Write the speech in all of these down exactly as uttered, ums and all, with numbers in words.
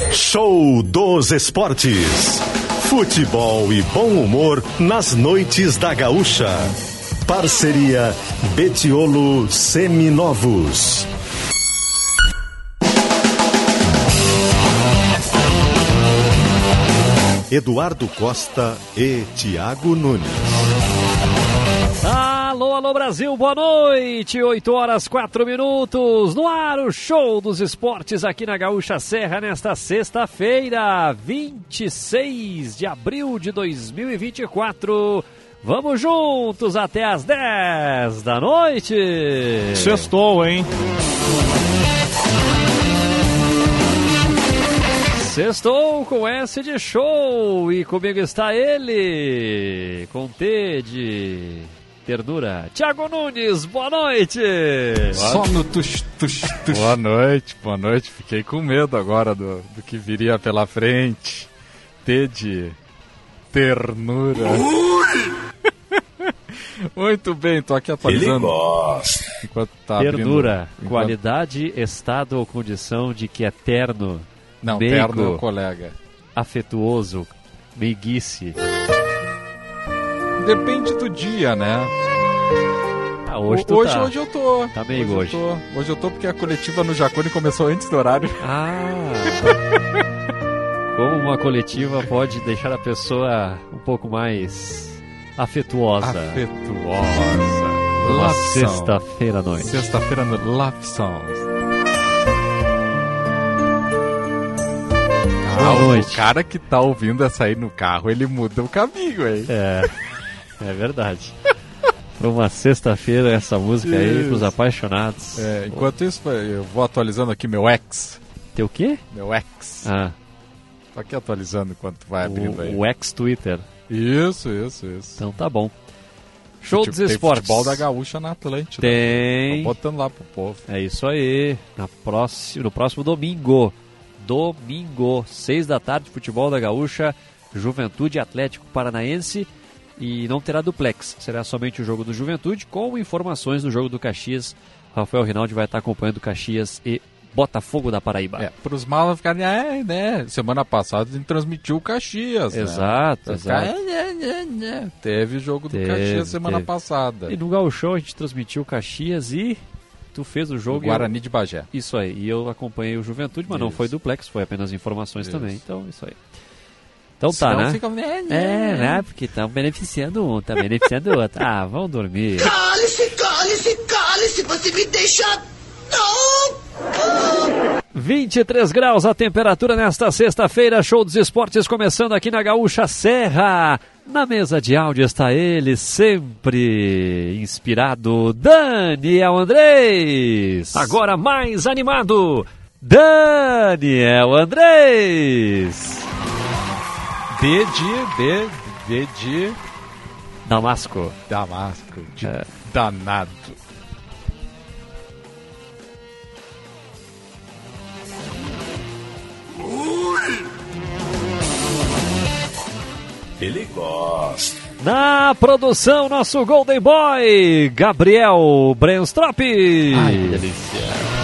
Show dos Esportes. Futebol e bom humor nas noites da Gaúcha. Parceria Betiolo Seminovos. Eduardo Costa e Thiago Nunes. Alô, alô Brasil, boa noite, oito horas, quatro minutos, no ar o Show dos Esportes aqui na Gaúcha Serra nesta sexta-feira, vinte e seis de abril de dois mil e vinte e quatro. Vamos juntos até às dez da noite. Sextou, hein? Sextou com S de show e comigo está ele, com T de ternura, Thiago Nunes, boa noite. Só no tux, tux, tux. Boa noite, boa noite, fiquei com medo agora do, do que viria pela frente. T de ternura. Muito bem, tô aqui atualizando. Enquanto tá ternura, abrindo, enquanto... qualidade, estado ou condição de que é terno. Não, meigo, terno é o colega. Afetuoso, meiguice. Depende do dia, né? Ah, hoje, tu hoje, tá. hoje eu tô. Tá meigo hoje. Hoje eu tô. Hoje eu tô porque a coletiva no Jacone começou antes do horário. Ah! Como uma coletiva pode deixar a pessoa um pouco mais afetuosa. Afetuosa. Uma sexta-feira à noite. Sexta-feira no Love Songs. Boa noite. O cara que tá ouvindo essa aí no carro, ele muda o caminho, hein? É, é verdade. Para uma sexta-feira, essa música isso. aí, pros apaixonados. É, enquanto isso, eu vou atualizando aqui meu ex. Teu quê? Meu ex. Ah. Tô aqui atualizando enquanto vai abrindo o, aí. O ex-Twitter. Isso, isso, isso. Então tá bom. Show Fute- dos Esportes. Tem futebol da Gaúcha na Atlântida. Tem. Tô botando lá pro povo. É isso aí. Na próxima, no próximo domingo. Domingo, seis da tarde, futebol da Gaúcha, Juventude Atlético Paranaense, e não terá duplex, será somente o jogo do Juventude, com informações do jogo do Caxias. Rafael Rinaldi vai estar acompanhando Caxias e Botafogo da Paraíba. É, pros malas ficarem, é, né, semana passada a gente transmitiu o Caxias, exato, né? exato. Ficar, é, é, é. Teve o jogo do teve, Caxias semana teve. passada. E no Gauchão a gente transmitiu Caxias e... Tu fez o jogo. O Guarani eu... de Bagé. Isso aí. E eu acompanhei o Juventude, mas isso. não foi duplex, foi apenas informações isso. também. Então, isso aí. Então Senão tá, né? Fica... É, né? Porque estão beneficiando um, tá beneficiando o outro. Ah, vão dormir. Cale-se, cale-se, cale-se, você me deixa... Não! vinte e três graus a temperatura nesta sexta-feira. Show dos Esportes começando aqui na Gaúcha Serra. Na mesa de áudio está ele, sempre inspirado, Daniel Andrés. Agora mais animado, Daniel Andrés. D de, D, D de... Damasco. Damasco, de é. danado. Ele gosta. Na produção, nosso Golden Boy, Gabriel Brenstrop. Ai, que delícia.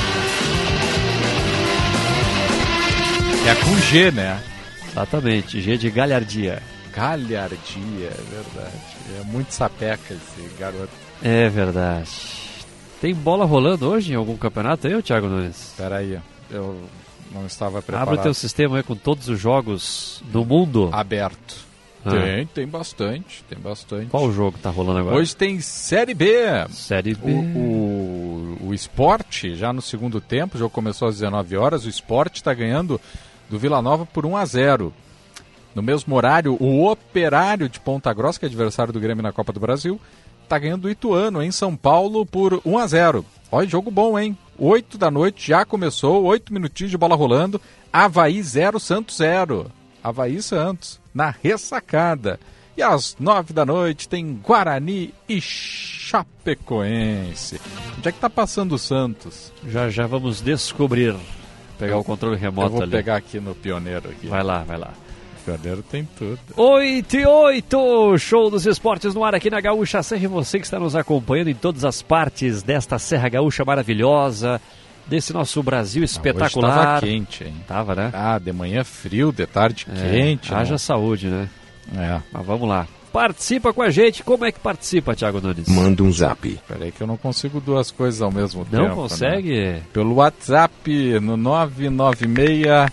É com G, né? Exatamente, G de galhardia. Galhardia, é verdade. É muito sapeca esse garoto. É verdade. Tem bola rolando hoje em algum campeonato aí, Thiago Nunes? Espera aí, eu não estava preparado. Abre o teu sistema aí com todos os jogos do mundo. Aberto. Ah. Tem, tem bastante, tem bastante. Qual o jogo tá rolando agora? Hoje tem Série B. Série B. O, o, o Sport, já no segundo tempo, o jogo começou às dezenove horas, o Sport está ganhando do Vila Nova por um a zero. No mesmo horário, o Operário de Ponta Grossa, que é adversário do Grêmio na Copa do Brasil, está ganhando do Ituano, em São Paulo, por um a zero. Olha, jogo bom, hein? oito da noite, já começou, oito minutinhos de bola rolando. Avaí zero, Santos zero. Avaí Santos, na ressacada. E às nove da noite tem Guarani e Chapecoense. Onde é que tá passando o Santos? Já já vamos descobrir. Pegar eu, o controle remoto ali. Eu vou ali. pegar aqui no Pioneiro. Aqui. Vai lá, vai lá. O Pioneiro tem tudo. oito e oito, Show dos Esportes no ar aqui na Gaúcha Serra. E você que está nos acompanhando em todas as partes desta Serra Gaúcha maravilhosa. desse nosso Brasil espetacular. Hoje tava quente, hein? Tava, né? Ah, de manhã frio, de tarde É, quente. haja não. saúde, né? É. Mas vamos lá. Participa com a gente. Como é que participa, Thiago Nunes? Manda um zap. Peraí que eu não consigo duas coisas ao mesmo Não tempo. consegue? Né? Pelo WhatsApp no nove nove seis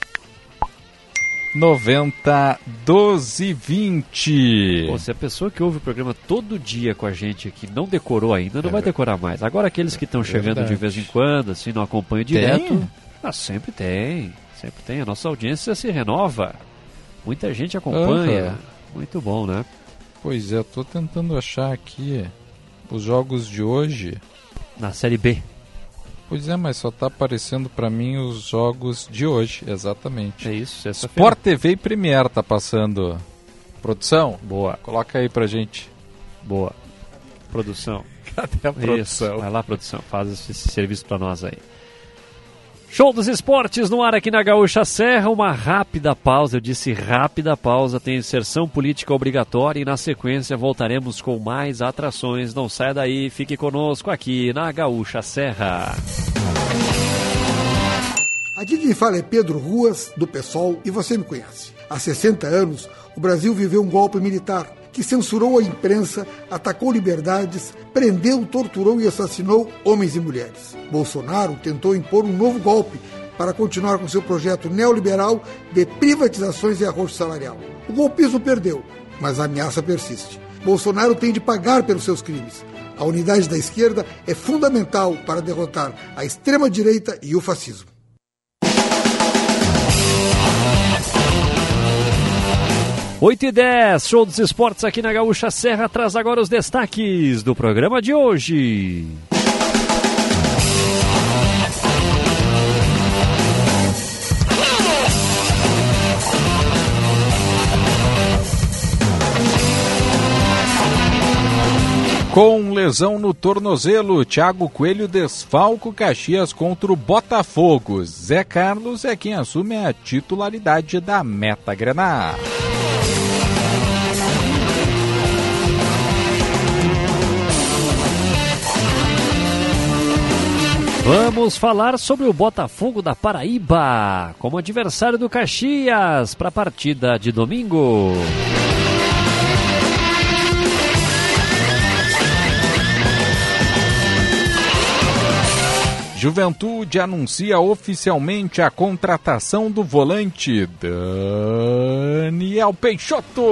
noventa doze vinte. Pô, se a pessoa que ouve o programa todo dia com a gente aqui não decorou ainda, não É vai ver- decorar mais. Agora aqueles que estão É chegando verdade. de vez em quando, assim, não acompanham direto. Tem? Ah, sempre tem. Sempre tem. A nossa audiência se renova. Muita gente acompanha. Aham. Muito bom, né? Pois é, eu tô tentando achar aqui os jogos de hoje. Na Série B. Pois é, mas só tá aparecendo pra mim os jogos de hoje, exatamente. É isso, sexta-feira. Sport T V e Premiere tá passando. Produção, Boa, coloca aí pra gente. boa. Produção. Cadê a Isso. produção? Vai lá, produção. Faz esse, esse serviço pra nós aí. Show dos esportes no ar aqui na Gaúcha Serra. Uma rápida pausa, eu disse rápida pausa. Tem inserção política obrigatória e na sequência voltaremos com mais atrações. Não saia daí, fique conosco aqui na Gaúcha Serra. Aqui quem fala é Pedro Ruas, do PSOL, e você me conhece. Há sessenta anos, o Brasil viveu um golpe militar que censurou a imprensa, atacou liberdades, prendeu, torturou e assassinou homens e mulheres. Bolsonaro tentou impor um novo golpe para continuar com seu projeto neoliberal de privatizações e arrocho salarial. O golpismo perdeu, mas a ameaça persiste. Bolsonaro tem de pagar pelos seus crimes. A unidade da esquerda é fundamental para derrotar a extrema-direita e o fascismo. oito e dez, show dos esportes aqui na Gaúcha Serra. Traz agora os destaques do programa de hoje. Com lesão no tornozelo, Thiago Coelho desfalca o Caxias contra o Botafogo. Zé Carlos é quem assume a titularidade da Meta Grená. Vamos falar sobre o Botafogo da Paraíba, como adversário do Caxias para a partida de domingo. Juventude anuncia oficialmente a contratação do volante Daniel Peixoto.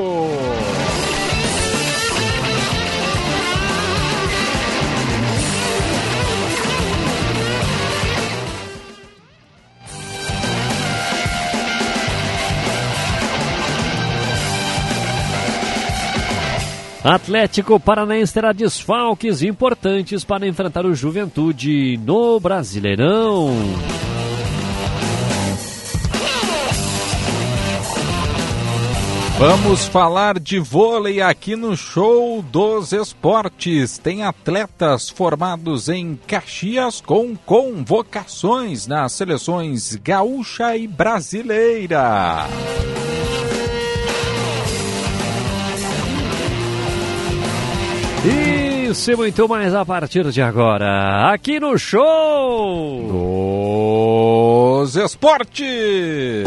Atlético Paranaense terá desfalques importantes para enfrentar o Juventude no Brasileirão. Vamos falar de vôlei aqui no Show dos Esportes. Tem atletas formados em Caxias com convocações nas seleções gaúcha e brasileira. Isso e muito mais a partir de agora, aqui no Show dos Esportes.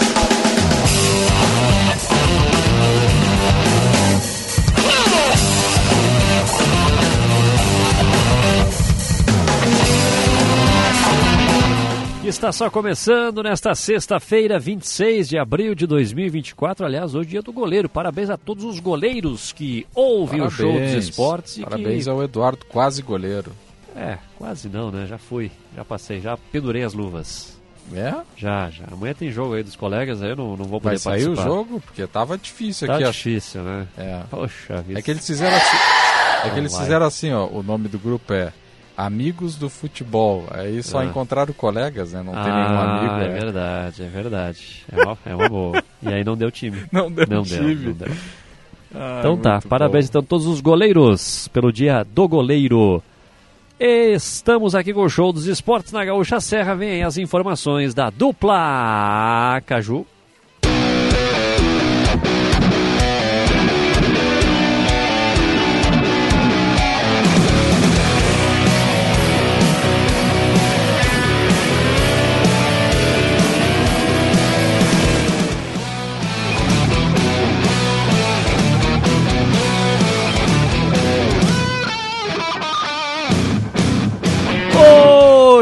Está só começando nesta sexta-feira, vinte e seis de abril de dois mil e vinte e quatro. Aliás, hoje é dia do goleiro. Parabéns a todos os goleiros que ouvem Parabéns. o Show dos Esportes. E Parabéns que... ao Eduardo, quase goleiro. É, quase não, né? Já fui, já passei, já pendurei as luvas. É? Já, já. Amanhã tem jogo aí dos colegas, aí eu não, não vou poder Vai sair participar. o jogo? Porque tava difícil Tá aqui. difícil, né? É. Poxa vida. É que eles fizeram assim, é que eles vai. fizeram assim, ó, o nome do grupo é Amigos do Futebol. Aí só Ah. encontraram colegas, né? Não tem ah, nenhum amigo. é né? verdade, é verdade. É uma, é uma boa. E aí não deu time. Não deu Não time. deu, não deu. Ah, Então tá, muito parabéns bom. então a todos os goleiros pelo dia do goleiro. Estamos aqui com o Show dos Esportes na Gaúcha Serra. Vem aí as informações da dupla Caju.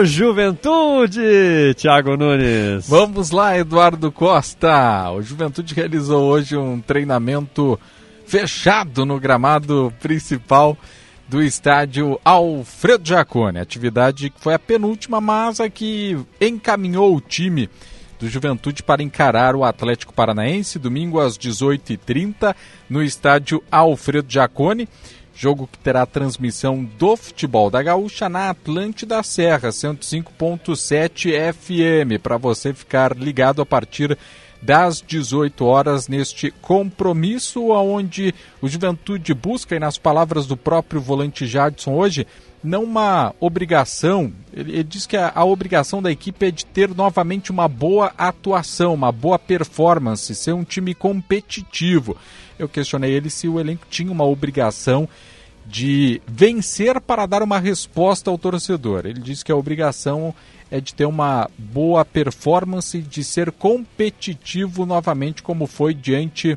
o Juventude, Thiago Nunes. Vamos lá, Eduardo Costa. O Juventude realizou hoje um treinamento fechado no gramado principal do estádio Alfredo Jaconi. Atividade que foi a penúltima, mas a que encaminhou o time do Juventude para encarar o Atlético Paranaense, domingo às dezoito e trinta, no estádio Alfredo Jaconi. Jogo que terá transmissão do futebol da Gaúcha na Atlântida Serra, cento e cinco ponto sete F M, para você ficar ligado a partir das dezoito horas neste compromisso, onde o Juventude busca, e nas palavras do próprio volante Jadson hoje, não uma obrigação, ele, ele diz que a, a obrigação da equipe é de ter novamente uma boa atuação, uma boa performance, ser um time competitivo. Eu questionei ele se o elenco tinha uma obrigação de vencer para dar uma resposta ao torcedor. Ele disse que a obrigação é de ter uma boa performance, de ser competitivo novamente, como foi diante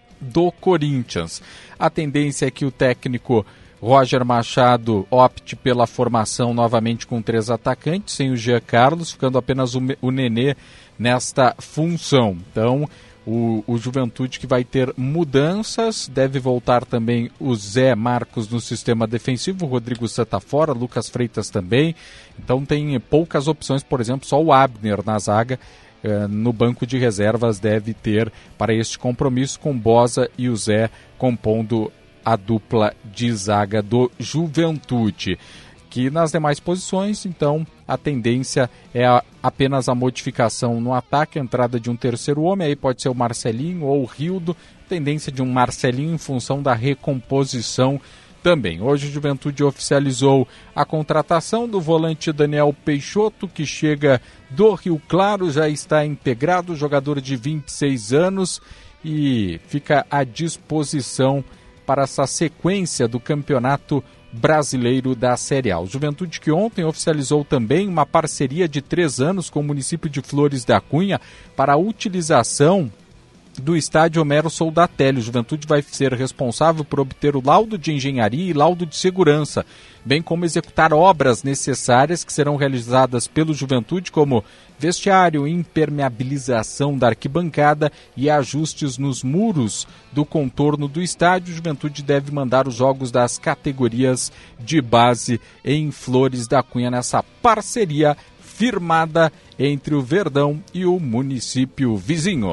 do Corinthians. A tendência é que o técnico Roger Machado opte pela formação novamente com três atacantes, sem o Jean Carlos, ficando apenas o, o Nenê nesta função. Então, o, o Juventude que vai ter mudanças, deve voltar também o Zé Marcos no sistema defensivo, o Rodrigo Santa fora, Lucas Freitas também. Então tem poucas opções, por exemplo, só o Abner na zaga. No banco de reservas deve ter para este compromisso, com Bosa e o Zé compondo a dupla de zaga do Juventude. Que nas demais posições, então, a tendência é a, apenas a modificação no ataque, a entrada de um terceiro homem, aí pode ser o Marcelinho ou o Rildo, tendência de um Marcelinho em função da recomposição também. Hoje o Juventude oficializou a contratação do volante Daniel Peixoto, que chega do Rio Claro, já está integrado, jogador de vinte e seis anos, e fica à disposição para essa sequência do Campeonato Brasileiro da Série A. O Juventude que ontem oficializou também uma parceria de três anos com o município de Flores da Cunha para a utilização do estádio Homero Soldatelli. O Juventude vai ser responsável por obter o laudo de engenharia e laudo de segurança, bem como executar obras necessárias que serão realizadas pelo Juventude, como vestiário, impermeabilização da arquibancada e ajustes nos muros do contorno do estádio. O Juventude deve mandar os jogos das categorias de base em Flores da Cunha, nessa parceria firmada entre o Verdão e o município vizinho.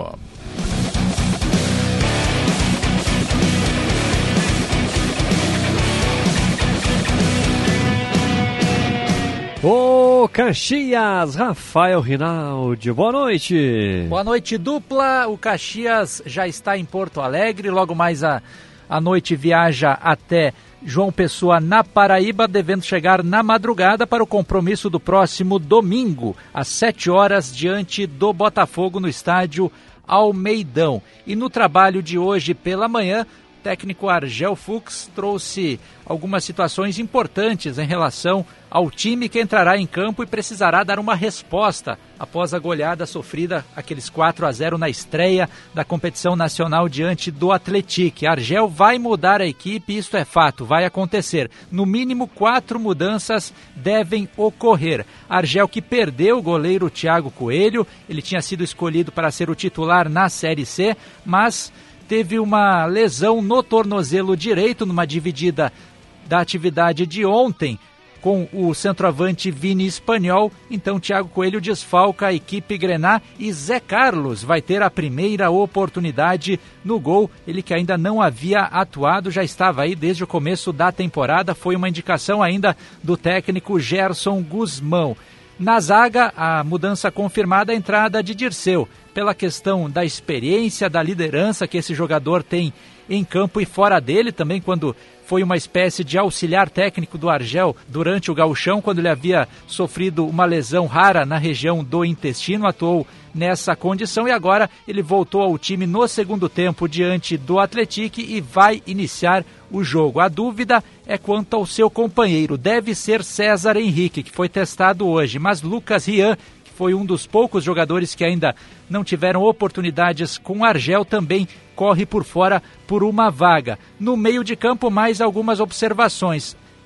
Ô, Caxias, Rafael Rinaldi, boa noite. Boa noite, dupla. O Caxias já está em Porto Alegre, logo mais a, a noite viaja até João Pessoa, na Paraíba, devendo chegar na madrugada para o compromisso do próximo domingo, às sete horas, diante do Botafogo, no estádio Almeidão. E no trabalho de hoje pela manhã, o técnico Argel Fuchs trouxe algumas situações importantes em relação ao time que entrará em campo e precisará dar uma resposta após a goleada sofrida, aqueles quatro a zero na estreia da competição nacional diante do Atlético. Argel vai mudar a equipe, isso é fato, vai acontecer. No mínimo quatro mudanças devem ocorrer. Argel que perdeu o goleiro Thiago Coelho, ele tinha sido escolhido para ser o titular na Série C, mas teve uma lesão no tornozelo direito, numa dividida da atividade de ontem com o centroavante Vini Espanhol. Então Thiago Coelho desfalca a equipe grená e Zé Carlos vai ter a primeira oportunidade no gol. Ele que ainda não havia atuado, já estava aí desde o começo da temporada, foi uma indicação ainda do técnico Gerson Guzmão. Na zaga, a mudança confirmada, a entrada de Dirceu, pela questão da experiência, da liderança que esse jogador tem em campo e fora dele, também quando foi uma espécie de auxiliar técnico do Argel durante o gauchão, quando ele havia sofrido uma lesão rara na região do intestino, atuou nessa condição e agora ele voltou ao time no segundo tempo diante do Atlético e vai iniciar o jogo. A dúvida é quanto ao seu companheiro, deve ser César Henrique, que foi testado hoje, mas Lucas Rian, que foi um dos poucos jogadores que ainda não tiveram oportunidades com o Argel, também corre por fora por uma vaga. No meio de campo, mais algumas observações.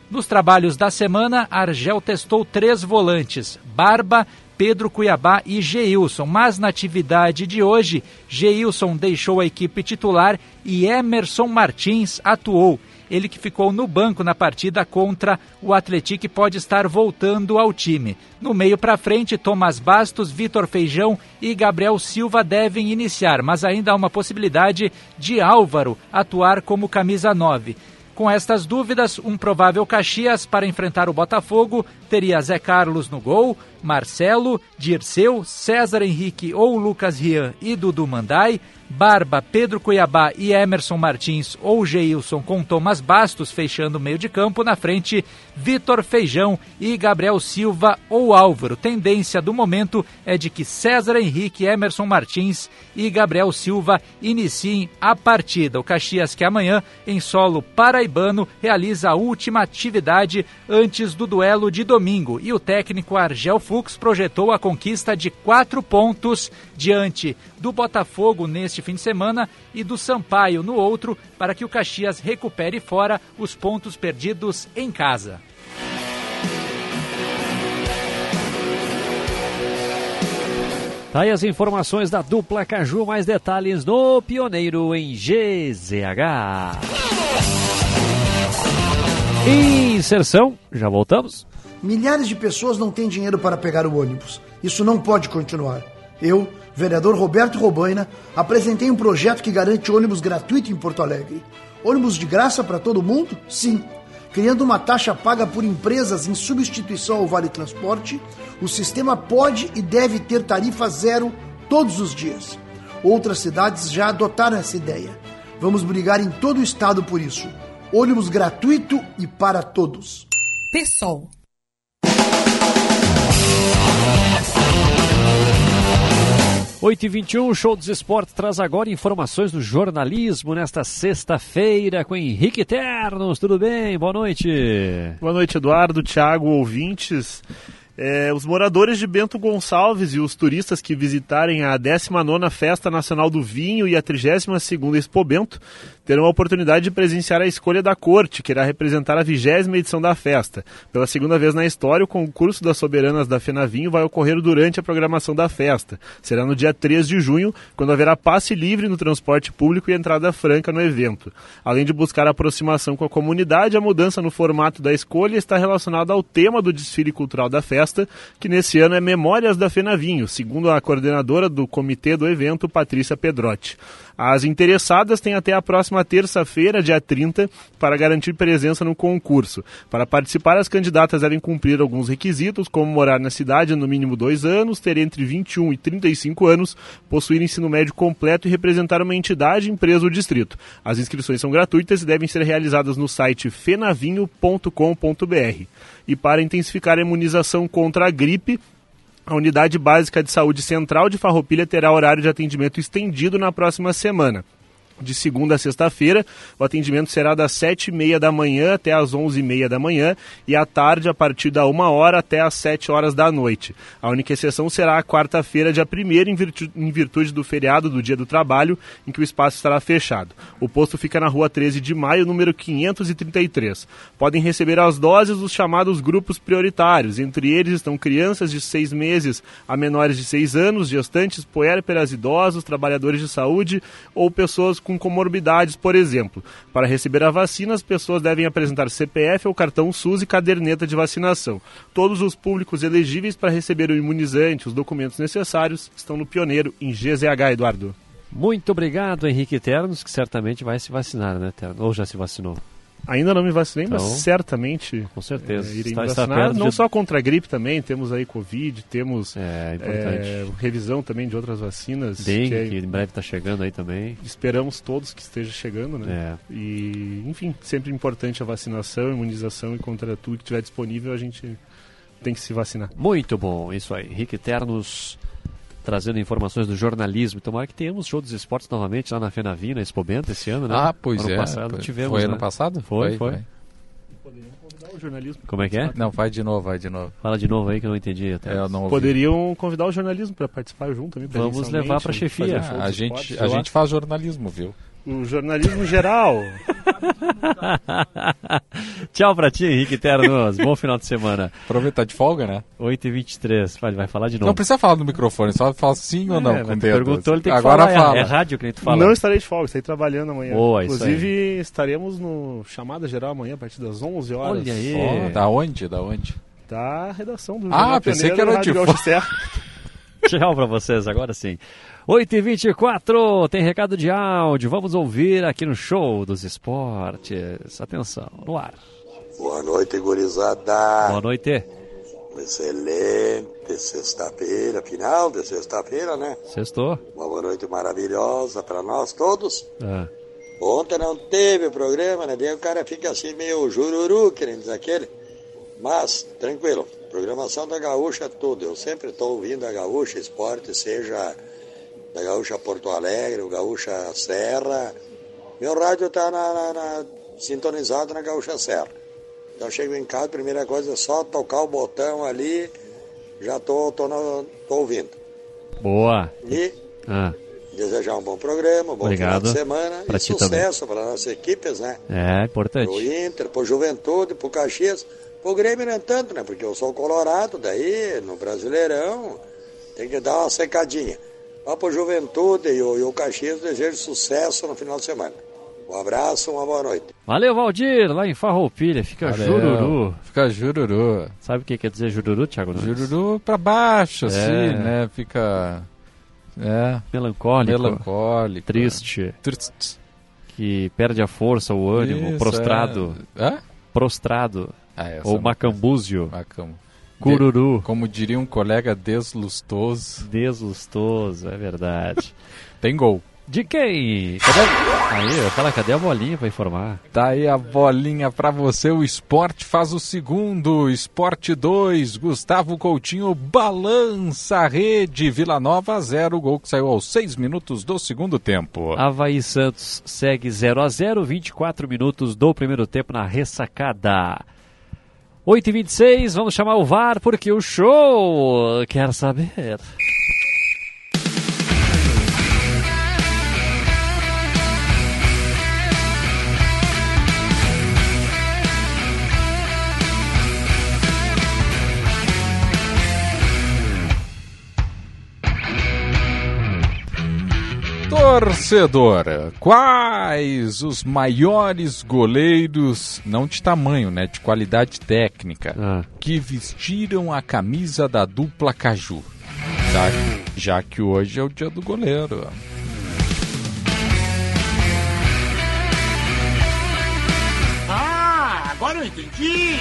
Nos trabalhos da semana, a Argel testou três volantes, Barba, Pedro Cuiabá e Geilson, mas na atividade de hoje, Geilson deixou a equipe titular e Emerson Martins atuou. Ele que ficou no banco na partida contra o Atlético pode estar voltando ao time. No meio para frente, Tomás Bastos, Vitor Feijão e Gabriel Silva devem iniciar, mas ainda há uma possibilidade de Álvaro atuar como camisa nove. Com estas dúvidas, um provável Caxias para enfrentar o Botafogo teria Zé Carlos no gol, Marcelo, Dirceu, César Henrique ou Lucas Rian e Dudu Mandai, Barba, Pedro Cuiabá e Emerson Martins ou Geilson com Tomás Bastos fechando o meio de campo, na frente Vitor Feijão e Gabriel Silva ou Álvaro. Tendência do momento é de que César Henrique, Emerson Martins e Gabriel Silva iniciem a partida. O Caxias que amanhã, em solo paraibano, realiza a última atividade antes do duelo de domingo e o técnico Argel Fux projetou a conquista de quatro pontos diante do Botafogo neste fim de semana e do Sampaio no outro, para que o Caxias recupere fora os pontos perdidos em casa. Tá aí as informações da dupla Caju, mais detalhes no Pioneiro em G Z H. Inserção, já voltamos. Milhares de pessoas não têm dinheiro para pegar o ônibus. Isso não pode continuar. Eu, vereador Roberto Robaina, apresentei um projeto que garante ônibus gratuito em Porto Alegre. Ônibus de graça para todo mundo? Sim. Criando uma taxa paga por empresas em substituição ao Vale Transporte, o sistema pode e deve ter tarifa zero todos os dias. Outras cidades já adotaram essa ideia. Vamos brigar em todo o estado por isso. Ônibus gratuito e para todos. PSOL. oito e vinte e um, Show dos Esportes traz agora informações do jornalismo nesta sexta-feira com Henrique Ternos. Tudo bem? Boa noite. Boa noite, Eduardo, Thiago, ouvintes. É, os moradores de Bento Gonçalves e os turistas que visitarem a décima nona Festa Nacional do Vinho e a trigésima segunda Expo Bento terão a oportunidade de presenciar a escolha da corte, que irá representar a vigésima edição da festa. Pela segunda vez na história, o concurso das soberanas da FenaVinho vai ocorrer durante a programação da festa. Será no dia três de junho, quando haverá passe livre no transporte público e entrada franca no evento. Além de buscar a aproximação com a comunidade, a mudança no formato da escolha está relacionada ao tema do desfile cultural da festa, que nesse ano é Memórias da FenaVinho, segundo a coordenadora do comitê do evento, Patrícia Pedrotti. As interessadas têm até a próxima terça-feira, dia trinta, para garantir presença no concurso. Para participar, as candidatas devem cumprir alguns requisitos, como morar na cidade há no mínimo dois anos, ter entre vinte e um e trinta e cinco anos, possuir ensino médio completo e representar uma entidade, empresa ou distrito. As inscrições são gratuitas e devem ser realizadas no site fenavinho ponto com ponto br. E para intensificar a imunização contra a gripe, a Unidade Básica de Saúde Central de Farroupilha terá horário de atendimento estendido na próxima semana. De segunda a sexta-feira, o atendimento será das sete e meia da manhã até as onze e meia da manhã e à tarde a partir da uma hora até as sete horas da noite. A única exceção será a quarta-feira, dia primeiro, em virtude, em virtude do feriado do Dia do Trabalho, em que o espaço estará fechado. O posto fica na rua treze de maio, número quinhentos e trinta e três. Podem receber as doses dos chamados grupos prioritários. Entre eles estão crianças de seis meses a menores de seis anos, gestantes, puérperas, idosos, trabalhadores de saúde ou pessoas com com comorbidades, por exemplo. Para receber a vacina, as pessoas devem apresentar C P F ou cartão SUS e caderneta de vacinação. Todos os públicos elegíveis para receber o imunizante, os documentos necessários, estão no Pioneiro em G Z H, Eduardo. Muito obrigado, Henrique Ternos, que certamente vai se vacinar, né, Ternos? Ou já se vacinou? Ainda não me vacinei, então, mas certamente com certeza. É, irei está, me vacinar, está não de... só contra a gripe também, temos aí Covid, temos é, importante. É, revisão também de outras vacinas. Dengue, que, é, que em breve está chegando aí também. Esperamos todos que esteja chegando, né? É. E, enfim, sempre importante a vacinação, a imunização e contra tudo que estiver disponível a gente tem que se vacinar. Muito bom, isso aí. Henrique Ternos trazendo informações do jornalismo. Tomara que tenhamos Show dos Esportes novamente lá na FenaVinho, na Expo Bento, esse ano, né? Ah, pois ano é. Passado, tivemos, foi né? ano passado? Foi, foi. foi. Poderiam convidar o jornalismo. Como é que é? Não, vai de novo, vai de novo. Fala de novo aí que eu não entendi até. É, eu não ouvi. Poderiam convidar o jornalismo para participar junto também. Vamos levar para a chefia. Ah, a gente, a gente faz jornalismo, viu? O jornalismo geral. Tchau pra ti, Henrique Ternos. Bom final de semana. Aproveitar de folga, né? oito e vinte e três. Vai, vai falar de novo. Não precisa falar no microfone, só fala sim é, ou não. Com dedo. Perguntou, ele tem que Agora falar. fala. É, é rádio que a gente fala. Não estarei de folga, estarei trabalhando amanhã. Boa, Inclusive, isso aí. estaremos no Chamada Geral amanhã, a partir das onze horas. Olha aí. Oh, da onde? Da onde? Da redação do Ah, Jornal pensei Pioneiro, que era Rádio de Gaúcha Serra. Tchau pra vocês, agora sim. oito e vinte e quatro, tem recado de áudio. Vamos ouvir aqui no Show dos Esportes. Atenção, no ar. Boa noite, gurizada. Boa noite. Excelente sexta-feira, final de sexta-feira, né? Sextou. Uma boa noite maravilhosa para nós todos. Ah. Ontem não teve programa, né? Daí o cara fica assim meio jururu, querendo dizer aquele. Mas, tranquilo, programação da Gaúcha é tudo. Eu sempre estou ouvindo a Gaúcha Esporte, seja da Gaúcha Porto Alegre, o Gaúcha Serra. Meu rádio está na, na, na, sintonizado na Gaúcha Serra. Então chego em casa, a primeira coisa é só tocar o botão ali, já estou tô, tô, tô ouvindo. Boa. E ah. desejar um bom programa, um bom Obrigado. final de semana pra e sucesso para nossas equipes, né? É, importante. Pro Inter, pro Juventude, pro Caxias, pro Grêmio não tanto, né? Porque eu sou colorado, daí no Brasileirão tem que dar uma secadinha. Mas pro Juventude e o, e o Caxias desejo sucesso no final de semana. Um abraço, uma boa noite. Valeu, Valdir, lá em Farroupilha, fica Valeu. jururu. Fica jururu. Sabe o que quer dizer jururu, Thiago Nunes? Jururu pra baixo, É. assim, né? Fica... É, Melancólico. melancólico. Triste. Triste. Que perde a força, o ânimo, Isso, prostrado. É. Hã? Prostrado. Ah, essa Ou é macambúzio. Macam. Cururu. De, como diria um colega deslustoso. Deslustoso, é verdade. Tem gol. De quem? Cadê? Aí, eu falo, cadê a bolinha pra informar? Tá aí a bolinha pra você, o Sport faz o segundo, Sport dois, Gustavo Coutinho balança a rede, Vila Nova zero, gol que saiu aos seis minutos do segundo tempo. Avaí Santos segue zero a zero, vinte e quatro minutos do primeiro tempo na ressacada. oito e vinte e seis, vamos chamar o V A R porque o show quer saber. Torcedor, quais os maiores goleiros, não de tamanho, né, de qualidade técnica, Ah. que vestiram a camisa da dupla Caju? Já, já que hoje é o dia do goleiro. Ah, agora eu entendi.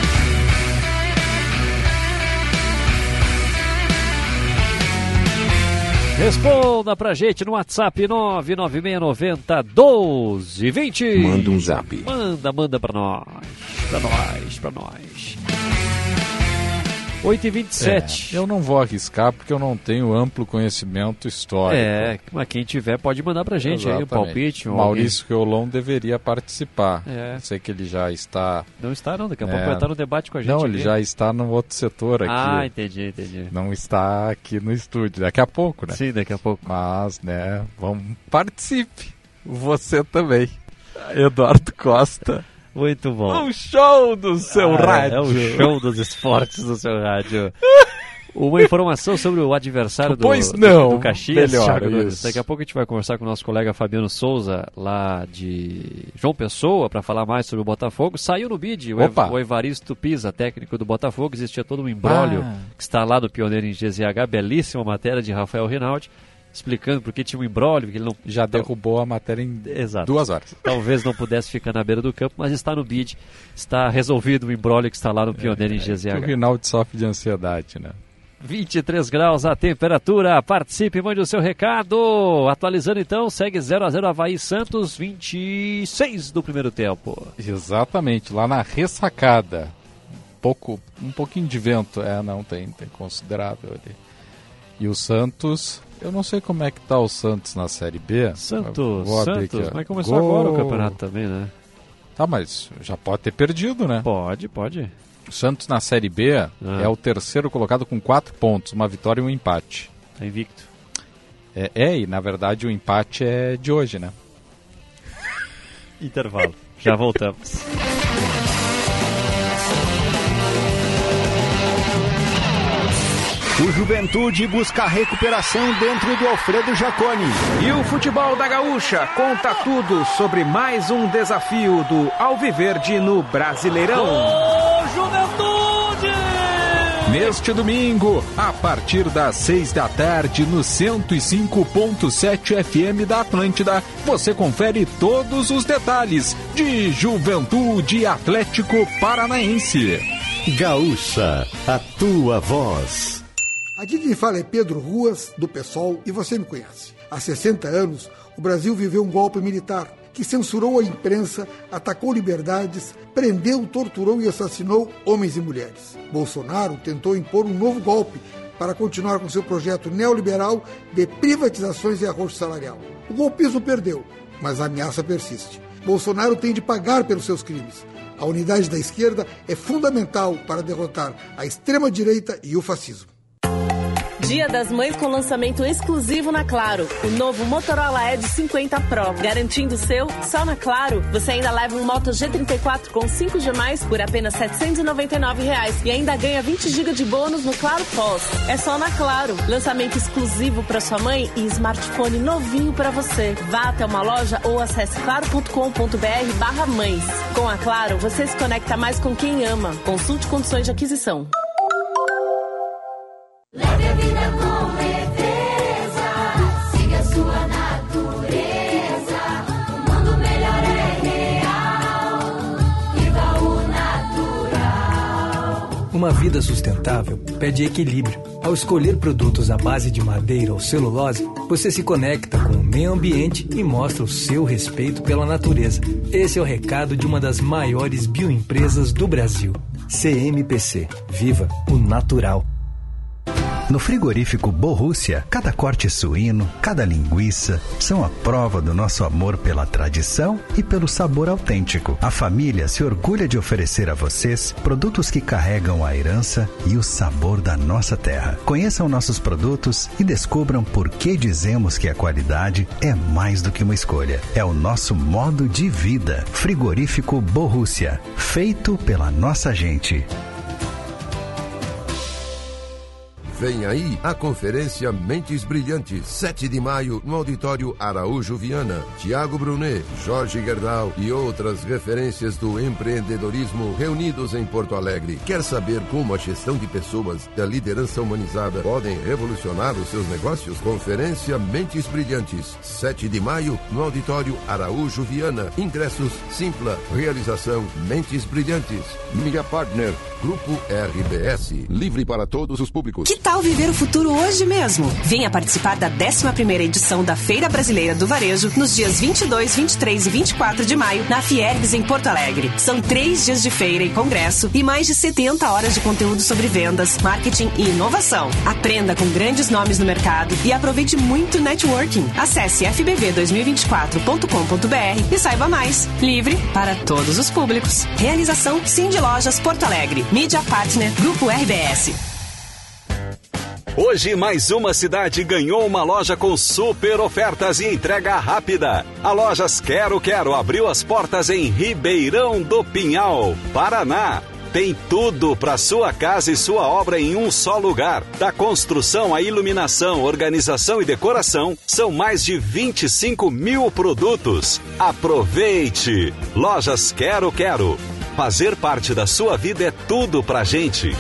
Responda pra gente no WhatsApp nove nove seis nove zero, doze vinte. Manda um zap. Manda, manda pra nós. Pra nós, pra nós. oito e vinte e sete. É, eu não vou arriscar porque eu não tenho amplo conhecimento histórico. É, mas quem tiver pode mandar pra gente aí o Exatamente. palpite. Um Maurício Reolon deveria participar. É. Eu sei que ele já está... alguém. Não está não, daqui a É. pouco vai estar no debate com a gente. Não, ele aqui. já está no outro setor aqui. Ah, entendi, entendi. Não está aqui no estúdio. Daqui a pouco, né? Sim, daqui a pouco. Mas, né, vamos, participe. Você também. Eduardo Costa. Muito bom. O show do seu Ah, rádio. É o show dos esportes do seu rádio. Uma informação sobre o adversário do, Pois do- não, do Caxias. melhor, Thiago Nunes. isso. Daqui a pouco a gente vai conversar com o nosso colega Fabiano Souza, lá de João Pessoa, para falar mais sobre o Botafogo. Saiu no bid o, Ev Opa. o Evaristo Pisa, técnico do Botafogo. Existia todo um embrólio Ah. que está lá no Pioneiro em G Z H. Belíssima matéria de Rafael Rinaldi, explicando por que tinha um embrólio, que ele não... Já derrubou a matéria em Exato. duas horas. Talvez não pudesse ficar na beira do campo, mas está no bid. Está resolvido o embrólio que está lá no Pioneiro em G Z H. O Rinaldi sofre de ansiedade, né? vinte e três graus a temperatura. Participe, mande o seu recado. Atualizando então, segue zero a zero Avaí Santos, vinte e seis do primeiro tempo. Exatamente, lá na ressacada. Pouco, um pouquinho de vento. É, não, tem, tem considerável ali. E o Santos, eu não sei como é que tá o Santos na Série B. Santos, Vou abrir Santos, aqui, ó. mas começou Gol. agora o campeonato também, né? Tá, mas já pode ter perdido, né? Pode, pode. O Santos na Série B Ah. é o terceiro colocado com quatro pontos, uma vitória e um empate. Tá invicto. É, é, e na verdade o empate é de hoje, né? Intervalo. Já voltamos. O Juventude busca a recuperação dentro do Alfredo Jaconi. E o futebol da Gaúcha conta tudo sobre mais um desafio do Alviverde no Brasileirão. Ô, Juventude! Neste domingo, a partir das seis da tarde, no cento e cinco ponto sete F M da Atlântida, você confere todos os detalhes de Juventude Atlético Paranaense. Gaúcha, a tua voz. Aqui quem fala é Pedro Ruas, do PSOL, e você me conhece. Há sessenta anos, o Brasil viveu um golpe militar que censurou a imprensa, atacou liberdades, prendeu, torturou e assassinou homens e mulheres. Bolsonaro tentou impor um novo golpe para continuar com seu projeto neoliberal de privatizações e arroxo salarial. O golpismo perdeu, mas a ameaça persiste. Bolsonaro tem de pagar pelos seus crimes. A unidade da esquerda é fundamental para derrotar a extrema-direita e o fascismo. Dia das Mães com lançamento exclusivo na Claro. O novo Motorola Edge cinquenta Pro. Garantindo o seu, só na Claro. Você ainda leva um Moto G trinta e quatro com cinco G mais por apenas setecentos e noventa e nove reais. E ainda ganha vinte gigas de bônus no Claro Pós. É só na Claro. Lançamento exclusivo para sua mãe e smartphone novinho para você. Vá até uma loja ou acesse claro ponto com ponto b r barra mães. Com a Claro, você se conecta mais com quem ama. Consulte condições de aquisição. Leve a vida com leveza, siga sua natureza. O mundo melhor é real, viva o natural. Uma vida sustentável pede equilíbrio. Ao escolher produtos à base de madeira ou celulose, você se conecta com o meio ambiente e mostra o seu respeito pela natureza. Esse é o recado de uma das maiores bioempresas do Brasil. C M P C. Viva o natural. No frigorífico Borrússia, cada corte suíno, cada linguiça são a prova do nosso amor pela tradição e pelo sabor autêntico. A família se orgulha de oferecer a vocês produtos que carregam a herança e o sabor da nossa terra. Conheçam nossos produtos e descubram por que dizemos que a qualidade é mais do que uma escolha. É o nosso modo de vida. Frigorífico Borrússia, feito pela nossa gente. Vem aí a conferência Mentes Brilhantes, sete de maio, no auditório Araújo Viana. Tiago Brunet, Jorge Gerdau e outras referências do empreendedorismo reunidos em Porto Alegre. Quer saber como a gestão de pessoas e a liderança humanizada podem revolucionar os seus negócios? Conferência Mentes Brilhantes, sete de maio, no auditório Araújo Viana. Ingressos Simpla, realização Mentes Brilhantes. Mídia Partner, Grupo R B S, livre para todos os públicos. Que tal viver o futuro hoje mesmo? Venha participar da décima primeira edição da Feira Brasileira do Varejo nos dias vinte e dois, vinte e três e vinte e quatro de maio na Fiergs em Porto Alegre. São três dias de feira e congresso e mais de setenta horas de conteúdo sobre vendas, marketing e inovação. Aprenda com grandes nomes no mercado e aproveite muito networking. Acesse f b v dois mil e vinte e quatro ponto com ponto b r e saiba mais. Livre para todos os públicos. Realização Cindy Lojas Porto Alegre. Mídia Partner Grupo R B S. Hoje, mais uma cidade ganhou uma loja com super ofertas e entrega rápida. A Lojas Quero Quero abriu as portas em Ribeirão do Pinhal, Paraná. Tem tudo para sua casa e sua obra em um só lugar. Da construção à iluminação, organização e decoração, são mais de vinte e cinco mil produtos. Aproveite! Lojas Quero Quero. Fazer parte da sua vida é tudo pra gente.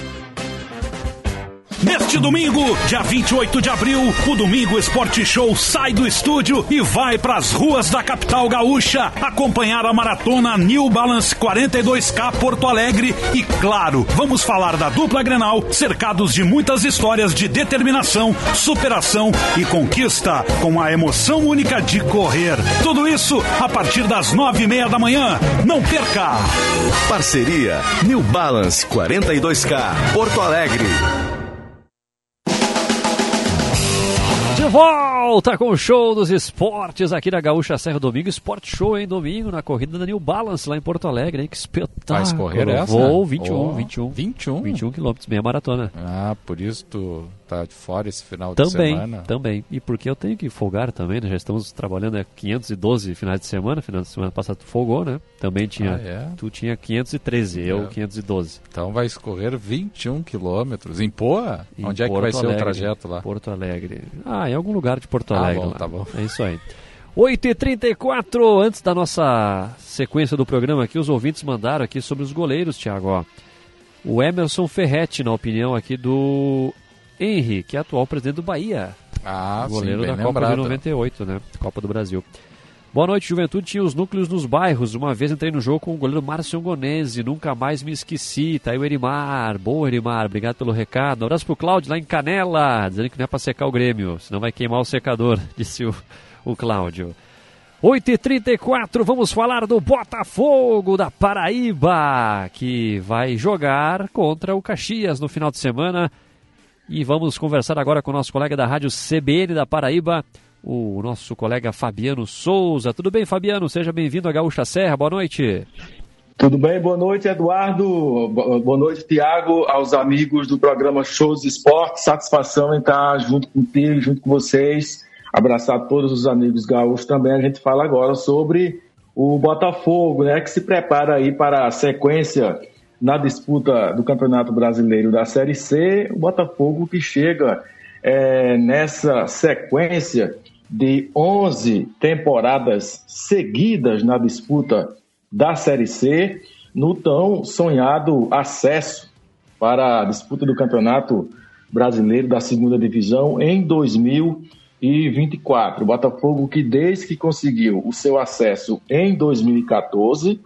Neste domingo, dia vinte e oito de abril, o Domingo Esporte Show sai do estúdio e vai para as ruas da capital gaúcha acompanhar a maratona New Balance quarenta e dois K Porto Alegre e, claro, vamos falar da dupla Grenal, cercados de muitas histórias de determinação, superação e conquista, com a emoção única de correr. Tudo isso a partir das nove e meia da manhã. Não perca! Parceria New Balance quarenta e dois K Porto Alegre. De volta com o show dos esportes aqui na Gaúcha Serra. Domingo, Sport Show, hein? Domingo, na corrida da New Balance lá em Porto Alegre, hein? Que espetáculo. Vai correr essa? Vou vinte e um, oh, vinte e um. vinte e um? vinte e um quilômetros, meia maratona. Ah, por isso tu tá de fora esse final também, de semana. Também, e porque eu tenho que folgar também, né? Já estamos trabalhando há quinhentos e doze finais de semana, final de semana passada tu folgou, né? Também tinha, ah, é? tu tinha quinhentos e treze, é. eu quinhentos e doze. Então vai escorrer vinte e um quilômetros, em Poa? Em Onde é que vai Alegre, ser o trajeto lá? Porto Alegre, ah, em algum lugar de Porto ah, Alegre bom, lá. tá bom. É isso aí. oito e trinta e quatro, antes da nossa sequência do programa aqui, os ouvintes mandaram aqui sobre os goleiros, Thiago, ó. O Emerson Ferretti, na opinião aqui do Henry, que é atual presidente do Bahia. Ah, goleiro sim, bem da Copa lembrado. de noventa e oito, né? Copa do Brasil. Boa noite, Juventude. Tinha os núcleos nos bairros. Uma vez entrei no jogo com o goleiro Márcio Angonese. Nunca mais me esqueci. Tá aí o Erimar. Boa, Erimar. Obrigado pelo recado. Um abraço pro Cláudio lá em Canela. Dizendo que não é pra secar o Grêmio, senão vai queimar o secador, disse o, o Cláudio. oito e trinta e quatro, vamos falar do Botafogo da Paraíba, que vai jogar contra o Caxias no final de semana. E vamos conversar agora com o nosso colega da rádio C B N da Paraíba, o nosso colega Fabiano Souza. Tudo bem, Fabiano? Seja bem-vindo à Gaúcha Serra, boa noite. Tudo bem, boa noite, Eduardo. Boa noite, Tiago, aos amigos do programa Shows Esporte. Satisfação em estar junto contigo, junto com vocês. Abraçar todos os amigos gaúchos também. A gente fala agora sobre o Botafogo, né, que se prepara aí para a sequência na disputa do Campeonato Brasileiro da Série C. O Botafogo que chega é, nessa sequência de onze temporadas seguidas na disputa da Série C, no tão sonhado acesso para a disputa do Campeonato Brasileiro da Segunda Divisão em dois mil e vinte e quatro. O Botafogo que desde que conseguiu o seu acesso em dois mil e quatorze,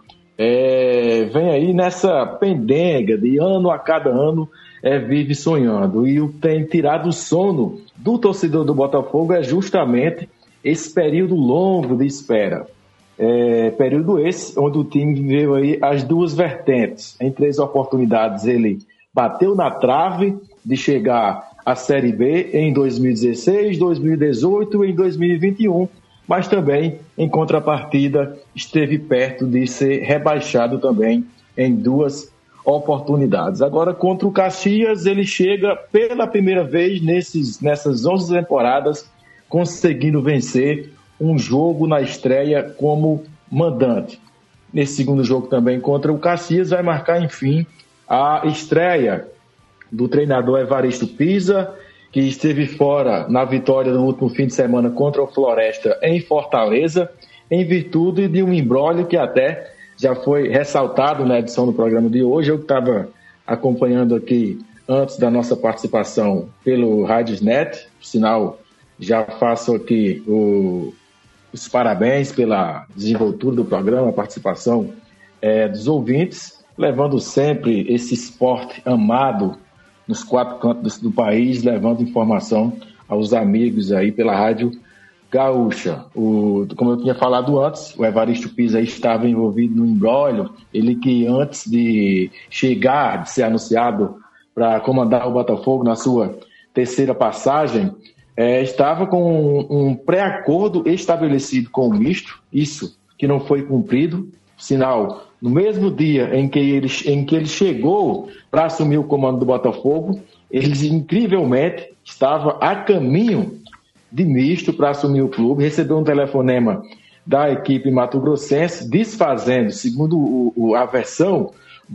é, vem aí nessa pendenga de ano a cada ano, é, vive sonhando. E o que tem tirado o sono do torcedor do Botafogo é justamente esse período longo de espera. É, período esse onde o time viveu aí as duas vertentes. Em três oportunidades ele bateu na trave de chegar à Série B em dois mil e dezesseis, dois mil e dezoito e em dois mil e vinte e um, mas também, em contrapartida, esteve perto de ser rebaixado também em duas oportunidades. Agora, contra o Caxias, ele chega pela primeira vez nesses, nessas onze temporadas, conseguindo vencer um jogo na estreia como mandante. Nesse segundo jogo também contra o Caxias, vai marcar, enfim, a estreia do treinador Evaristo Pisa, que esteve fora na vitória do último fim de semana contra o Floresta em Fortaleza, em virtude de um imbróglio que até já foi ressaltado na edição do programa de hoje. Eu estava acompanhando aqui antes da nossa participação pelo Radiosnet, por sinal, já faço aqui o, os parabéns pela desenvoltura do programa, a participação é, dos ouvintes, levando sempre esse esporte amado nos quatro cantos do país, levando informação aos amigos aí pela Rádio Gaúcha. O, como eu tinha falado antes, o Evaristo Pisa aí estava envolvido no imbróglio, ele que antes de chegar, de ser anunciado para comandar o Botafogo na sua terceira passagem, é, estava com um, um pré-acordo estabelecido com o misto, isso que não foi cumprido, sinal, no mesmo dia em que ele, em que ele chegou para assumir o comando do Botafogo, ele incrivelmente estava a caminho de misto para assumir o clube, recebeu um telefonema da equipe mato-grossense, desfazendo, segundo o, o, a versão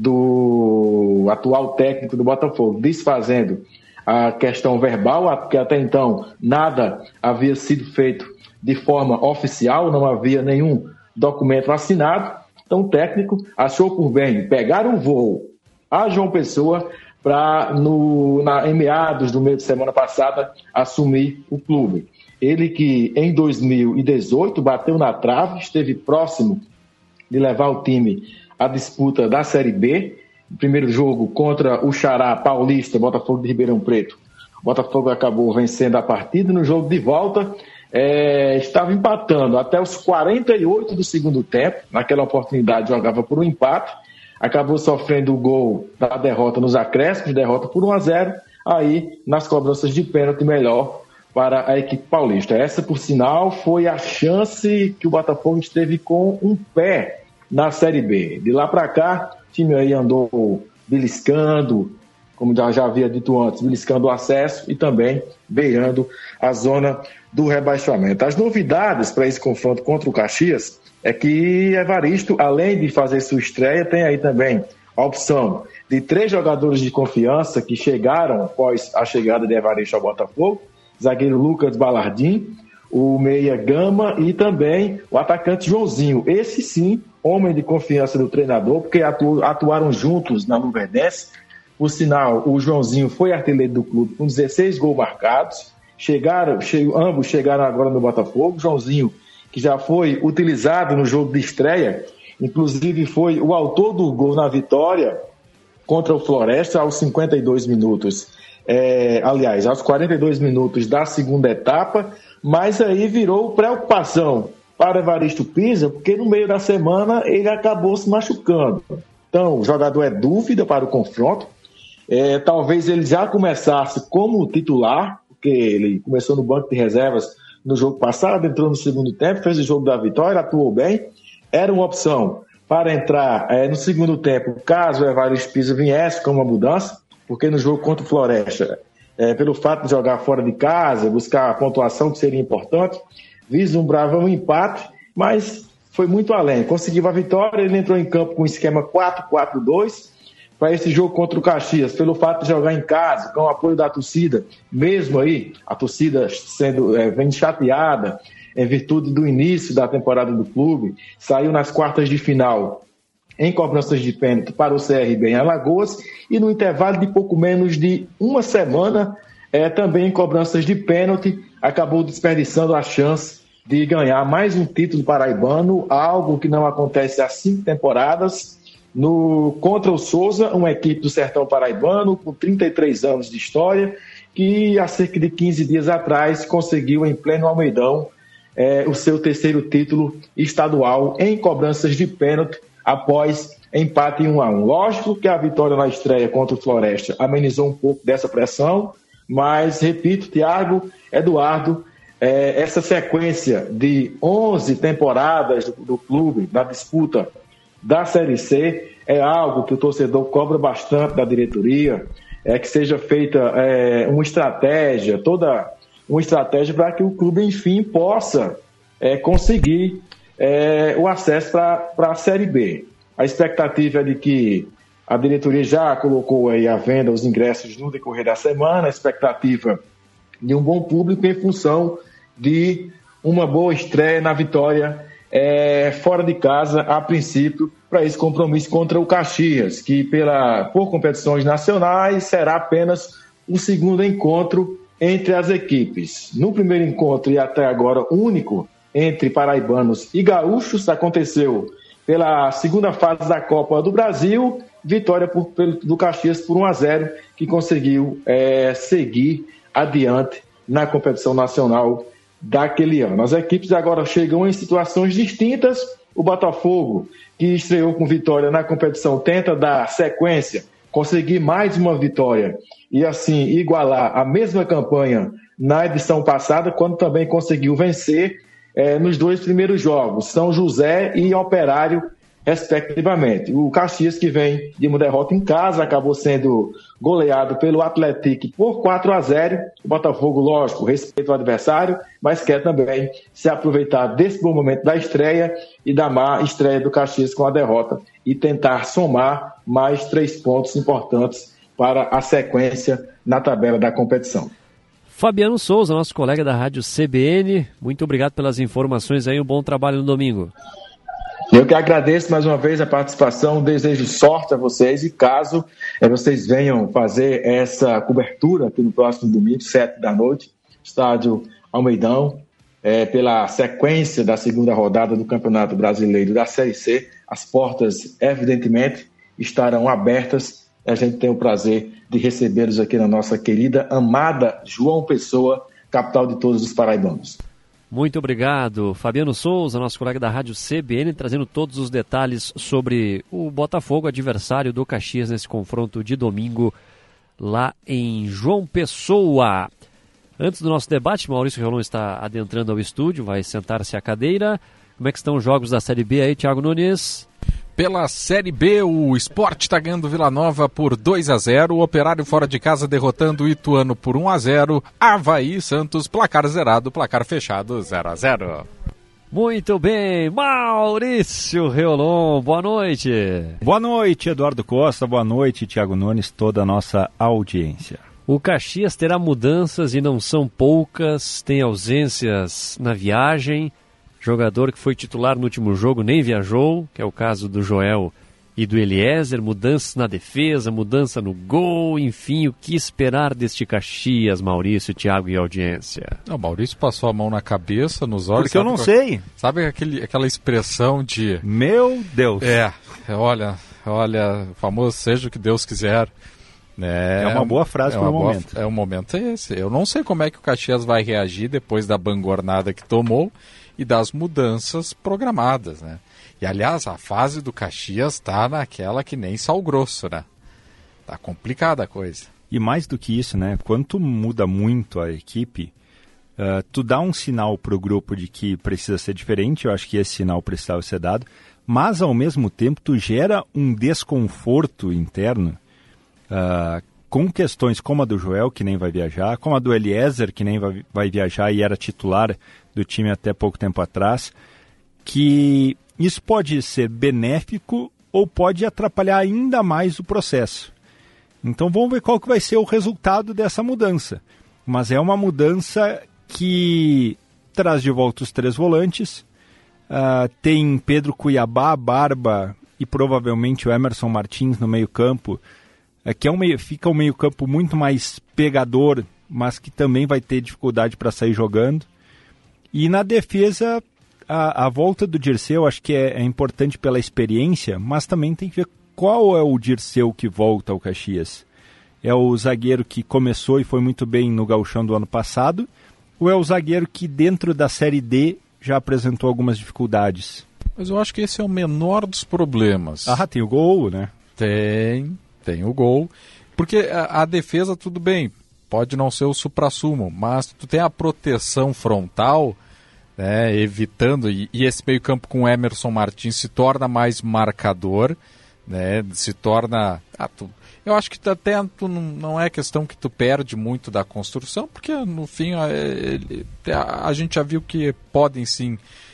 do atual técnico do Botafogo, desfazendo a questão verbal, porque até então nada havia sido feito de forma oficial, não havia nenhum documento assinado. Então o técnico achou por bem pegar um voo a João Pessoa para, em meados do mês de semana passada, assumir o clube. Ele que em dois mil e dezoito bateu na trave, esteve próximo de levar o time à disputa da Série B. O primeiro jogo contra o Xará paulista, Botafogo de Ribeirão Preto. O Botafogo acabou vencendo a partida. No jogo de volta, é, estava empatando até os quarenta e oito do segundo tempo. Naquela oportunidade jogava por um empate. Acabou sofrendo o gol da derrota nos acréscimos, derrota por um a zero. Aí, nas cobranças de pênalti, melhor para a equipe paulista. Essa, por sinal, foi a chance que o Botafogo esteve com um pé na Série B. De lá para cá, o time aí andou beliscando, como já, já havia dito antes, beliscando o acesso e também beirando a zona do rebaixamento. As novidades para esse confronto contra o Caxias é que Evaristo, além de fazer sua estreia, tem aí também a opção de três jogadores de confiança que chegaram após a chegada de Evaristo ao Botafogo: zagueiro Lucas Balardim, o meia Gama e também o atacante Joãozinho. Esse sim, homem de confiança do treinador, porque atu- atuaram juntos na Luverdense. Por sinal, o Joãozinho foi artilheiro do clube com dezesseis gols marcados. Chegaram, che- ambos chegaram agora no Botafogo. Joãozinho, que já foi utilizado no jogo de estreia, inclusive foi o autor do gol na vitória contra o Floresta aos cinquenta e dois minutos. É, aliás, aos quarenta e dois minutos da segunda etapa, mas aí virou preocupação para Evaristo Pisa, porque no meio da semana ele acabou se machucando. Então, o jogador é dúvida para o confronto. É, talvez ele já começasse como titular, porque ele começou no banco de reservas no jogo passado, entrou no segundo tempo, fez o jogo da vitória, atuou bem. Era uma opção para entrar é, no segundo tempo, caso o Evaristo Pisa viesse com uma mudança, porque no jogo contra o Floresta, é, pelo fato de jogar fora de casa, buscar a pontuação que seria importante, vislumbrava um empate, mas foi muito além. Conseguiu a vitória, ele entrou em campo com o esquema quatro quatro dois para esse jogo contra o Caxias, pelo fato de jogar em casa, com o apoio da torcida, mesmo aí, a torcida sendo, é, vem chateada, em virtude do início da temporada do clube, saiu nas quartas de final em cobranças de pênalti para o C R B em Alagoas e no intervalo de pouco menos de uma semana, é, também em cobranças de pênalti, acabou desperdiçando a chance de ganhar mais um título paraibano, algo que não acontece há cinco temporadas, no, contra o Souza, uma equipe do Sertão Paraibano com trinta e três anos de história, que há cerca de quinze dias atrás conseguiu em pleno Almeidão é, o seu terceiro título estadual em cobranças de pênalti, após empate em um a um. Lógico que a vitória na estreia contra o Floresta amenizou um pouco dessa pressão, mas, repito, Thiago, Eduardo, é, essa sequência de onze temporadas do, do clube na disputa da Série C é algo que o torcedor cobra bastante da diretoria, é que seja feita é, uma estratégia, toda uma estratégia para que o clube, enfim, possa é, conseguir É, o acesso para a Série B. A expectativa é de que a diretoria já colocou aí à venda os ingressos no decorrer da semana, a expectativa de um bom público em função de uma boa estreia na vitória é, fora de casa, a princípio, para esse compromisso contra o Caxias, que pela, por competições nacionais será apenas o segundo encontro entre as equipes. No primeiro encontro, e até agora único, entre paraibanos e gaúchos, aconteceu pela segunda fase da Copa do Brasil, vitória por, pelo, do Caxias por um a zero, que conseguiu é, seguir adiante na competição nacional daquele ano. As equipes agora chegam em situações distintas. O Botafogo, que estreou com vitória na competição, tenta dar sequência, conseguir mais uma vitória e assim igualar a mesma campanha na edição passada, quando também conseguiu vencer É, nos dois primeiros jogos, São José e Operário, respectivamente. O Caxias, que vem de uma derrota em casa, acabou sendo goleado pelo Atlético por quatro a zero. O Botafogo, lógico, respeita o adversário, mas quer também se aproveitar desse bom momento da estreia e da má estreia do Caxias com a derrota e tentar somar mais três pontos importantes para a sequência na tabela da competição. Fabiano Souza, nosso colega da Rádio C B N, muito obrigado pelas informações aí, um bom trabalho no domingo. Eu que agradeço mais uma vez a participação, desejo sorte a vocês e caso é, vocês venham fazer essa cobertura aqui no próximo domingo, sete da noite, estádio Almeidão, é, pela sequência da segunda rodada do Campeonato Brasileiro da Série C, as portas evidentemente estarão abertas. A gente tem o prazer de recebê-los aqui na nossa querida, amada João Pessoa, capital de todos os paraibanos. Muito obrigado, Fabiano Souza, nosso colega da Rádio C B N, trazendo todos os detalhes sobre o Botafogo, adversário do Caxias nesse confronto de domingo lá em João Pessoa. Antes do nosso debate, Maurício Rolon está adentrando ao estúdio, vai sentar-se à cadeira. Como é que estão os jogos da Série B aí, Thiago Nunes? Pela Série B, o Sport está ganhando Vila Nova por dois a zero, o Operário fora de casa derrotando o Ituano por um a zero, Avaí Santos, placar zerado, placar fechado zero a zero. Muito bem, Maurício Reolon, boa noite. Boa noite, Eduardo Costa, boa noite, Thiago Nunes, toda a nossa audiência. O Caxias terá mudanças e não são poucas, tem ausências na viagem. Jogador que foi titular no último jogo nem viajou, que é o caso do Joel e do Eliezer. Mudanças na defesa, mudança no gol, enfim, o que esperar deste Caxias, Maurício, Thiago e audiência? O Maurício passou a mão na cabeça, nos olhos. Porque eu não qual, sei. Sabe aquele, aquela expressão de... Meu Deus. É, olha, olha, o famoso seja o que Deus quiser. É, é uma boa frase é para o boa, momento. É o momento é esse. Eu não sei como é que o Caxias vai reagir depois da bangornada que tomou e das mudanças programadas, né? E, aliás, a fase do Caxias está naquela que nem sal grosso, né? Tá complicada a coisa. E mais do que isso, né? Quanto muda muito a equipe, uh, tu dá um sinal para o grupo de que precisa ser diferente, eu acho que esse sinal precisava ser dado, mas, ao mesmo tempo, tu gera um desconforto interno uh, com questões como a do Joel, que nem vai viajar, como a do Eliezer, que nem vai, vai viajar e era titular do time até pouco tempo atrás, que isso pode ser benéfico ou pode atrapalhar ainda mais o processo. Então vamos ver qual que vai ser o resultado dessa mudança. Mas é uma mudança que traz de volta os três volantes, uh, tem Pedro Cuiabá, Barba e provavelmente o Emerson Martins no meio campo, uh, que é um meio, fica um meio campo muito mais pegador, mas que também vai ter dificuldade para sair jogando. E na defesa, a, a volta do Dirceu acho que é, é importante pela experiência, mas também tem que ver qual é o Dirceu que volta ao Caxias. É o zagueiro que começou e foi muito bem no Gauchão do ano passado, ou é o zagueiro que dentro da Série D já apresentou algumas dificuldades? Mas eu acho que esse é o menor dos problemas. Ah, tem o gol, né? Tem, tem o gol. Porque a, a defesa, tudo bem, pode não ser o suprassumo, mas tu tem a proteção frontal, né, evitando, e, e esse meio campo com o Emerson Martins se torna mais marcador, né, se torna... Ah, tu, eu acho que até tu não, não é questão que tu perde muito da construção, porque no fim a, a, a gente já viu que podem sim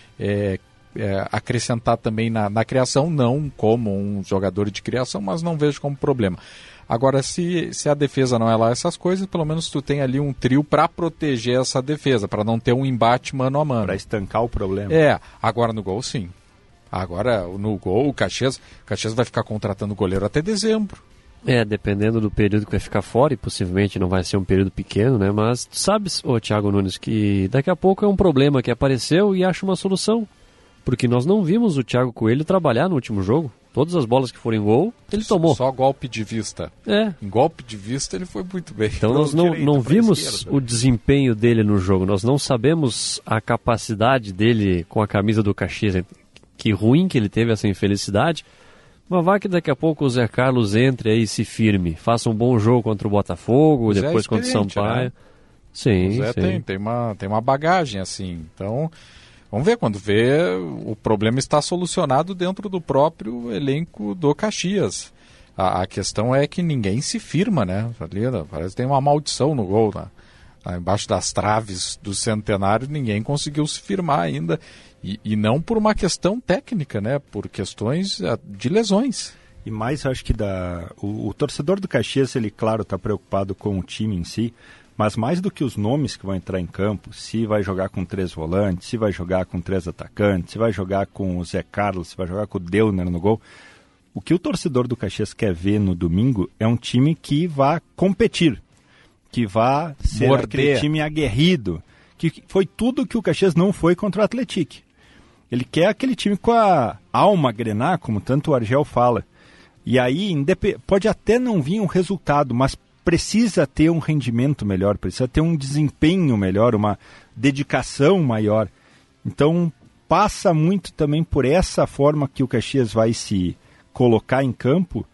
é, é, acrescentar também na, na criação, não como um jogador de criação, mas não vejo como problema. Agora, se, se a defesa não é lá essas coisas, pelo menos tu tem ali um trio para proteger essa defesa, para não ter um embate mano a mano. Para estancar o problema. É, agora no gol sim. Agora no gol o Caxias, o Caxias vai ficar contratando goleiro até dezembro. É, dependendo do período que vai ficar fora, e possivelmente não vai ser um período pequeno, né? Mas tu sabes, ô Thiago Nunes, que daqui a pouco é um problema que apareceu e acha uma solução. Porque nós não vimos o Thiago Coelho trabalhar no último jogo. Todas as bolas que foram em gol, ele tomou. Só golpe de vista. É. Em golpe de vista ele foi muito bem. Então nós não, não vimos o desempenho dele no jogo. Nós não sabemos a capacidade dele com a camisa do Caxias. Que ruim que ele teve essa infelicidade. Mas vai que daqui a pouco o Zé Carlos entre aí e se firme. Faça um bom jogo contra o Botafogo, o depois é contra o Sampaio. Né? Sim, o Zé sim. Tem, tem, uma, tem uma bagagem assim. Então... Vamos ver, quando vê, o problema está solucionado dentro do próprio elenco do Caxias. A, a questão é que ninguém se firma, né? Ali, parece que tem uma maldição no gol, né? Lá embaixo das traves do Centenário, ninguém conseguiu se firmar ainda. E, e não por uma questão técnica, né? Por questões de lesões. E mais, eu acho que da, o, o torcedor do Caxias, ele, claro, está preocupado com o time em si, mas mais do que os nomes que vão entrar em campo, se vai jogar com três volantes, se vai jogar com três atacantes, se vai jogar com o Zé Carlos, se vai jogar com o Deuner no gol, o que o torcedor do Caxias quer ver no domingo é um time que vá competir, que vá ser Morder. Aquele time aguerrido, que foi tudo que o Caxias não foi contra o Atlético. Ele quer aquele time com a alma grenar, como tanto o Argel fala. E aí pode até não vir um resultado, mas precisa ter um rendimento melhor, precisa ter um desempenho melhor, uma dedicação maior. Então, passa muito também por essa forma que o Caxias vai se colocar em campo,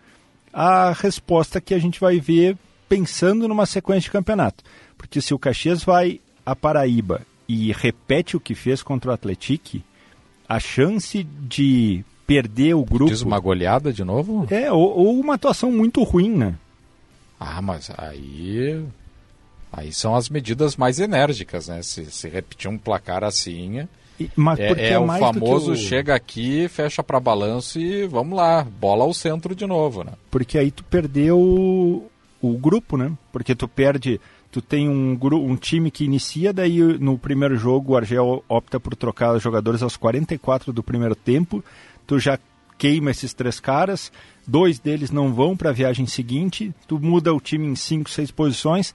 a resposta que a gente vai ver pensando numa sequência de campeonato. Porque se o Caxias vai a Paraíba e repete o que fez contra o Atlético, a chance de perder o grupo... Diz uma goleada de novo? É, ou, ou uma atuação muito ruim, né? Ah, mas aí... Aí são as medidas mais enérgicas, né? Se, se repetir um placar assim... E, mas é porque é, é o mais famoso do que o... chega aqui, fecha para balanço e vamos lá, bola ao centro de novo, né? Porque aí tu perdeu o, o grupo, né? Porque tu perde... Tu tem um, um time que inicia, daí no primeiro jogo o Argel opta por trocar os jogadores aos quarenta e quatro do primeiro tempo, tu já queima esses três caras, dois deles não vão para a viagem seguinte, tu muda o time em cinco, seis posições,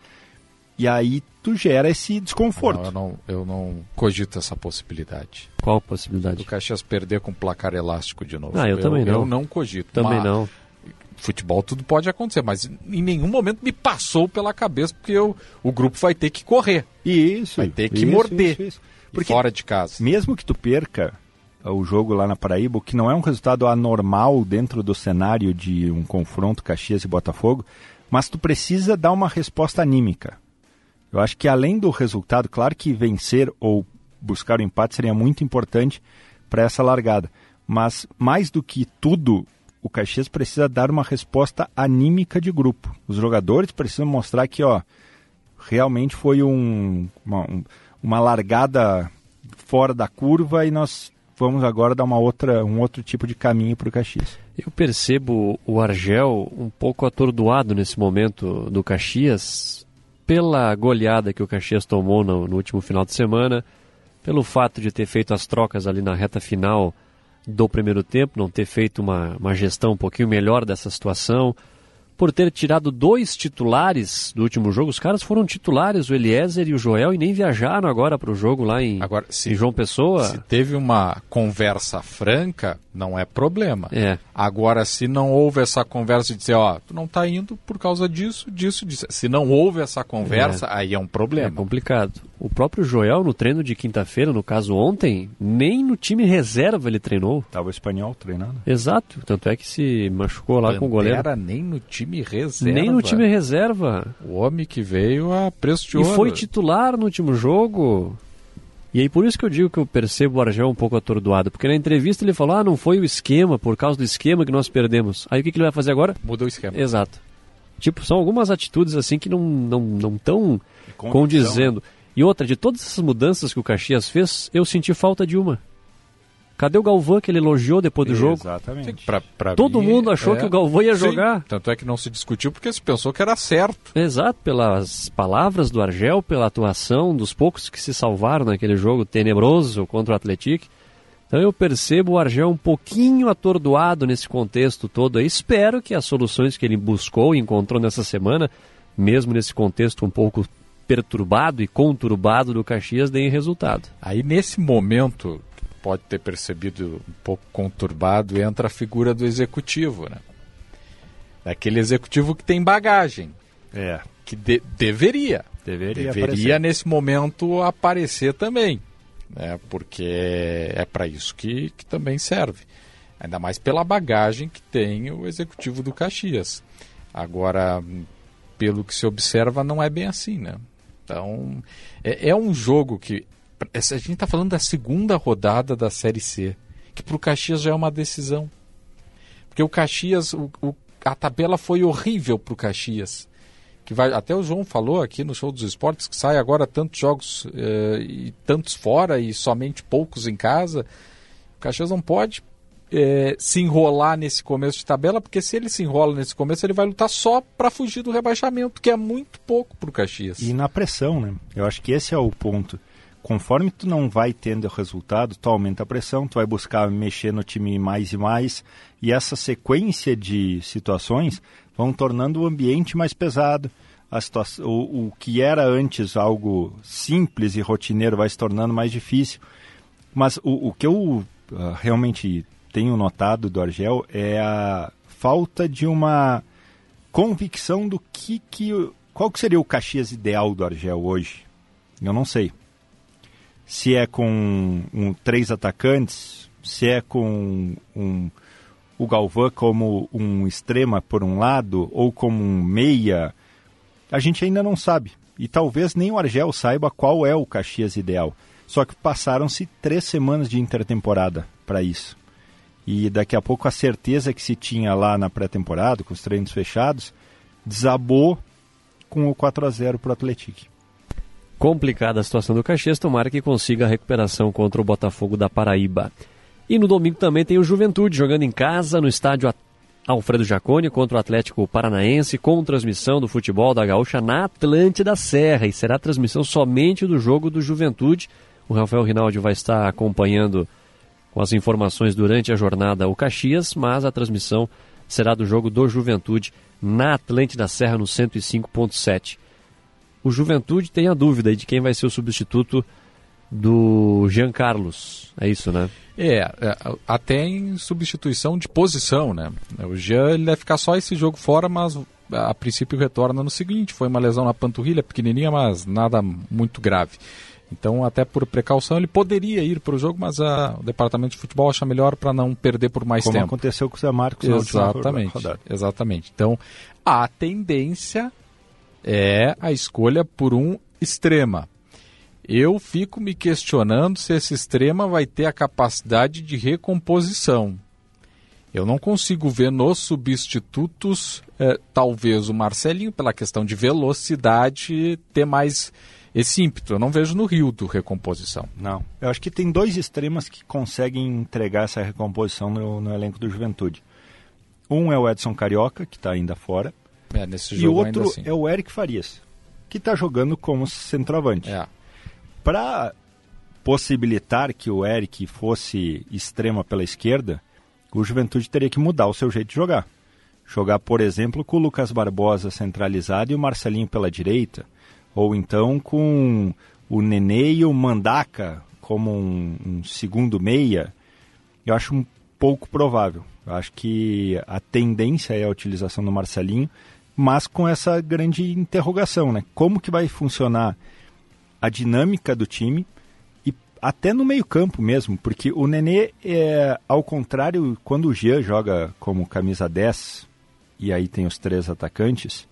e aí tu gera esse desconforto. Não, eu, não, eu não cogito essa possibilidade. Qual possibilidade? O Caxias perder com placar elástico de novo. Ah, eu, eu também não. Eu não cogito. Também Mas... não. Futebol tudo pode acontecer, mas em nenhum momento me passou pela cabeça, porque eu, o grupo vai ter que correr. Isso. Vai ter que isso, morder. Isso, isso. Porque fora de casa. Mesmo que tu perca o jogo lá na Paraíba, o que não é um resultado anormal dentro do cenário de um confronto Caxias e Botafogo, mas tu precisa dar uma resposta anímica. Eu acho que além do resultado, claro que vencer ou buscar o empate seria muito importante para essa largada, mas mais do que tudo, o Caxias precisa dar uma resposta anímica de grupo. Os jogadores precisam mostrar que, ó, realmente foi um, uma, um, uma largada fora da curva e nós vamos agora dar uma outra, um outro tipo de caminho para o Caxias. Eu percebo o Argel um pouco atordoado nesse momento do Caxias pela goleada que o Caxias tomou no, no último final de semana, pelo fato de ter feito as trocas ali na reta final do primeiro tempo, não ter feito uma, uma gestão um pouquinho melhor dessa situação, por ter tirado dois titulares do último jogo. Os caras foram titulares, o Eliezer e o Joel, e nem viajaram agora para o jogo lá em, agora, se, em João Pessoa. Se teve uma conversa franca, não é problema. É. Agora, se não houve essa conversa de dizer, ó, tu não tá indo por causa disso, disso, disso. Se não houve essa conversa, é. aí é um problema. É complicado. O próprio Joel, no treino de quinta-feira, no caso ontem, nem no time reserva ele treinou. Tava o espanhol treinando. Exato. Tanto é que se machucou lá Pantera com o goleiro. Não era nem no time reserva. Nem no time reserva. O homem que veio a preço de ouro. E foi titular no último jogo. E aí por isso que eu digo que eu percebo o Argel um pouco atordoado. Porque na entrevista ele falou, ah, não foi o esquema, por causa do esquema que nós perdemos. Aí o que, que ele vai fazer agora? Mudou o esquema. Exato. Tipo, são algumas atitudes assim que não não não estão condizendo. E outra, de todas essas mudanças que o Caxias fez, eu senti falta de uma. Cadê o Galvão que ele elogiou depois do Exatamente. jogo? Exatamente. Pra, pra Todo mim, mundo achou é... que o Galvão ia Sim, jogar. Tanto é que não se discutiu porque se pensou que era certo. Exato, pelas palavras do Argel, pela atuação dos poucos que se salvaram naquele jogo tenebroso contra o Atlético. Então eu percebo o Argel um pouquinho atordoado nesse contexto todo. Eu espero que as soluções que ele buscou e encontrou nessa semana, mesmo nesse contexto um pouco perturbado e conturbado do Caxias, deem resultado. Aí nesse momento, pode ter percebido um pouco conturbado, entra a figura do executivo, né? Daquele executivo que tem bagagem. É. Que de, deveria. Deveria, deveria nesse momento aparecer também. Né? Porque é para isso que, que também serve. Ainda mais pela bagagem que tem o executivo do Caxias. Agora, pelo que se observa, não é bem assim, né? Então, é, é um jogo que... A gente está falando da segunda rodada da Série C, que para o Caxias já é uma decisão. Porque o Caxias, o, o, a tabela foi horrível para o Caxias. Que vai, até o João falou aqui no Show dos Esportes que sai agora tantos jogos eh, e tantos fora e somente poucos em casa. O Caxias não pode eh, se enrolar nesse começo de tabela, porque se ele se enrola nesse começo, ele vai lutar só para fugir do rebaixamento, que é muito pouco para o Caxias. E na pressão, né? Eu acho que esse é o ponto. Conforme tu não vai tendo o resultado, tu aumenta a pressão, tu vai buscar mexer no time mais e mais, e essa sequência de situações vão tornando o ambiente mais pesado. A situação, o, o que era antes algo simples e rotineiro vai se tornando mais difícil. Mas o, o que eu uh, realmente tenho notado do Argel é a falta de uma convicção do que, que qual que seria o Caxias ideal do Argel hoje. Eu não sei. Se é com um, três atacantes, se é com um, o Galvão como um extrema por um lado, ou como um meia, a gente ainda não sabe. E talvez nem o Argel saiba qual é o Caxias ideal. Só que passaram-se três semanas de intertemporada para isso. E daqui a pouco a certeza que se tinha lá na pré-temporada, com os treinos fechados, desabou com o quatro a zero para o Atlético. Complicada a situação do Caxias, tomara que consiga a recuperação contra o Botafogo da Paraíba. E no domingo também tem o Juventude jogando em casa no estádio Alfredo Jaconi contra o Atlético Paranaense, com transmissão do futebol da Gaúcha na Atlântida Serra, e será transmissão somente do jogo do Juventude. O Rafael Rinaldi vai estar acompanhando com as informações durante a jornada o Caxias, mas a transmissão será do jogo do Juventude na Atlântida Serra no cento e cinco ponto sete. O Juventude tem a dúvida aí de quem vai ser o substituto do Jean Carlos, é isso, né? É, até em substituição de posição, né? O Jean ele deve ficar só esse jogo fora, mas a princípio retorna no seguinte. Foi uma lesão na panturrilha, pequenininha, mas nada muito grave. Então, até por precaução, ele poderia ir para o jogo, mas a, o departamento de futebol acha melhor para não perder por mais Como tempo. Como aconteceu com o Zé Marcos na exatamente, última rodada. Exatamente. Então, a tendência é a escolha por um extrema. Eu fico me questionando se esse extrema vai ter a capacidade de recomposição. Eu não consigo ver nos substitutos, eh, talvez o Marcelinho, pela questão de velocidade, ter mais esse ímpeto. Eu não vejo no Rildo recomposição. Não. Eu acho que tem dois extremas que conseguem entregar essa recomposição no, no elenco do Juventude. Um é o Edson Carioca, que está ainda fora. É, nesse e jogo o outro ainda assim. é o Eric Farias, que está jogando como centroavante. É. Para possibilitar que o Eric fosse extrema pela esquerda, o Juventude teria que mudar o seu jeito de jogar. Jogar, por exemplo, com o Lucas Barbosa centralizado e o Marcelinho pela direita. Ou então com o Nenê e o Mandaca como um, um segundo meia. Eu acho um pouco provável. Eu acho que a tendência é a utilização do Marcelinho, mas com essa grande interrogação, né? Como que vai funcionar a dinâmica do time e até no meio-campo mesmo, porque o Nenê, é, ao contrário, quando o Jean joga como camisa dez, e aí tem os três atacantes,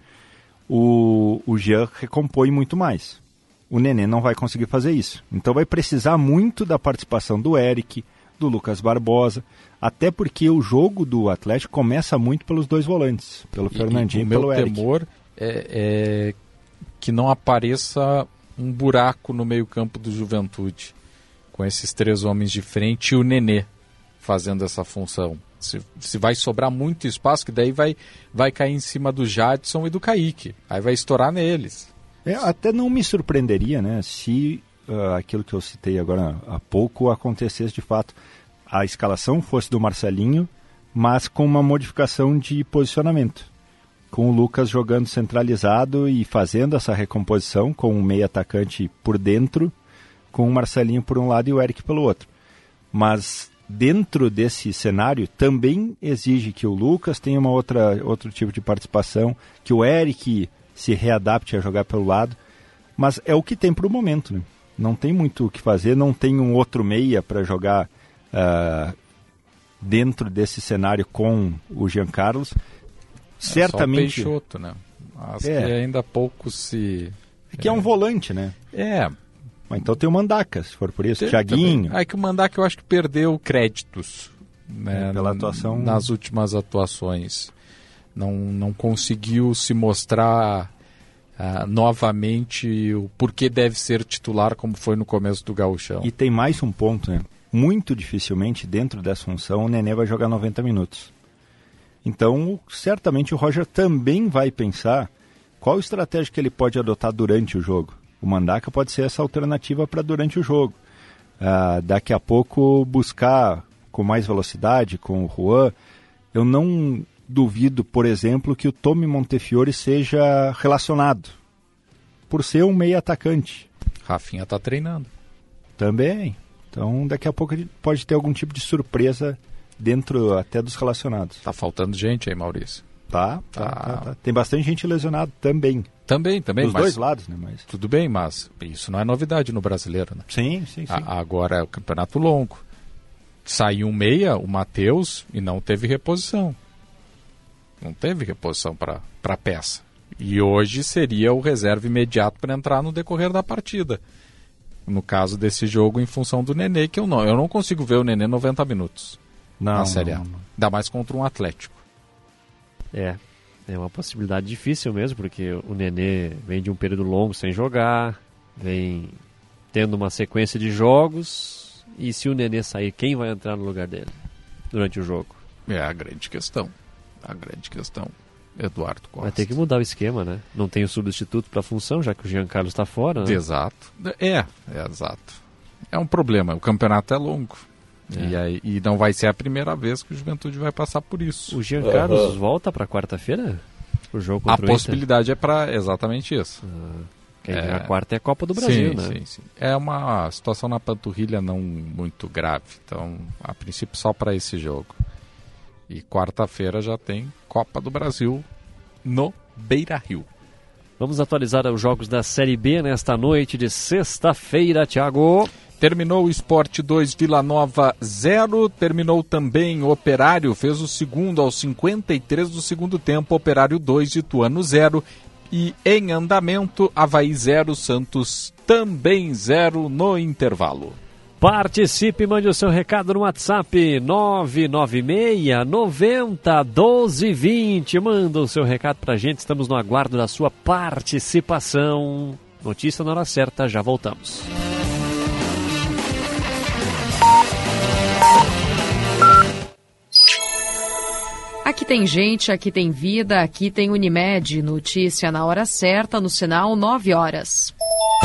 o, o Jean recompõe muito mais. O Nenê não vai conseguir fazer isso. Então vai precisar muito da participação do Eric, do Lucas Barbosa, até porque o jogo do Atlético começa muito pelos dois volantes, pelo e, Fernandinho e, e pelo Eric. O meu temor é, é que não apareça um buraco no meio-campo do Juventude, com esses três homens de frente e o Nenê fazendo essa função. Se, se vai sobrar muito espaço, que daí vai, vai cair em cima do Jadson e do Kaique. Aí vai estourar neles. É, até não me surpreenderia, né, se uh, aquilo que eu citei agora há pouco acontecesse de fato. A escalação fosse do Marcelinho, mas com uma modificação de posicionamento. Com o Lucas jogando centralizado e fazendo essa recomposição com um meio atacante por dentro, com o Marcelinho por um lado e o Eric pelo outro. Mas dentro desse cenário também exige que o Lucas tenha uma outra, outro tipo de participação, que o Eric se readapte a jogar pelo lado, mas é o que tem para o momento, né? Não tem muito o que fazer, não tem um outro meia para jogar uh, dentro desse cenário com o Jean Carlos. Certamente. É só o Peixoto, né? Mas é. que ainda pouco se... É que é um volante, né? É. Mas então tem o Mandaca, se for por isso, Thiaguinho. É que o Mandaca eu acho que perdeu créditos, né? É, pela atuação... Nas últimas atuações. Não, não conseguiu se mostrar uh, novamente o porquê deve ser titular como foi no começo do Gauchão. E tem mais um ponto, né? Muito dificilmente dentro dessa função o Nenê vai jogar noventa minutos. Então, certamente o Roger também vai pensar qual estratégia que ele pode adotar durante o jogo. O Mandaca pode ser essa alternativa para durante o jogo. Uh, daqui a pouco buscar com mais velocidade, com o Juan. Eu não duvido, por exemplo, que o Tommy Montefiore seja relacionado por ser um meio atacante. Rafinha está treinando. Também. Então, daqui a pouco ele pode ter algum tipo de surpresa dentro até dos relacionados. Tá faltando gente aí, Maurício. Tá, tá, tá, tá, tá. Tem bastante gente lesionada também. Também, também. Dos mas, dois lados, né? Mas... Tudo bem, mas isso não é novidade no brasileiro, né? Sim, sim, sim. A, agora é o campeonato longo. Saiu um meia, o Matheus, e não teve reposição. Não teve reposição para a peça. E hoje seria o reserva imediato para entrar no decorrer da partida. No caso desse jogo, em função do Nenê, que eu não, eu não consigo ver o Nenê noventa minutos. Não, na Série A. não, não. Ainda mais contra um Atlético. É, é uma possibilidade difícil mesmo, porque o Nenê vem de um período longo sem jogar, vem tendo uma sequência de jogos, e se o Nenê sair, quem vai entrar no lugar dele durante o jogo? É a grande questão. A grande questão. Eduardo Costa. Vai ter que mudar o esquema, né? Não tem o substituto para a função, já que o Jean Carlos está fora, né? Exato. É, é exato. É um problema, o campeonato é longo. É. E, aí, e não vai ser a primeira vez que o Juventude vai passar por isso. O Jean Carlos uhum. volta para quarta-feira? O jogo contra a o Inter? possibilidade é para exatamente isso. Ah, quem é... a quarta é a Copa do Brasil, sim, né? Sim, sim. É uma situação na panturrilha não muito grave. Então, a princípio, só para esse jogo. E quarta-feira já tem Copa do Brasil no Beira-Rio. Vamos atualizar os jogos da Série B nesta noite de sexta-feira, Thiago. Terminou o Sport dois, Vila Nova zero. Terminou também o Operário, fez o segundo aos cinquenta e três do segundo tempo. Operário dois, Ituano zero. E em andamento, Avaí zero, Santos também zero no intervalo. Participe, mande o seu recado no WhatsApp nove nove seis, noventa, doze, vinte. Manda o seu recado pra gente, estamos no aguardo da sua participação. Notícia na hora certa, já voltamos. Aqui tem gente, aqui tem vida, aqui tem Unimed. Notícia na hora certa, no sinal nove horas.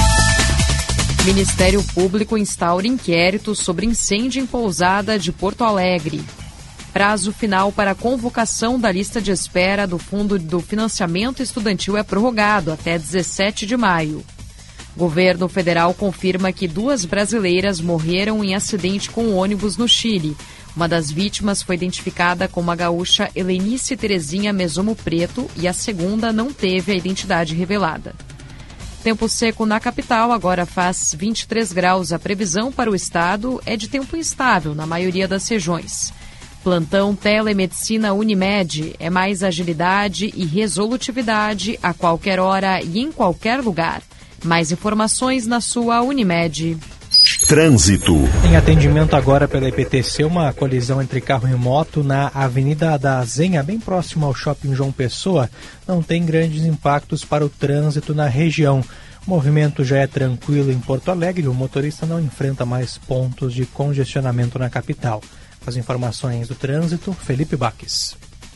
Ministério Público instaura inquérito sobre incêndio em pousada de Porto Alegre. Prazo final para a convocação da lista de espera do Fundo do Financiamento Estudantil é prorrogado até dezessete de maio. Governo federal confirma que duas brasileiras morreram em acidente com ônibus no Chile. Uma das vítimas foi identificada como a gaúcha Helenice Terezinha Mesomo Preto e a segunda não teve a identidade revelada. Tempo seco na capital, agora faz vinte e três graus. A previsão para o estado é de tempo instável na maioria das regiões. Plantão Telemedicina Unimed é mais agilidade e resolutividade a qualquer hora e em qualquer lugar. Mais informações na sua Unimed. Trânsito. Em atendimento agora pela E P T C, uma colisão entre carro e moto na Avenida da Zenha, bem próximo ao Shopping João Pessoa, não tem grandes impactos para o trânsito na região. O movimento já é tranquilo em Porto Alegre, o motorista não enfrenta mais pontos de congestionamento na capital. As informações do trânsito, Felipe Baques.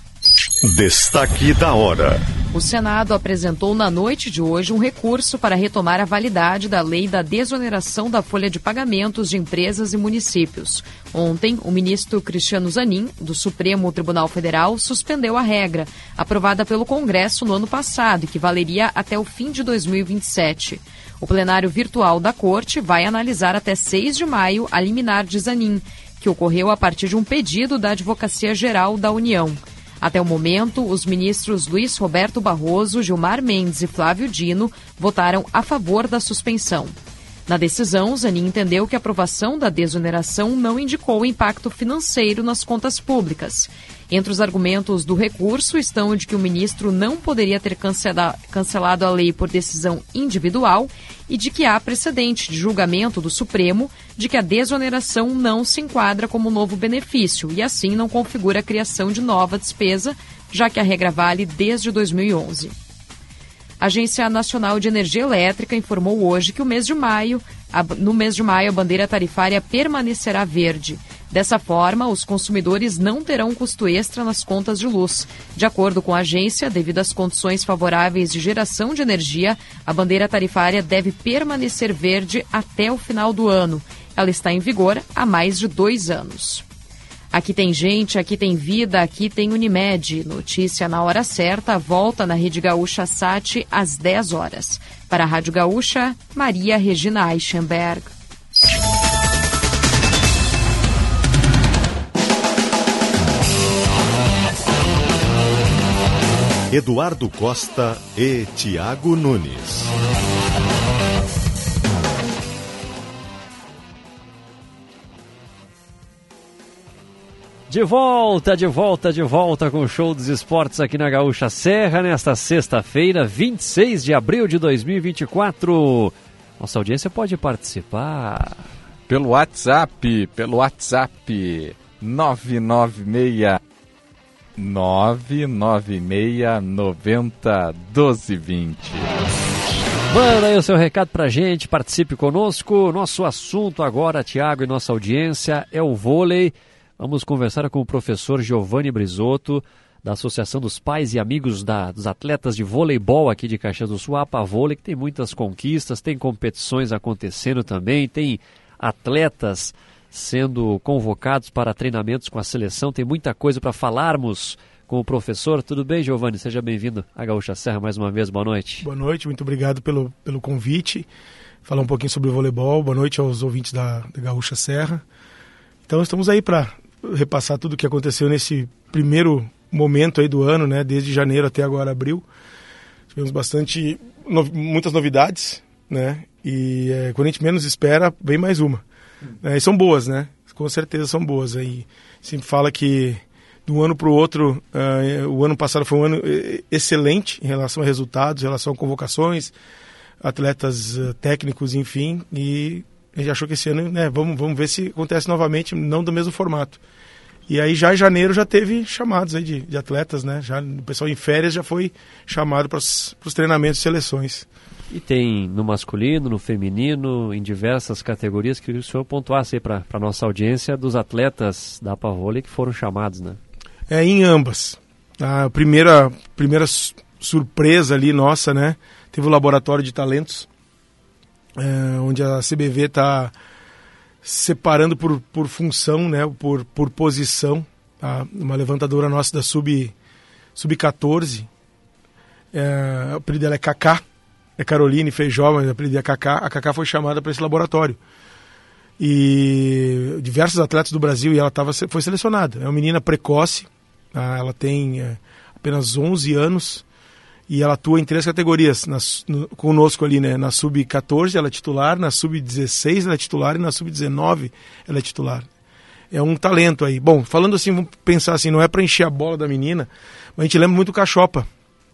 Destaque da hora. O Senado apresentou na noite de hoje um recurso para retomar a validade da lei da desoneração da folha de pagamentos de empresas e municípios. Ontem, o ministro Cristiano Zanin, do Supremo Tribunal Federal, suspendeu a regra, aprovada pelo Congresso no ano passado e que valeria até o fim de dois mil e vinte e sete. O plenário virtual da Corte vai analisar até seis de maio a liminar de Zanin, que ocorreu a partir de um pedido da Advocacia Geral da União. Até o momento, os ministros Luiz Roberto Barroso, Gilmar Mendes e Flávio Dino votaram a favor da suspensão. Na decisão, Zanin entendeu que a aprovação da desoneração não indicou impacto financeiro nas contas públicas. Entre os argumentos do recurso estão o de que o ministro não poderia ter cancela- cancelado a lei por decisão individual e de que há precedente de julgamento do Supremo de que a desoneração não se enquadra como novo benefício e assim não configura a criação de nova despesa, já que a regra vale desde dois mil e onze. A Agência Nacional de Energia Elétrica informou hoje que o mês de maio, a, no mês de maio a bandeira tarifária permanecerá verde. Dessa forma, os consumidores não terão custo extra nas contas de luz. De acordo com a agência, devido às condições favoráveis de geração de energia, a bandeira tarifária deve permanecer verde até o final do ano. Ela está em vigor há mais de dois anos. Aqui tem gente, aqui tem vida, aqui tem Unimed. Notícia na hora certa, volta na Rede Gaúcha Sat às dez horas. Para a Rádio Gaúcha, Maria Regina Eichenberg. Eduardo Costa e Thiago Nunes. De volta, de volta, de volta com o Show dos Esportes aqui na Gaúcha Serra, nesta sexta-feira, vinte e seis de abril de dois mil e vinte e quatro. Nossa audiência pode participar pelo WhatsApp, pelo WhatsApp nove nove seis nove nove seis noventa doze vinte. Manda aí o seu recado pra gente, participe conosco. Nosso assunto agora, Tiago, e nossa audiência é o vôlei. Vamos conversar com o professor Giovanni Brisotto, da Associação dos Pais e Amigos da, dos Atletas de Voleibol aqui de Caxias do Sul, a APAVôlei, que tem muitas conquistas, tem competições acontecendo também, tem atletas sendo convocados para treinamentos com a seleção, tem muita coisa para falarmos com o professor. Tudo bem, Giovanni? Seja bem-vindo à Gaúcha Serra mais uma vez. Boa noite. Boa noite, muito obrigado pelo, pelo convite. Falar um pouquinho sobre o voleibol. Boa noite aos ouvintes da, da Gaúcha Serra. Então estamos aí para repassar tudo o que aconteceu nesse primeiro momento aí do ano, né? Desde janeiro até agora abril. Tivemos bastante, no, muitas novidades, né? E é, quando a gente menos espera, vem mais uma. É, e são boas, né? Com certeza são boas. Aí sempre fala que de um ano para o outro, uh, o ano passado foi um ano excelente em relação a resultados, em relação a convocações, atletas uh, técnicos, enfim, e a gente achou que esse ano, né, vamos, vamos ver se acontece novamente, não do mesmo formato. E aí já em janeiro já teve chamados aí de, de atletas, né? Já, o pessoal em férias já foi chamado para os treinamentos e seleções. E tem no masculino, no feminino, em diversas categorias, que o senhor pontuasse aí para a nossa audiência dos atletas da APAVôlei que foram chamados, né? É, em ambas. A primeira, primeira surpresa ali nossa, né? Teve o laboratório de talentos, é, onde a C B V está separando por, por função, né? Por, por posição. Tá? Uma levantadora nossa da sub, sub catorze, é, o apelido dela é Cacá, é Caroline Feijó, mas o apelido é Cacá. A Cacá foi chamada para esse laboratório. E diversos atletas do Brasil, e ela tava, foi selecionada. É uma menina precoce, tá? Ela tem é, apenas onze anos e ela atua em três categorias. Na, no, conosco ali, né? Na sub catorze ela é titular, na sub dezesseis ela é titular e na sub dezenove ela é titular. É um talento aí. Bom, falando assim, vamos pensar assim, não é para encher a bola da menina, mas a gente lembra muito o Cachopa.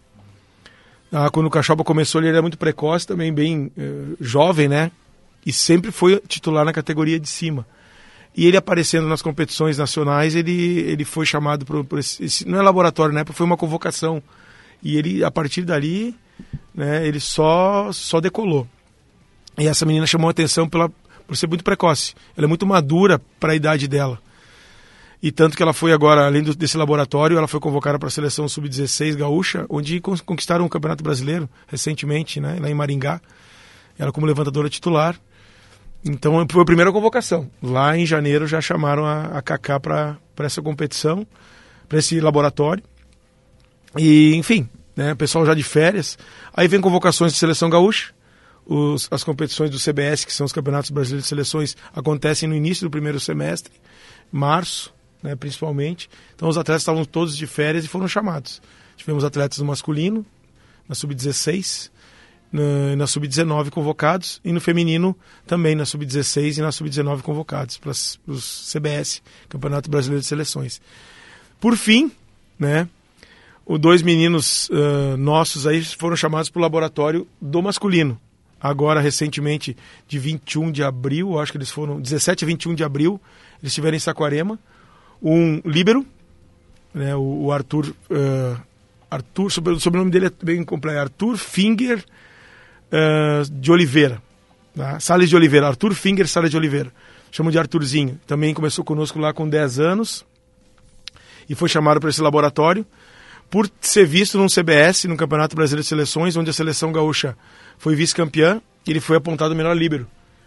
Ah, quando o Cachopa começou, ele era muito precoce, também bem eh, jovem, né? E sempre foi titular na categoria de cima. E ele aparecendo nas competições nacionais, ele, ele foi chamado para esse, esse... Não é laboratório, né? Foi uma convocação. E ele, a partir dali, né, ele só, só decolou. E essa menina chamou a atenção pela, por ser muito precoce. Ela é muito madura para a idade dela. E tanto que ela foi agora, além do, desse laboratório, ela foi convocada para a seleção sub dezesseis gaúcha, onde conquistaram o Campeonato Brasileiro recentemente, né, lá em Maringá. Ela como levantadora titular. Então foi a primeira convocação. Lá em janeiro já chamaram a, a Cacá para essa competição, para esse laboratório. E, enfim, né, o pessoal já de férias. Aí vem convocações de seleção gaúcha. Os, as competições do C B S, que são os Campeonatos Brasileiros de Seleções, acontecem no início do primeiro semestre, março, né, principalmente. Então os atletas estavam todos de férias e foram chamados. Tivemos atletas no masculino, na sub dezesseis, na, na sub dezenove convocados, e no feminino também na sub dezesseis e na sub dezenove convocados para os C B S, Campeonato Brasileiro de Seleções. Por fim, né, os dois meninos uh, nossos aí foram chamados para o laboratório do masculino. Agora, recentemente, de vinte e um de abril, acho que eles foram, dezessete a vinte e um de abril, eles estiveram em Saquarema. Um líbero, né, o, o Arthur, uh, Arthur sobre, o sobrenome dele é bem completo, Arthur Finger uh, de Oliveira, tá? Salles de Oliveira, Arthur Finger Salles de Oliveira, chamam de Arthurzinho, também começou conosco lá com dez anos e foi chamado para esse laboratório por ser visto num C B S, no Campeonato Brasileiro de Seleções, onde a seleção gaúcha foi vice-campeã, ele foi apontado o melhor líbero.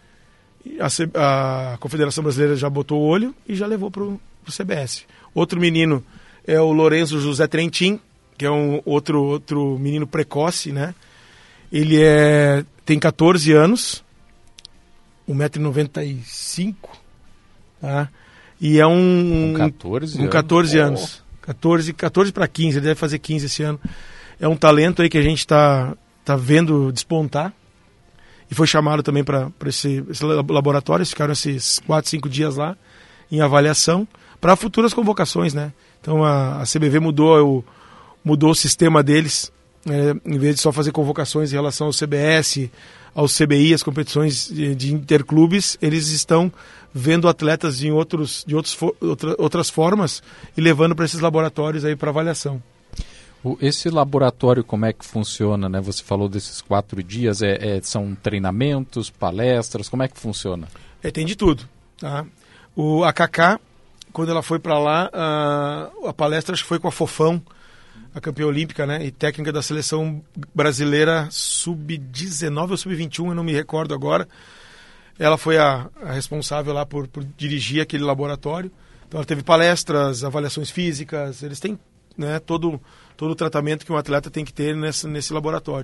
A, a Confederação Brasileira já botou o olho e já levou para o C B S. Outro menino é o Lourenço José Trentin, que é um outro, outro menino precoce, né? Ele é, tem catorze anos, um metro e noventa e cinco, tá? E é um... Com catorze um, catorze anos. catorze, catorze para quinze, ele deve fazer quinze esse ano. É um talento aí que a gente está tá vendo despontar. E foi chamado também para esse, esse laboratório, ficaram esses quatro, cinco dias lá em avaliação para futuras convocações, né? Então a, a C B V mudou o, mudou o sistema deles, né? Em vez de só fazer convocações em relação ao C B S, ao C B I, as competições de, de interclubes, eles estão vendo atletas em outros, de outros, outra, outras formas e levando para esses laboratórios aí para avaliação. O, esse laboratório, como é que funciona, né? Você falou desses quatro dias, é, é, são treinamentos, palestras, como é que funciona? É, tem de tudo, tá? O, a Cacá, quando ela foi para lá, a, a palestra acho que foi com a Fofão, a campeã olímpica, né? E técnica da seleção brasileira sub dezenove ou sub vinte e um, eu não me recordo agora. Ela foi a, a responsável lá por, por dirigir aquele laboratório. Então ela teve palestras, avaliações físicas, eles têm, né, todo, todo o tratamento que um atleta tem que ter nesse, nesse laboratório.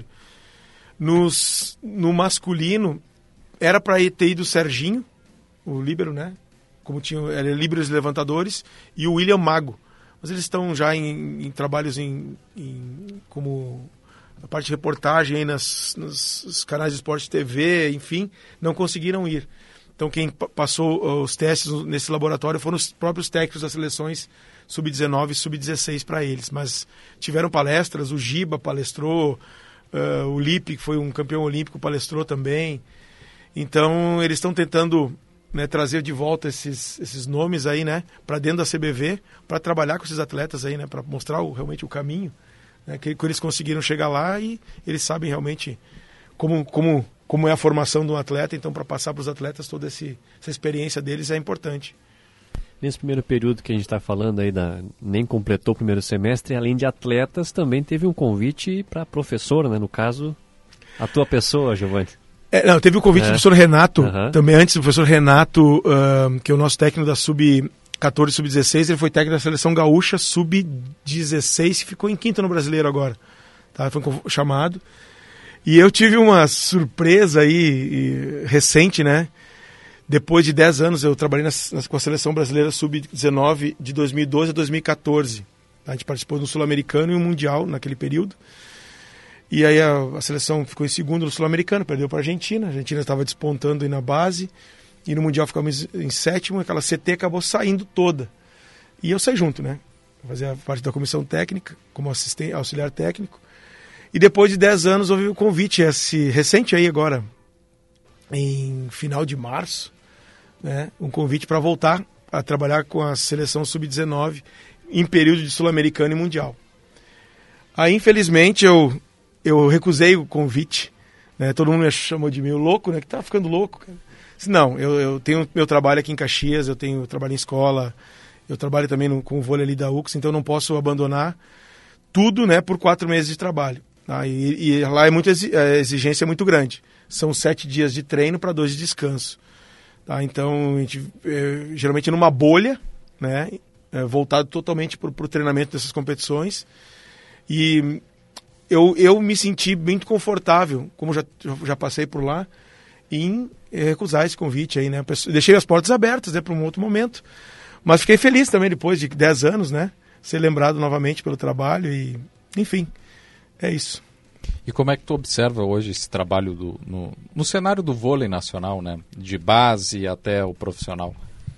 Nos, no masculino, era para ter ido o Serginho, o líbero, né? Como tinha, era líberos e levantadores, e o William Mago. Mas eles estão já em, em trabalhos em, em, como a parte de reportagem aí nas, nos canais de esporte T V, enfim, não conseguiram ir. Então quem p- passou os testes nesse laboratório foram os próprios técnicos das seleções sub dezenove e sub dezesseis para eles. Mas tiveram palestras, o Giba palestrou, uh, o Lipe, que foi um campeão olímpico, palestrou também. Então eles estão tentando, né, trazer de volta esses, esses nomes aí, né, para dentro da C B V, para trabalhar com esses atletas aí, né, para mostrar o, realmente o caminho, né, que, que eles conseguiram chegar lá e eles sabem realmente como, como, como é a formação de um atleta. Então, para passar para os atletas toda esse, essa experiência deles é importante. Nesse primeiro período que a gente está falando aí, da, nem completou o primeiro semestre, além de atletas, também teve um convite para professora, né, no caso, a tua pessoa, Giovanni. É, não, teve o convite é. do professor Renato, uhum. também antes do professor Renato, uh, que é o nosso técnico da sub catorze e sub dezesseis, ele foi técnico da seleção gaúcha sub dezesseis e ficou em quinto no brasileiro agora. Tá? Foi chamado. E eu tive uma surpresa aí, e, recente, né? Depois de dez anos eu trabalhei nas, nas, com a seleção brasileira sub dezenove de dois mil e doze a dois mil e catorze. Tá? A gente participou do Sul-Americano e um Mundial naquele período. E aí a, a seleção ficou em segundo no Sul-Americano, perdeu para a Argentina. A Argentina estava despontando aí na base. E no Mundial ficamos em sétimo. Aquela C T acabou saindo toda. E eu saí junto, né? Fazia parte da comissão técnica, como assistente, auxiliar técnico. E depois de dez anos houve o convite, esse recente aí agora, em final de março, né? Um convite para voltar a trabalhar com a seleção sub dezenove em período de Sul-Americano e Mundial. Aí, infelizmente, eu... eu recusei o convite, né? Todo mundo me chamou de meio louco, né? Que tá ficando louco, cara. Não, eu, eu tenho meu trabalho aqui em Caxias, eu tenho eu trabalho em escola, eu trabalho também no, com o vôlei ali da U C S, então eu não posso abandonar tudo, né, por quatro meses de trabalho. Tá? E, e lá é muito exi- a exigência é muito grande. São sete dias de treino para dois de descanso. Tá? Então, a gente, é, geralmente numa bolha, né, é, voltado totalmente para o treinamento dessas competições. E Eu, eu me senti muito confortável, como já, já passei por lá, em recusar esse convite aí, né? Deixei as portas abertas, né, para um outro momento, mas fiquei feliz também depois de dez anos, né? Ser lembrado novamente pelo trabalho e, enfim, é isso. E como é que tu observa hoje esse trabalho do, no, no cenário do vôlei nacional, né? De base até o profissional?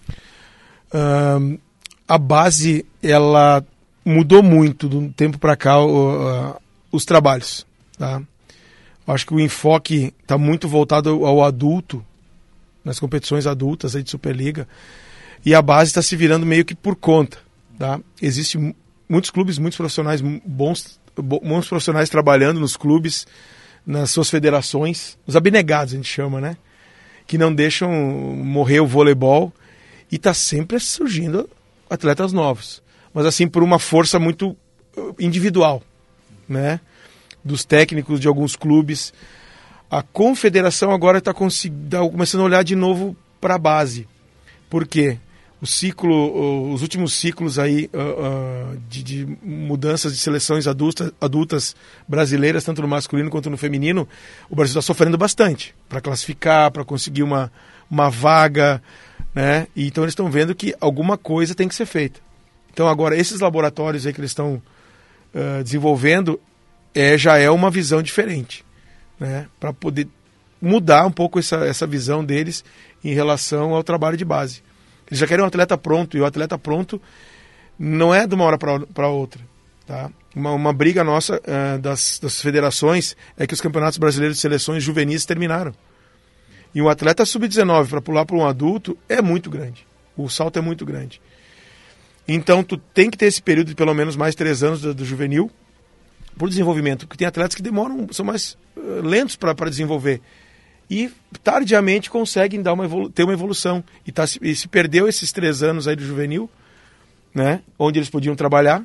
Um, a base, ela mudou muito de um tempo para cá, o, uh, os trabalhos, tá? Acho que o enfoque está muito voltado ao, ao adulto, nas competições adultas aí de Superliga, e a base está se virando meio que por conta, tá? Existem muitos clubes, muitos profissionais bons, bons profissionais trabalhando nos clubes, nas suas federações, os abnegados a gente chama, né? Que não deixam morrer o voleibol, e está sempre surgindo atletas novos, mas assim por uma força muito individual, né? Dos técnicos de alguns clubes. A confederação agora está começando a olhar de novo para a base. Por quê? O ciclo, os últimos ciclos aí, uh, uh, de, de mudanças de seleções adultas, adultas brasileiras, tanto no masculino quanto no feminino, o Brasil está sofrendo bastante para classificar, para conseguir uma, uma vaga, né? E então eles estão vendo que alguma coisa tem que ser feita. Então agora esses laboratórios aí que eles estão uh, desenvolvendo é, já é uma visão diferente, né? Para poder mudar um pouco essa, essa visão deles em relação ao trabalho de base. Eles já querem um atleta pronto, e o atleta pronto não é de uma hora para outra. Tá? Uma, uma briga nossa uh, das, das federações é que os campeonatos brasileiros de seleções juvenis terminaram. E um atleta sub dezenove para pular para um adulto é muito grande. O salto é muito grande. Então, tu tem que ter esse período de pelo menos mais três anos do, do juvenil por desenvolvimento. Porque tem atletas que demoram, são mais uh, lentos para desenvolver. E tardiamente conseguem dar uma evolu- ter uma evolução. E, tá, e se perdeu esses três anos aí do juvenil, né, onde eles podiam trabalhar,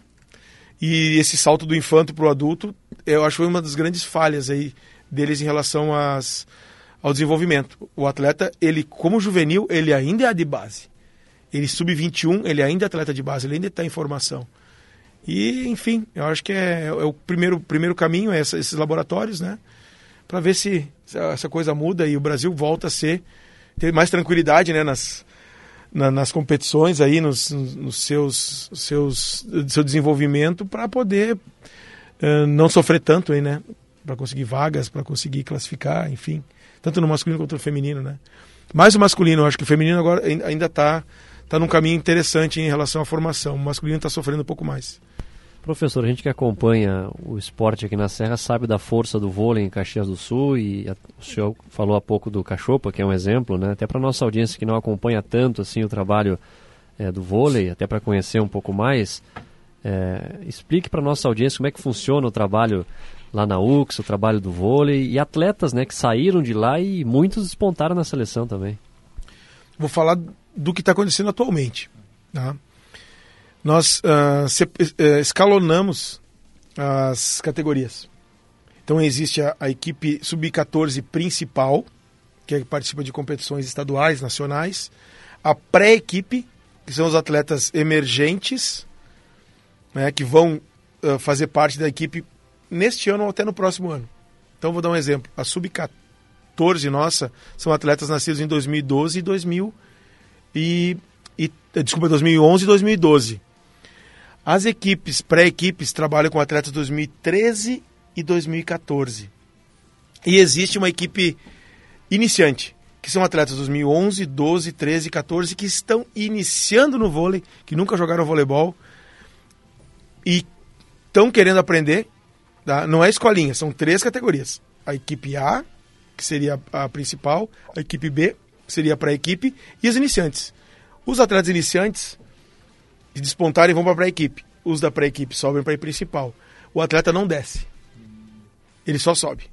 e esse salto do infanto para o adulto, eu acho que foi uma das grandes falhas aí deles em relação às, ao desenvolvimento. O atleta, ele como juvenil, ele ainda é de base. Ele sub vinte e um, ele ainda é atleta de base, ele ainda está em formação. E, enfim, eu acho que é, é o primeiro, primeiro caminho, é essa, esses laboratórios, né? Para ver se essa coisa muda e o Brasil volta a ser, ter mais tranquilidade, né? Nas, na, nas competições aí, nos, nos seus, seus seu desenvolvimento, para poder uh, não sofrer tanto aí, né? Para conseguir vagas, para conseguir classificar, enfim. Tanto no masculino quanto no feminino, né? Mais o masculino, eu acho que o feminino agora ainda está tá num caminho interessante em relação à formação. O masculino está sofrendo um pouco mais. Professor, a gente que acompanha o esporte aqui na Serra sabe da força do vôlei em Caxias do Sul, e a, o senhor falou há pouco do Cachopa, que é um exemplo, né? Até para nossa audiência que não acompanha tanto assim o trabalho é, do vôlei, até para conhecer um pouco mais, é, explique para nossa audiência como é que funciona o trabalho lá na U C S, o trabalho do vôlei, e atletas, né, que saíram de lá e muitos despontaram na seleção também. Vou falar do que está acontecendo atualmente. Tá? Nós uh, se, uh, escalonamos as categorias. Então existe a, a equipe sub catorze principal, que, é que participa de competições estaduais, nacionais. A pré-equipe, que são os atletas emergentes, né, que vão uh, fazer parte da equipe neste ano ou até no próximo ano. Então vou dar um exemplo. A sub catorze nossa são atletas nascidos em dois mil e doze e dois mil e, e desculpa, dois mil e onze e dois mil e doze. As equipes, pré-equipes, trabalham com atletas de dois mil e treze e dois mil e catorze. E existe uma equipe iniciante, que são atletas de dois mil e onze, doze, treze e catorze, que estão iniciando no vôlei, que nunca jogaram voleibol e estão querendo aprender. Tá? Não é escolinha, são três categorias. A equipe A, que seria a principal, a equipe B, que seria a pré-equipe, e os iniciantes. Os atletas iniciantes, se despontarem, vão para a pré-equipe. Os da pré-equipe sobem para a principal. O atleta não desce. Ele só sobe.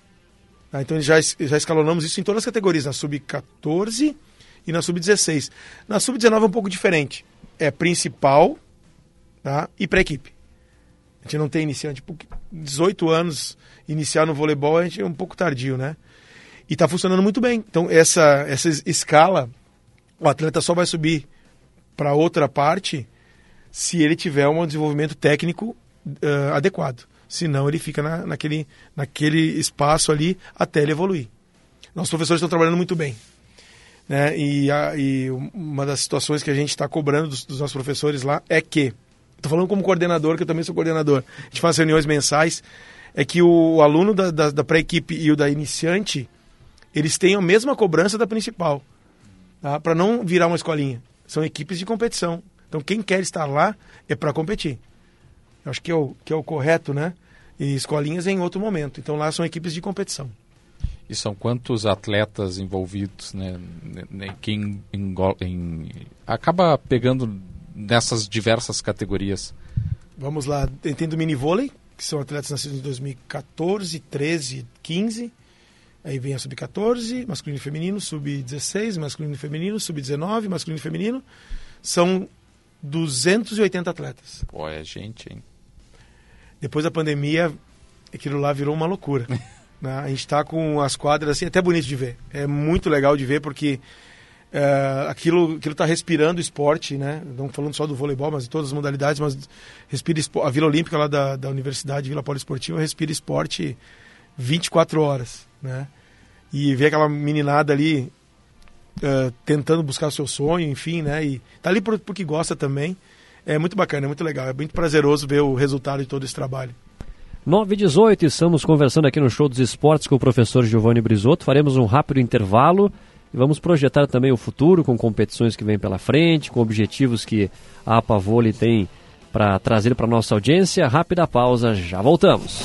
Tá? Então já, já escalonamos isso em todas as categorias, na sub catorze e na sub dezesseis. Na sub dezenove é um pouco diferente. É principal, tá? E pré-equipe. A gente não tem iniciante. dezoito anos, iniciar no voleibol, a gente é um pouco tardio, né? E está funcionando muito bem. Então, essa, essa escala, o atleta só vai subir para outra parte se ele tiver um desenvolvimento técnico uh, adequado. Senão, ele fica na, naquele, naquele espaço ali até ele evoluir. Nossos professores estão trabalhando muito bem. Né? E, a, e uma das situações que a gente está cobrando dos, dos nossos professores lá é que, estou falando como coordenador, que eu também sou coordenador, a gente faz reuniões mensais, é que o, o aluno da, da, da pré-equipe e o da iniciante, eles têm a mesma cobrança da principal, tá? Para não virar uma escolinha. São equipes de competição. Então quem quer estar lá é para competir. Eu acho que é, o, que é o correto, né? E escolinhas é em outro momento. Então lá são equipes de competição. E são quantos atletas envolvidos, né? Quem engol... em... acaba pegando nessas diversas categorias? Vamos lá, tem do mini vôlei, que são atletas nascidos em dois mil e catorze, treze, quinze. Aí vem a sub catorze, masculino e feminino, sub dezesseis, masculino e feminino, sub dezenove, masculino e feminino. São duzentos e oitenta atletas. Pô, é gente, hein? Depois da pandemia, aquilo lá virou uma loucura. Né? A gente está com as quadras assim, até bonito de ver. É muito legal de ver porque é, aquilo está respirando esporte, né? Não falando só do voleibol, mas de todas as modalidades, mas respira esporte. A Vila Olímpica lá da, da Universidade Vila Poliesportiva respira esporte vinte e quatro horas, né? E ver aquela meninada ali uh, tentando buscar o seu sonho, enfim, né? E tá ali por, porque gosta também. É muito bacana, é muito legal. É muito prazeroso ver o resultado de todo esse trabalho. nove e dezoito, estamos conversando aqui no Show dos Esportes com o professor Giovanni Brizoto. Faremos um rápido intervalo e vamos projetar também o futuro com competições que vêm pela frente, com objetivos que a APA Vôlei tem para trazer para a nossa audiência. Rápida pausa, já voltamos.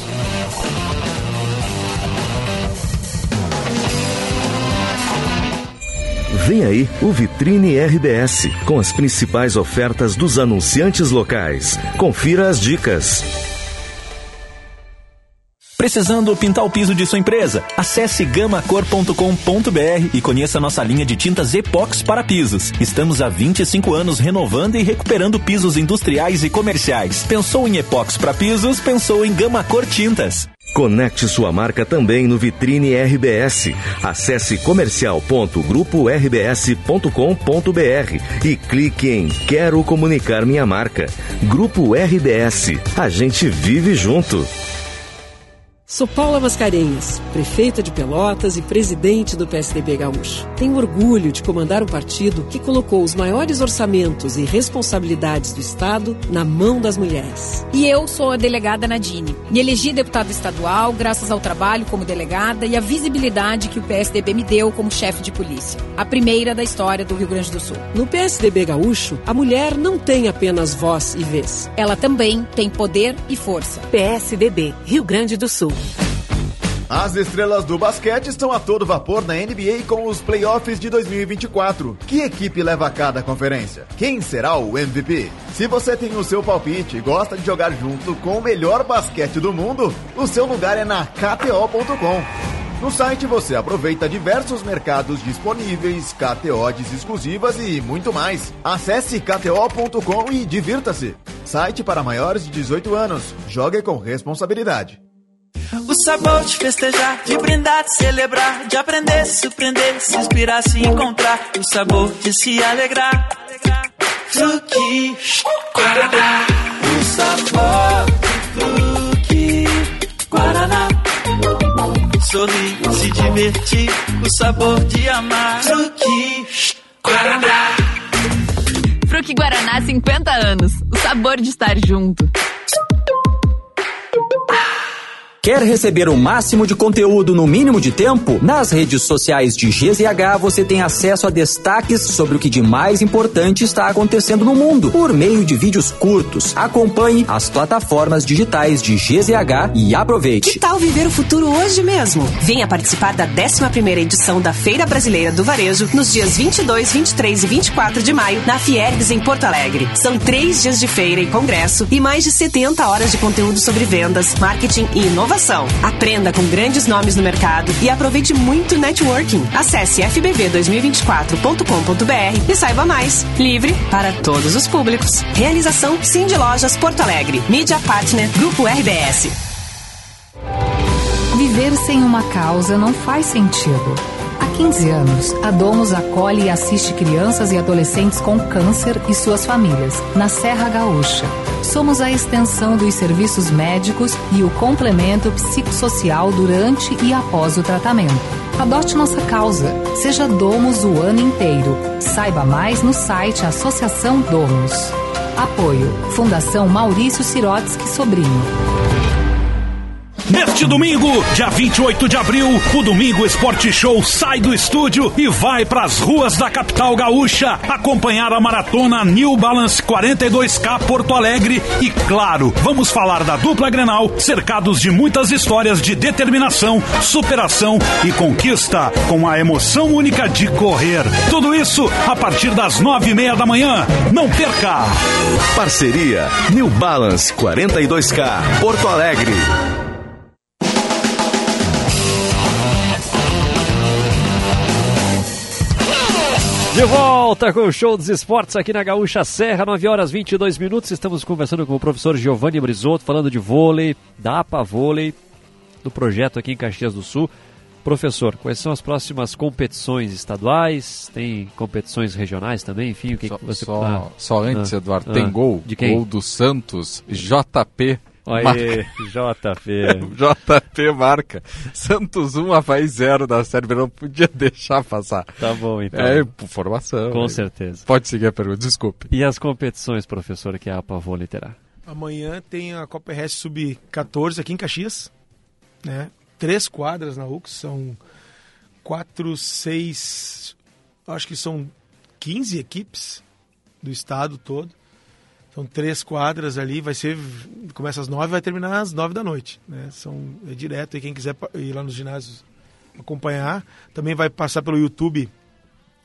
Vem aí o Vitrine R B S, com as principais ofertas dos anunciantes locais. Confira as dicas. Precisando pintar o piso de sua empresa? Acesse gama cor ponto com ponto b r e conheça nossa linha de tintas Epox para pisos. Estamos há vinte e cinco anos renovando e recuperando pisos industriais e comerciais. Pensou em Epox para pisos? Pensou em Gama Cor Tintas. Conecte sua marca também no Vitrine R B S. Acesse comercial ponto grupo r b s ponto com ponto b r e clique em Quero comunicar minha marca. Grupo R B S. A gente vive junto. Sou Paula Mascarenhas, prefeita de Pelotas e presidente do P S D B Gaúcho. Tenho orgulho de comandar um partido que colocou os maiores orçamentos e responsabilidades do Estado na mão das mulheres. E eu sou a delegada Nadine. Me elegi deputada estadual graças ao trabalho como delegada e à visibilidade que o P S D B me deu como chefe de polícia. A primeira da história do Rio Grande do Sul. No P S D B Gaúcho, a mulher não tem apenas voz e vez. Ela também tem poder e força. P S D B, Rio Grande do Sul. As estrelas do basquete estão a todo vapor na N B A com os playoffs de dois mil e vinte e quatro. Que equipe leva a cada conferência? Quem será o M V P? Se você tem o seu palpite e gosta de jogar junto com o melhor basquete do mundo, o seu lugar é na K T O ponto com. No site você aproveita diversos mercados disponíveis, K T Os exclusivas e muito mais. Acesse K T O ponto com e divirta-se. Site para maiores de dezoito anos. Jogue com responsabilidade. O sabor de festejar, de brindar, de celebrar, de aprender, se surpreender, se inspirar, se encontrar. O sabor de se alegrar. Fruque Guaraná. O sabor do Fruque Guaraná. Sorrir, se divertir, o sabor de amar. Fruque Guaraná. Fruque Guaraná, cinquenta anos. O sabor de estar junto. Quer receber o máximo de conteúdo no mínimo de tempo? Nas redes sociais de G Z H você tem acesso a destaques sobre o que de mais importante está acontecendo no mundo, por meio de vídeos curtos. Acompanhe as plataformas digitais de G Z H e aproveite. Que tal viver o futuro hoje mesmo? Venha participar da décima primeira edição da Feira Brasileira do Varejo nos dias vinte e dois, vinte e três e vinte e quatro de maio na Fiergs em Porto Alegre. São três dias de feira e congresso e mais de setenta horas de conteúdo sobre vendas, marketing e inovação. Aprenda com grandes nomes no mercado e aproveite muito networking. Acesse f b v dois mil e vinte e quatro ponto com ponto b r e saiba mais. Livre para todos os públicos. Realização Cindy Lojas Porto Alegre. Mídia Partner Grupo R B S. Viver sem uma causa não faz sentido. Há quinze anos, a Domus acolhe e assiste crianças e adolescentes com câncer e suas famílias, na Serra Gaúcha. Somos a extensão dos serviços médicos e o complemento psicossocial durante e após o tratamento. Adote nossa causa. Seja Domus o ano inteiro. Saiba mais no site Associação Domus. Apoio. Fundação Maurício Sirotsky Sobrinho. Neste domingo, dia vinte e oito de abril, o Domingo Esporte Show sai do estúdio e vai para as ruas da capital gaúcha acompanhar a maratona New Balance quarenta e dois K Porto Alegre e, claro, vamos falar da dupla Grenal, cercados de muitas histórias de determinação, superação e conquista, com a emoção única de correr. Tudo isso a partir das nove e meia da manhã. Não perca! Parceria New Balance quarenta e dois K Porto Alegre. De volta com o Show dos Esportes aqui na Gaúcha Serra, nove horas e vinte e dois minutos. Estamos conversando com o professor Giovanni Brisotto, falando de vôlei, da A P A Vôlei, do projeto aqui em Caxias do Sul. Professor, quais são as próximas competições estaduais? Tem competições regionais também? Enfim, o que, só, que você... Só, ah, só antes, ah, Eduardo, ah, tem gol. De quem? Gol do Santos, J P. Aí, J P. J P marca. Santos um, Havaí zero da Série B. Não podia deixar passar. Tá bom, então. É, por formação. Com aí. certeza. Pode seguir a pergunta, desculpe. E as competições, professor, que a A P A Vôlei terá? Amanhã tem a Copa R S sub catorze aqui em Caxias, né? Três quadras na U C, são quatro, seis, acho que são quinze equipes do estado todo. São três quadras ali, vai ser, começa às nove e vai terminar às nove da noite, né? São, é direto, e quem quiser ir lá nos ginásios acompanhar, também vai passar pelo YouTube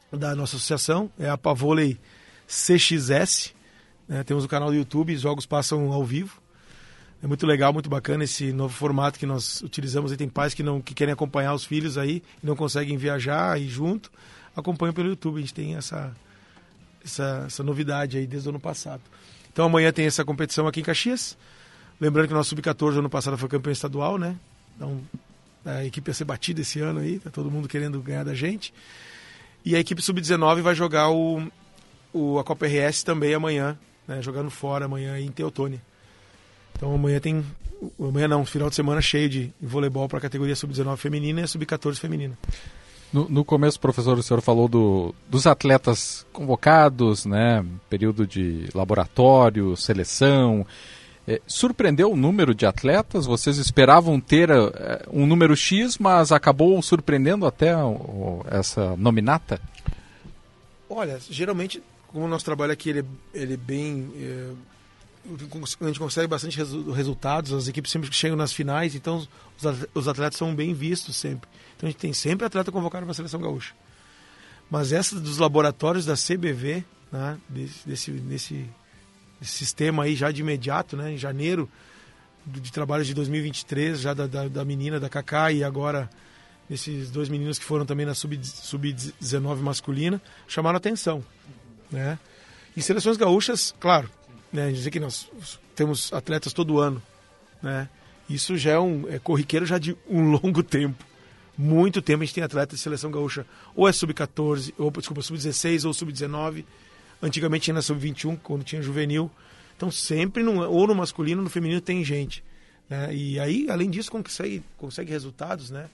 da nossa associação, é a Pavôlei C X S, né? Temos o canal do YouTube, os jogos passam ao vivo. É muito legal, muito bacana esse novo formato que nós utilizamos. E tem pais que, não, que querem acompanhar os filhos aí e não conseguem viajar e junto, acompanham pelo YouTube. A gente tem essa, essa, essa novidade aí desde o ano passado. Então amanhã tem essa competição aqui em Caxias. Lembrando que o nosso sub catorze ano passado foi campeão estadual, né? Então a equipe ia ser batida esse ano aí, tá todo mundo querendo ganhar da gente. E a equipe sub dezenove vai jogar o, o, a Copa R S também amanhã, né? Jogando fora amanhã em Teotônia. Então amanhã tem, amanhã não, final de semana cheio de voleibol para a categoria sub dezenove feminina e sub catorze feminina. No, no começo, professor, o senhor falou do, dos atletas convocados, né? Período de laboratório, seleção. É, surpreendeu o número de atletas? Vocês esperavam ter é, um número X, mas acabou surpreendendo até o, essa nominata? Olha, geralmente, como o nosso trabalho aqui ele, ele é bem... É, a gente consegue bastante resu- resultados, as equipes sempre chegam nas finais, então os atletas são bem vistos sempre. Então a gente tem sempre atleta convocado para a Seleção Gaúcha. Mas essa dos laboratórios da C B V, né, desse, desse, desse, desse sistema aí já de imediato, né, em janeiro de, de trabalho de dois mil e vinte e três, já da, da, da menina, da Cacá, e agora esses dois meninos que foram também na sub dezenove masculina, chamaram atenção. Né? Em seleções gaúchas, claro, né, dizer que nós temos atletas todo ano, né? Isso já é um é corriqueiro já de um longo tempo, muito tempo a gente tem atletas de seleção gaúcha, ou é sub catorze, ou desculpa, sub dezesseis ou sub dezenove, antigamente tinha na sub vinte e um, quando tinha juvenil, então sempre, no, ou no masculino ou no feminino tem gente, né? E aí, além disso, consegue, consegue resultados, né?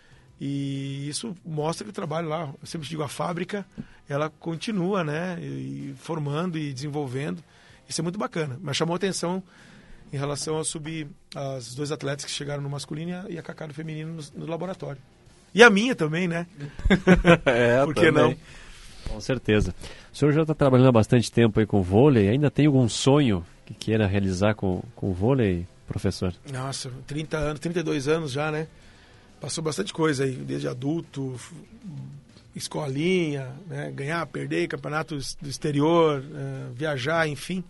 E isso mostra que o trabalho lá, eu sempre digo, a fábrica, ela continua, né? E formando e desenvolvendo. Isso é muito bacana, mas chamou atenção em relação ao sub, as dois atletas que chegaram no masculino e a, a Cacá no feminino no, no laboratório. E a minha também, né? É, por que não? Com certeza. O senhor já está trabalhando há bastante tempo aí com vôlei, ainda tem algum sonho que queira realizar com, com o vôlei, professor? Nossa, trinta anos, trinta e dois anos já, né? Passou bastante coisa aí, desde adulto, escolinha, né? Ganhar, perder, campeonatos do exterior, uh, viajar, enfim.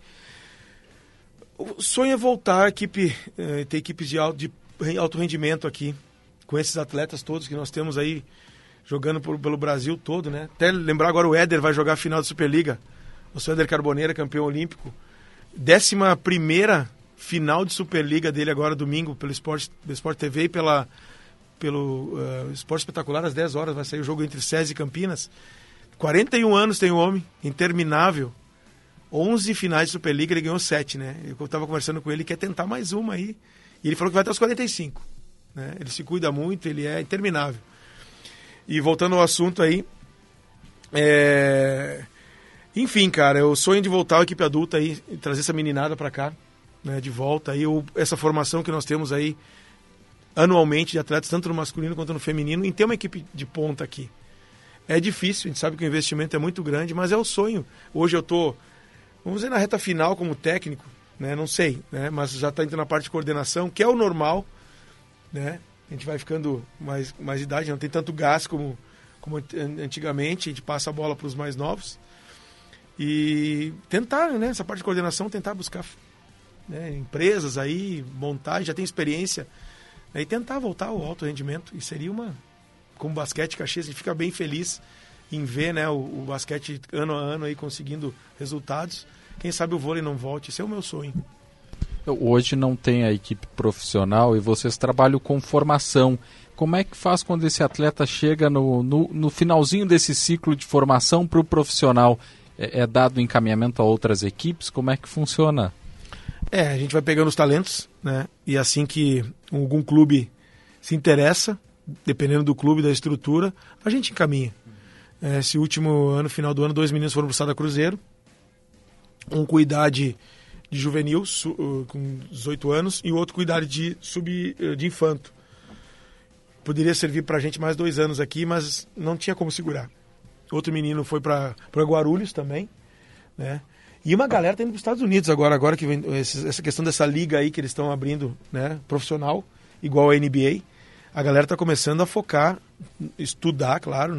O sonho é voltar a equipe, uh, ter equipes de alto, de alto rendimento aqui, com esses atletas todos que nós temos aí jogando por, pelo Brasil todo, né? Até lembrar agora, o Éder vai jogar a final da Superliga, o seu Éder Carboneira, campeão olímpico. Décima primeira final de Superliga dele agora, domingo, pelo Sport, pelo Sport T V e pela... pelo uh, Esporte Espetacular, às dez horas vai sair o jogo entre S E S e Campinas. quarenta e um anos tem o homem, interminável. onze finais de Superliga, ele ganhou sete, né? Eu estava conversando com ele, ele quer tentar mais uma aí. E ele falou que vai até os quarenta e cinco. Né? Ele se cuida muito, ele é interminável. E voltando ao assunto aí, é... enfim, cara, eu sonho de voltar à equipe adulta aí, trazer essa meninada para cá, né, de volta. Aí eu, essa formação que nós temos aí, anualmente, de atletas, tanto no masculino quanto no feminino, em ter uma equipe de ponta aqui. É difícil, a gente sabe que o investimento é muito grande, mas é o sonho. Hoje eu estou, vamos dizer, na reta final como técnico, né? Não sei, né? Mas já está entrando na parte de coordenação, que é o normal, né? A gente vai ficando mais, mais idade, não tem tanto gás como, como antigamente, a gente passa a bola para os mais novos. E tentar, né? Essa parte de coordenação, tentar buscar, né, empresas aí, montar, já tem experiência, e tentar voltar ao alto rendimento. E seria uma... Como basquete Caxias, a gente fica bem feliz em ver, né, o, o basquete ano a ano aí conseguindo resultados. Quem sabe o vôlei não volte. Esse é o meu sonho. Hoje não tem a equipe profissional e vocês trabalham com formação. Como é que faz quando esse atleta chega no, no, no finalzinho desse ciclo de formação para o profissional? É, é dado encaminhamento a outras equipes? Como é que funciona? É, a gente vai pegando os talentos, né? E assim que algum clube se interessa, dependendo do clube, da estrutura, a gente encaminha. É, esse último ano, final do ano, dois meninos foram para o Sada Cruzeiro. Um com idade de juvenil, su, uh, com dezoito anos, e o outro com idade de, sub, uh, de infanto. Poderia servir para a gente mais dois anos aqui, mas não tinha como segurar. Outro menino foi para Guarulhos também, né? E uma galera está indo para os Estados Unidos agora, agora que vem essa questão dessa liga aí que eles estão abrindo, né, profissional, igual a N B A. A galera está começando a focar, estudar, claro, né,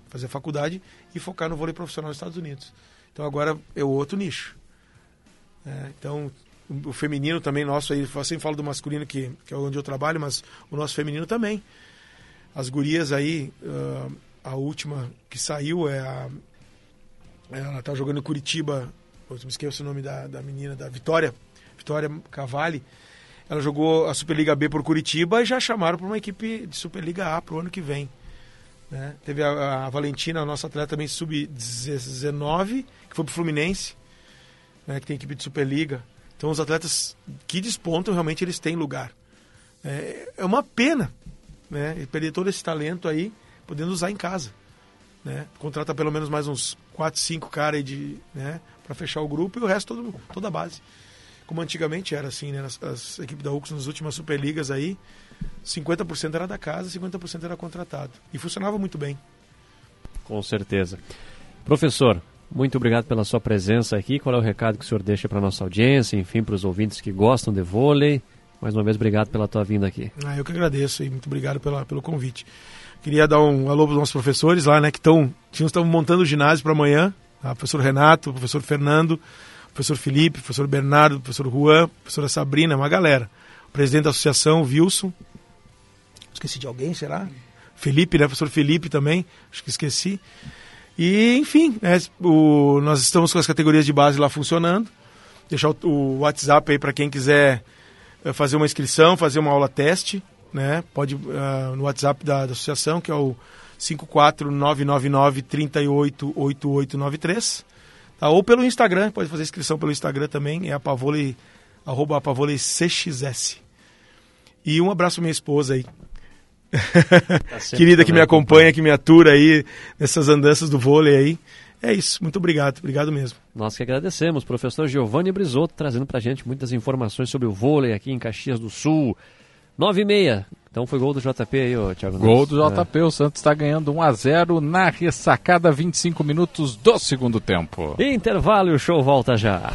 fazer faculdade e focar no vôlei profissional nos Estados Unidos. Então agora é o outro nicho. É, então o, o feminino também nosso, aí, eu sempre falo do masculino que, que é onde eu trabalho, mas o nosso feminino também. As gurias aí, uh, a última que saiu é a... Ela tá jogando em Curitiba, eu me esqueço o nome da, da menina, da Vitória, Vitória Cavalli. Ela jogou a Superliga B por Curitiba e já chamaram para uma equipe de Superliga A para o ano que vem. Né? Teve a, a Valentina, a nossa atleta também sub dezenove, que foi para o Fluminense, né, que tem equipe de Superliga. Então os atletas que despontam, realmente eles têm lugar. É, é uma pena, né, perder todo esse talento aí, podendo usar em casa. Né? Contrata pelo menos mais uns quatro, cinco caras de, né, para fechar o grupo e o resto todo, toda a base. Como antigamente era assim, né? As, as equipes da U C S nas últimas Superligas aí, cinquenta por cento era da casa, cinquenta por cento era contratado. E funcionava muito bem. Com certeza. Professor, muito obrigado pela sua presença aqui. Qual é o recado que o senhor deixa para a nossa audiência, enfim, para os ouvintes que gostam de vôlei? Mais uma vez, obrigado pela tua vinda aqui. Ah, eu que agradeço e muito obrigado pela, pelo convite. Queria dar um alô para os nossos professores lá, né, que estão montando o ginásio para amanhã. O professor Renato, o professor Fernando, professor Felipe, professor Bernardo, professor Juan, professora Sabrina, uma galera. O presidente da associação, Wilson. Esqueci de alguém, será? Felipe, né? Professor Felipe também, acho que esqueci. E, enfim, é, o, nós estamos com as categorias de base lá funcionando. Deixar o, o WhatsApp aí para quem quiser é, fazer uma inscrição, fazer uma aula teste, né? Pode uh, no WhatsApp da, da associação, que é o cinco quatro nove nove nove, três oito oito oito nove três. Tá, ou pelo Instagram, pode fazer inscrição pelo Instagram também, é a Pavole, arroba a Pavole C X S. E um abraço à minha esposa aí. Tá querida, que me acompanha, que me atura aí nessas andanças do vôlei aí. É isso, muito obrigado, obrigado mesmo. Nós que agradecemos, professor Giovanni Brisotto, trazendo pra gente muitas informações sobre o vôlei aqui em Caxias do Sul. nove e meia, então foi gol do J P aí, ô Thiago. Gol do J P, é. O Santos está ganhando um a zero na ressacada, vinte e cinco minutos do segundo tempo. Intervalo e o show volta já.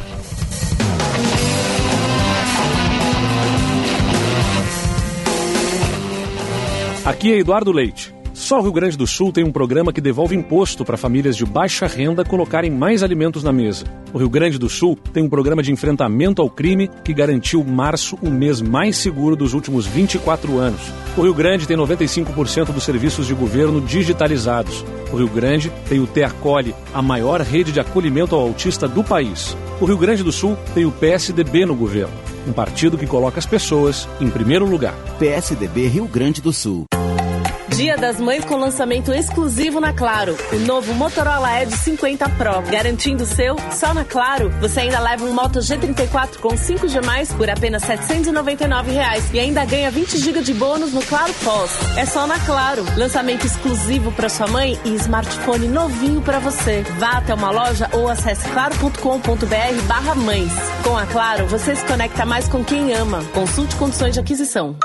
Aqui é Eduardo Leite. Só o Rio Grande do Sul tem um programa que devolve imposto para famílias de baixa renda colocarem mais alimentos na mesa. O Rio Grande do Sul tem um programa de enfrentamento ao crime que garantiu março o mês mais seguro dos últimos vinte e quatro anos. O Rio Grande tem noventa e cinco por cento dos serviços de governo digitalizados. O Rio Grande tem o Te Acolhe, a maior rede de acolhimento ao autista do país. O Rio Grande do Sul tem o P S D B no governo, um partido que coloca as pessoas em primeiro lugar. P S D B Rio Grande do Sul. Dia das Mães com lançamento exclusivo na Claro. O novo Motorola Edge cinquenta Pro. Garantindo o seu, só na Claro. Você ainda leva um Moto G trinta e quatro com cinco G mais por apenas setecentos e noventa e nove reais. E ainda ganha vinte gigas de bônus no Claro Pós. É só na Claro. Lançamento exclusivo para sua mãe e smartphone novinho para você. Vá até uma loja ou acesse claro ponto com ponto b r barra mães. Com a Claro, você se conecta mais com quem ama. Consulte condições de aquisição.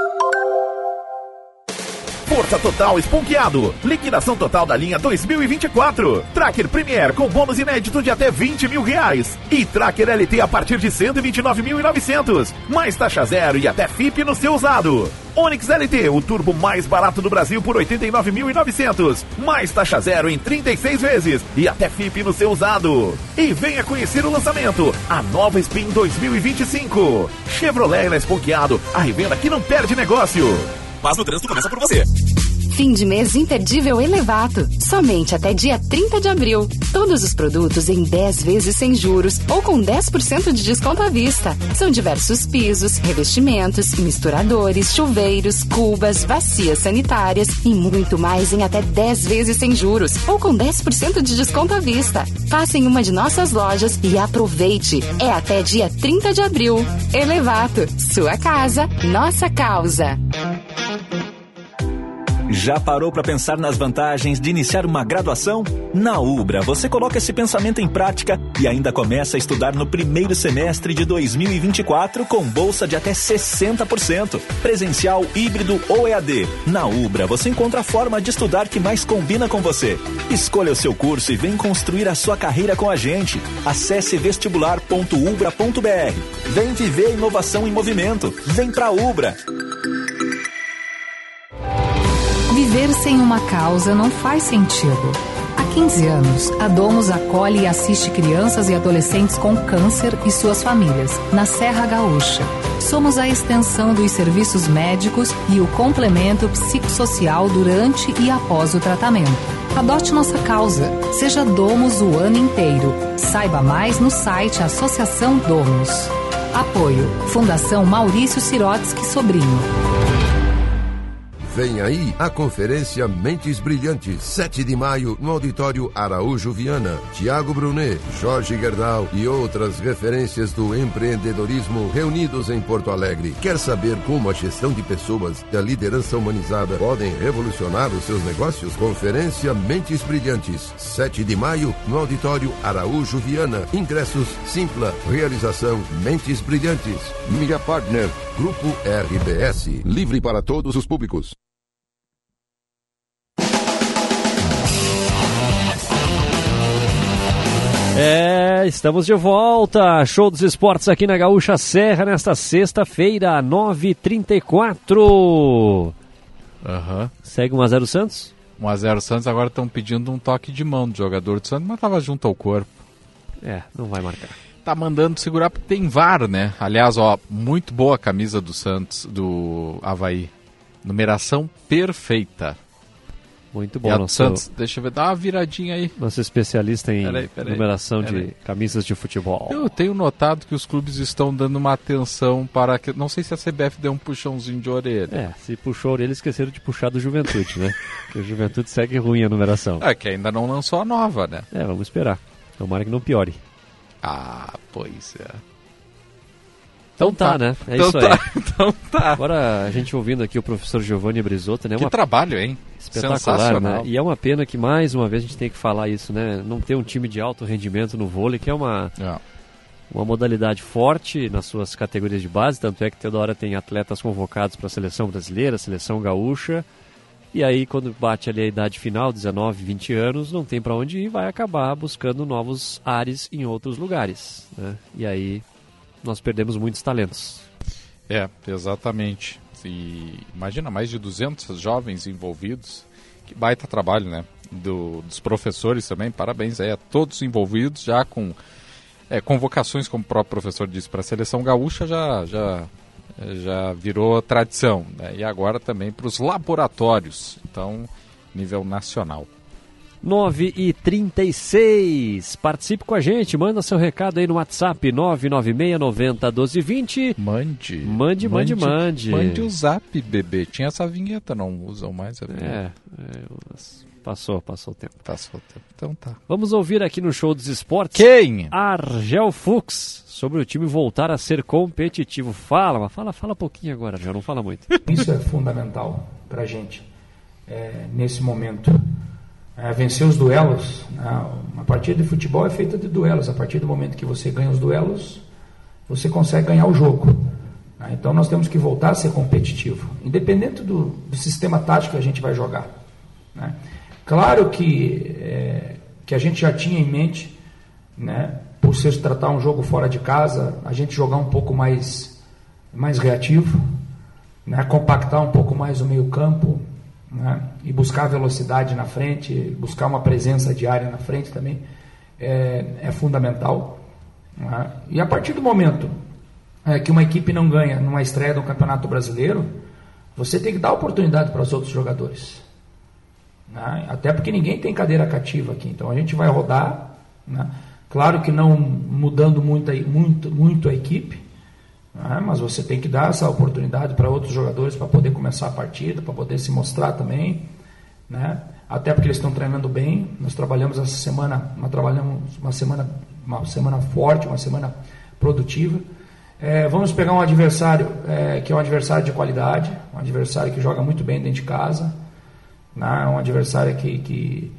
Força Total Esponqueado. Liquidação total da linha dois mil e vinte e quatro. Tracker Premier com bônus inédito de até vinte mil reais. E Tracker L T a partir de cento e vinte e nove mil e novecentos. Mais taxa zero e até F I P no seu usado. Onix L T, o turbo mais barato do Brasil por oitenta e nove mil e novecentos. Mais taxa zero em trinta e seis vezes e até F I P no seu usado. E venha conhecer o lançamento, a nova Spin dois mil e vinte e cinco. Chevrolet na Esponqueado, a revenda que não perde negócio. Paz no Trânsito começa por você. Fim de mês imperdível Elevato. Somente até dia trinta de abril. Todos os produtos em dez vezes sem juros ou com dez por cento de desconto à vista. São diversos pisos, revestimentos, misturadores, chuveiros, cubas, bacias sanitárias e muito mais em até dez vezes sem juros ou com dez por cento de desconto à vista. Passe em uma de nossas lojas e aproveite. É até dia trinta de abril. Elevato. Sua casa, nossa causa. Já parou para pensar nas vantagens de iniciar uma graduação? Na Ubra, você coloca esse pensamento em prática e ainda começa a estudar no primeiro semestre de dois mil e vinte e quatro com bolsa de até sessenta por cento, presencial, híbrido ou E A D. Na Ubra, você encontra a forma de estudar que mais combina com você. Escolha o seu curso e vem construir a sua carreira com a gente. Acesse vestibular ponto ubra ponto b r. Vem viver a inovação em movimento. Vem pra Ubra. Viver sem uma causa não faz sentido. Há quinze anos, a Domus acolhe e assiste crianças e adolescentes com câncer e suas famílias, na Serra Gaúcha. Somos a extensão dos serviços médicos e o complemento psicossocial durante e após o tratamento. Adote nossa causa. Seja Domus o ano inteiro. Saiba mais no site Associação Domus. Apoio. Fundação Maurício Sirotsky Sobrinho. Vem aí a conferência Mentes Brilhantes, sete de maio, no Auditório Araújo Viana. Tiago Brunet, Jorge Gerdau e outras referências do empreendedorismo reunidos em Porto Alegre. Quer saber como a gestão de pessoas e a liderança humanizada podem revolucionar os seus negócios? Conferência Mentes Brilhantes, sete de maio, no Auditório Araújo Viana. Ingressos Simpla. Realização Mentes Brilhantes. Mídia Partner, Grupo R B S. Livre para todos os públicos. É, estamos de volta. Show dos Esportes aqui na Gaúcha Serra nesta sexta-feira, nove e trinta e quatro. Uhum. Segue um a zero Santos? um a zero Santos, agora estão pedindo um toque de mão do jogador do Santos, mas estava junto ao corpo. É, não vai marcar. Tá mandando segurar porque tem V A R, né? Aliás, ó, muito boa a camisa do Santos, do Avaí. Numeração perfeita. Muito bom. E a nosso, Santos, deixa eu ver, dá uma viradinha aí. Nosso especialista em peraí, peraí, numeração peraí. de camisas de futebol. Eu tenho notado que os clubes estão dando uma atenção para... que não sei se a C B F deu um puxãozinho de orelha. É, se puxou a orelha, esqueceram de puxar do Juventude, né? Porque o Juventude segue ruim a numeração. É, que ainda não lançou a nova, né? É, vamos esperar. Tomara que não piore. Ah, pois é. Então tá, né? É então isso tá. aí. Então tá. Agora, a gente ouvindo aqui o professor Giovanni Brizotta, né? Que uma... trabalho, hein? Espetacular, né? E é uma pena que, mais uma vez, a gente tem que falar isso, né? Não ter um time de alto rendimento no vôlei, que é uma, é. uma modalidade forte nas suas categorias de base, tanto é que toda hora tem atletas convocados para a seleção brasileira, seleção gaúcha, e aí quando bate ali a idade final, dezenove, vinte anos, não tem para onde ir, vai acabar buscando novos ares em outros lugares, né? E aí nós perdemos muitos talentos. É, exatamente. E imagina, mais de duzentos jovens envolvidos. Que baita trabalho, né? Do, dos professores também, parabéns aí a todos envolvidos, já com é, convocações, como o próprio professor disse, para a seleção gaúcha já, já, já virou tradição, né? E agora também para os laboratórios, então, nível nacional. nove e trinta e seis. Participe com a gente, manda seu recado aí no WhatsApp nove nove seis nove zero um dois dois zero. Mande. Mande, mande, mande. Mande o zap, bebê. Tinha essa vinheta, não usam mais a vinheta. É, é, passou, passou o tempo. Passou o tempo, então tá. Vamos ouvir aqui no Show dos Esportes. Quem? Argel Fux, sobre o time voltar a ser competitivo. Fala, mas fala, fala pouquinho agora, Argel, não fala muito. Isso é fundamental pra gente, é, nesse momento. É, vencer os duelos, né? Uma partida de futebol é feita de duelos. A partir do momento que você ganha os duelos, você consegue ganhar o jogo, né? Então nós temos que voltar a ser competitivo, independente do, do sistema tático que a gente vai jogar, né? Claro que, é, que a gente já tinha em mente, né, por se tratar um jogo fora de casa, a gente jogar um pouco mais, mais reativo, né, compactar um pouco mais o meio campo, né, e buscar velocidade na frente, buscar uma presença diária na frente também é, é fundamental, né? E a partir do momento é, que uma equipe não ganha numa estreia do Campeonato Brasileiro, você tem que dar oportunidade para os outros jogadores, né? Até porque ninguém tem cadeira cativa aqui, então a gente vai rodar, né? Claro que não mudando muito, muito, muito a equipe, é, mas você tem que dar essa oportunidade para outros jogadores para poder começar a partida, para poder se mostrar também, né? Até porque eles estão treinando bem. Nós trabalhamos essa semana, nós trabalhamos uma semana, uma semana forte, uma semana produtiva. É, vamos pegar um adversário é, que é um adversário de qualidade, um adversário que joga muito bem dentro de casa, né? Um adversário que, que,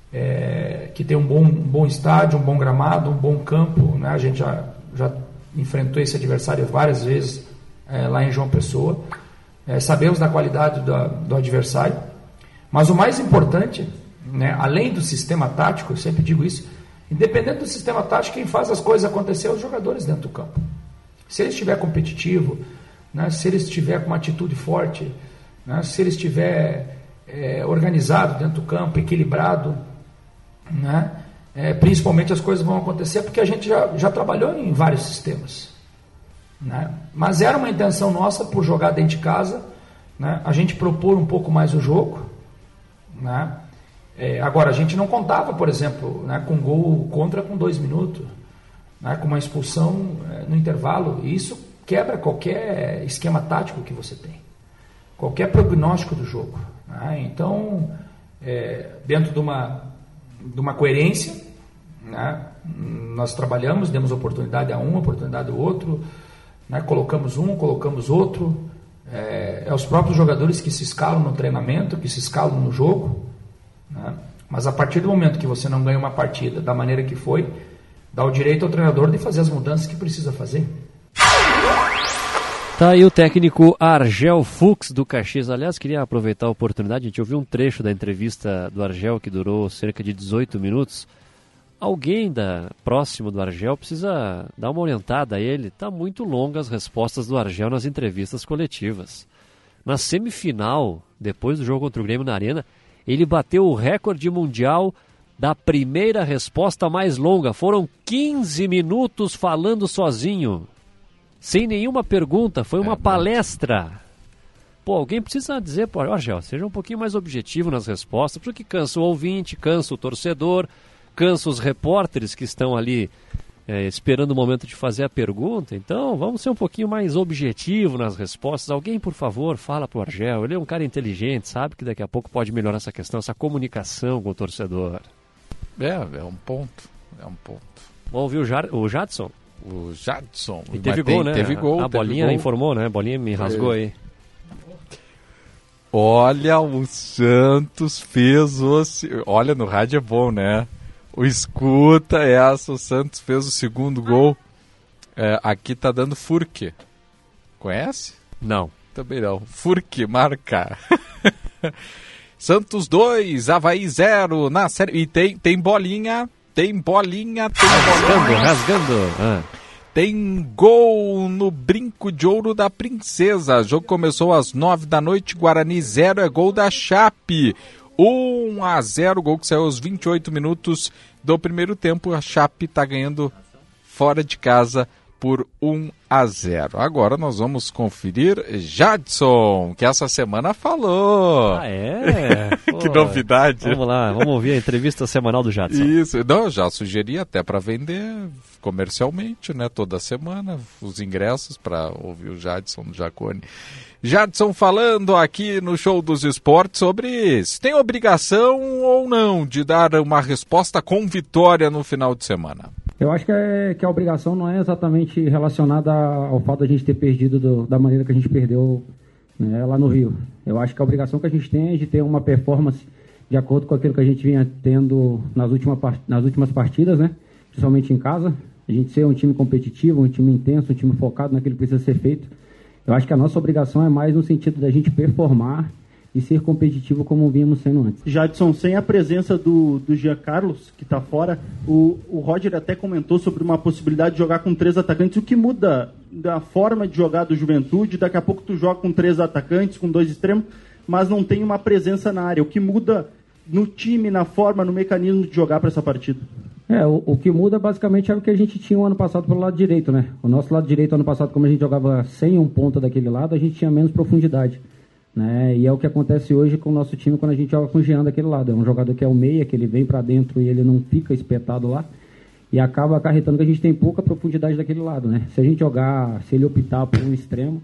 é, que tem um bom, um bom estádio, um bom gramado, um bom campo, né? A gente já, já enfrentou esse adversário várias vezes é, lá em João Pessoa, é, sabemos da qualidade do, do adversário, mas o mais importante, né, além do sistema tático, eu sempre digo isso, independente do sistema tático, quem faz as coisas acontecer é os jogadores dentro do campo. Se ele estiver competitivo, né, se ele estiver com uma atitude forte, né, se ele estiver é, organizado dentro do campo, equilibrado, né? É, principalmente as coisas vão acontecer porque a gente já, já trabalhou em vários sistemas, né? Mas era uma intenção nossa, por jogar dentro de casa, né, a gente propor um pouco mais o jogo, né? É, agora, a gente não contava, por exemplo, né, com gol contra com dois minutos, né, com uma expulsão é, no intervalo, e isso quebra qualquer esquema tático que você tem, qualquer prognóstico do jogo, né? Então, é, dentro de uma, de uma coerência, né, nós trabalhamos, demos oportunidade a um, oportunidade ao outro, né, colocamos um, colocamos outro. É, é os próprios jogadores que se escalam no treinamento, que se escalam no jogo, né? Mas a partir do momento que você não ganha uma partida da maneira que foi, dá o direito ao treinador de fazer as mudanças que precisa fazer. Tá aí o técnico Argel Fuchs do Caxias. Aliás, queria aproveitar a oportunidade, a gente ouviu um trecho da entrevista do Argel que durou cerca de dezoito minutos. Alguém da, próximo do Argel precisa dar uma orientada a ele. Está muito longa as respostas do Argel nas entrevistas coletivas. Na semifinal, depois do jogo contra o Grêmio na Arena, ele bateu o recorde mundial da primeira resposta mais longa. Foram quinze minutos falando sozinho, sem nenhuma pergunta. Foi uma é, palestra. Pô, alguém precisa dizer, pô, Argel, seja um pouquinho mais objetivo nas respostas, porque cansa o ouvinte, cansa o torcedor, cansa os repórteres que estão ali é, esperando o momento de fazer a pergunta. Então, vamos ser um pouquinho mais objetivo nas respostas. Alguém, por favor, fala pro Argel. Ele é um cara inteligente, sabe que daqui a pouco pode melhorar essa questão, essa comunicação com o torcedor. É, é um ponto. É um ponto. Vamos ouvir o, Jar- o Jadson? O Jadson. E teve gol, tem, né? Teve gol. A, a teve bolinha gol. informou, né? A bolinha me rasgou aí. Olha, o Santos fez o... Olha, no rádio é bom, né? O escuta essa, o Santos fez o segundo gol. É, aqui tá dando Furque. Conhece? Não. Também não. Furque, marca. Santos dois, Avaí zero na série. E tem, tem bolinha, tem bolinha, tem rasgando, bolinha. Rasgando, ah. Tem gol no Brinco de Ouro da Princesa. O jogo começou às nove da noite. Guarani zero é gol da Chape. um a zero, gol que saiu aos vinte e oito minutos do primeiro tempo. A Chape está ganhando fora de casa por um a zero. Agora nós vamos conferir Jadson, que essa semana falou. Ah, é? Que Pô, novidade. Vamos lá, vamos ouvir a entrevista semanal do Jadson. Isso, não, eu já sugeri até para vender comercialmente, né, toda semana, os ingressos para ouvir o Jadson no Jacone. Jadson falando aqui no Show dos Esportes sobre se tem obrigação ou não de dar uma resposta com vitória no final de semana. Eu acho que, é, que a obrigação não é exatamente relacionada ao fato de a gente ter perdido do, da maneira que a gente perdeu, né, lá no Rio. Eu acho que a obrigação que a gente tem é de ter uma performance de acordo com aquilo que a gente vinha tendo nas últimas, nas últimas partidas, né, principalmente em casa. A gente ser um time competitivo, um time intenso, um time focado naquilo que precisa ser feito. Eu acho que a nossa obrigação é mais no sentido da gente performar e ser competitivo como vínhamos sendo antes. Jadson, sem a presença do, do Jean Carlos, que está fora, o, o Roger até comentou sobre uma possibilidade de jogar com três atacantes, o que muda da forma de jogar do Juventude. Daqui a pouco tu joga com três atacantes, com dois extremos, mas não tem uma presença na área. O que muda no time, na forma, no mecanismo de jogar para essa partida? É, o, o que muda basicamente era o que a gente tinha o ano passado pelo lado direito, né? O nosso lado direito, ano passado, como a gente jogava sem um ponta daquele lado, a gente tinha menos profundidade, né? E é o que acontece hoje com o nosso time quando a gente joga com o Jean daquele lado. É um jogador que é o meia, que ele vem para dentro e ele não fica espetado lá, e acaba acarretando que a gente tem pouca profundidade daquele lado, né? Se a gente jogar, se ele optar por um extremo,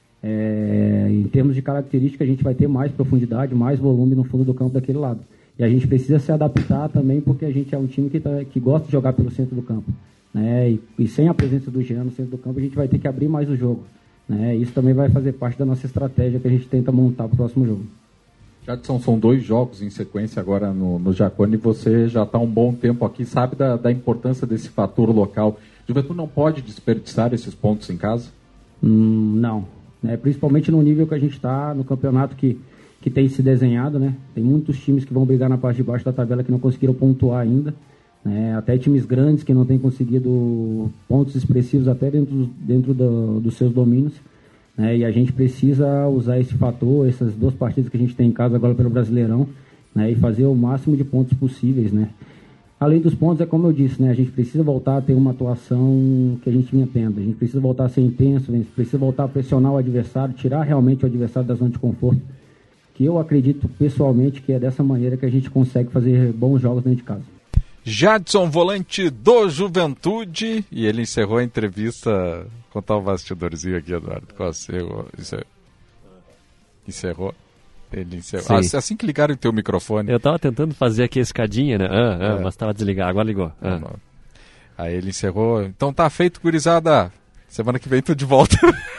é, em termos de característica, a gente vai ter mais profundidade, mais volume no fundo do campo daquele lado. E a gente precisa se adaptar também, porque a gente é um time que, tá, que gosta de jogar pelo centro do campo, né? E, e sem a presença do Jean no centro do campo, a gente vai ter que abrir mais o jogo, né? Isso também vai fazer parte da nossa estratégia que a gente tenta montar para o próximo jogo. Jadson, são dois jogos em sequência agora no, no Jacone, e você já está um bom tempo aqui, sabe da, da importância desse fator local. O Juventude não pode desperdiçar esses pontos em casa? Hum, não, né? Principalmente no nível que a gente está, no campeonato que que tem se desenhado, né? Tem muitos times que vão brigar na parte de baixo da tabela que não conseguiram pontuar ainda, né? Até times grandes que não têm conseguido pontos expressivos até dentro, dentro do, dos seus domínios. né? E a gente precisa usar esse fator, essas duas partidas que a gente tem em casa agora pelo Brasileirão, né? E fazer o máximo de pontos possíveis, né? Além dos pontos, é como eu disse, né? A gente precisa voltar a ter uma atuação que a gente vinha tendo. A gente precisa voltar a ser intenso, a gente precisa voltar a pressionar o adversário, tirar realmente o adversário da zona de conforto. Que eu acredito pessoalmente que é dessa maneira que a gente consegue fazer bons jogos dentro de casa. Jadson, volante do Juventude, e ele encerrou a entrevista. Contar o bastidorzinho aqui, Eduardo. Encerrou. Encerrou. Ele encerrou. Ah, assim que ligaram o teu microfone. Eu tava tentando fazer aqui a escadinha, né? Ah, ah, é. Mas tava desligado, agora ligou. Ah. Aí ele encerrou. Então tá feito, gurizada. Semana que vem tô de volta.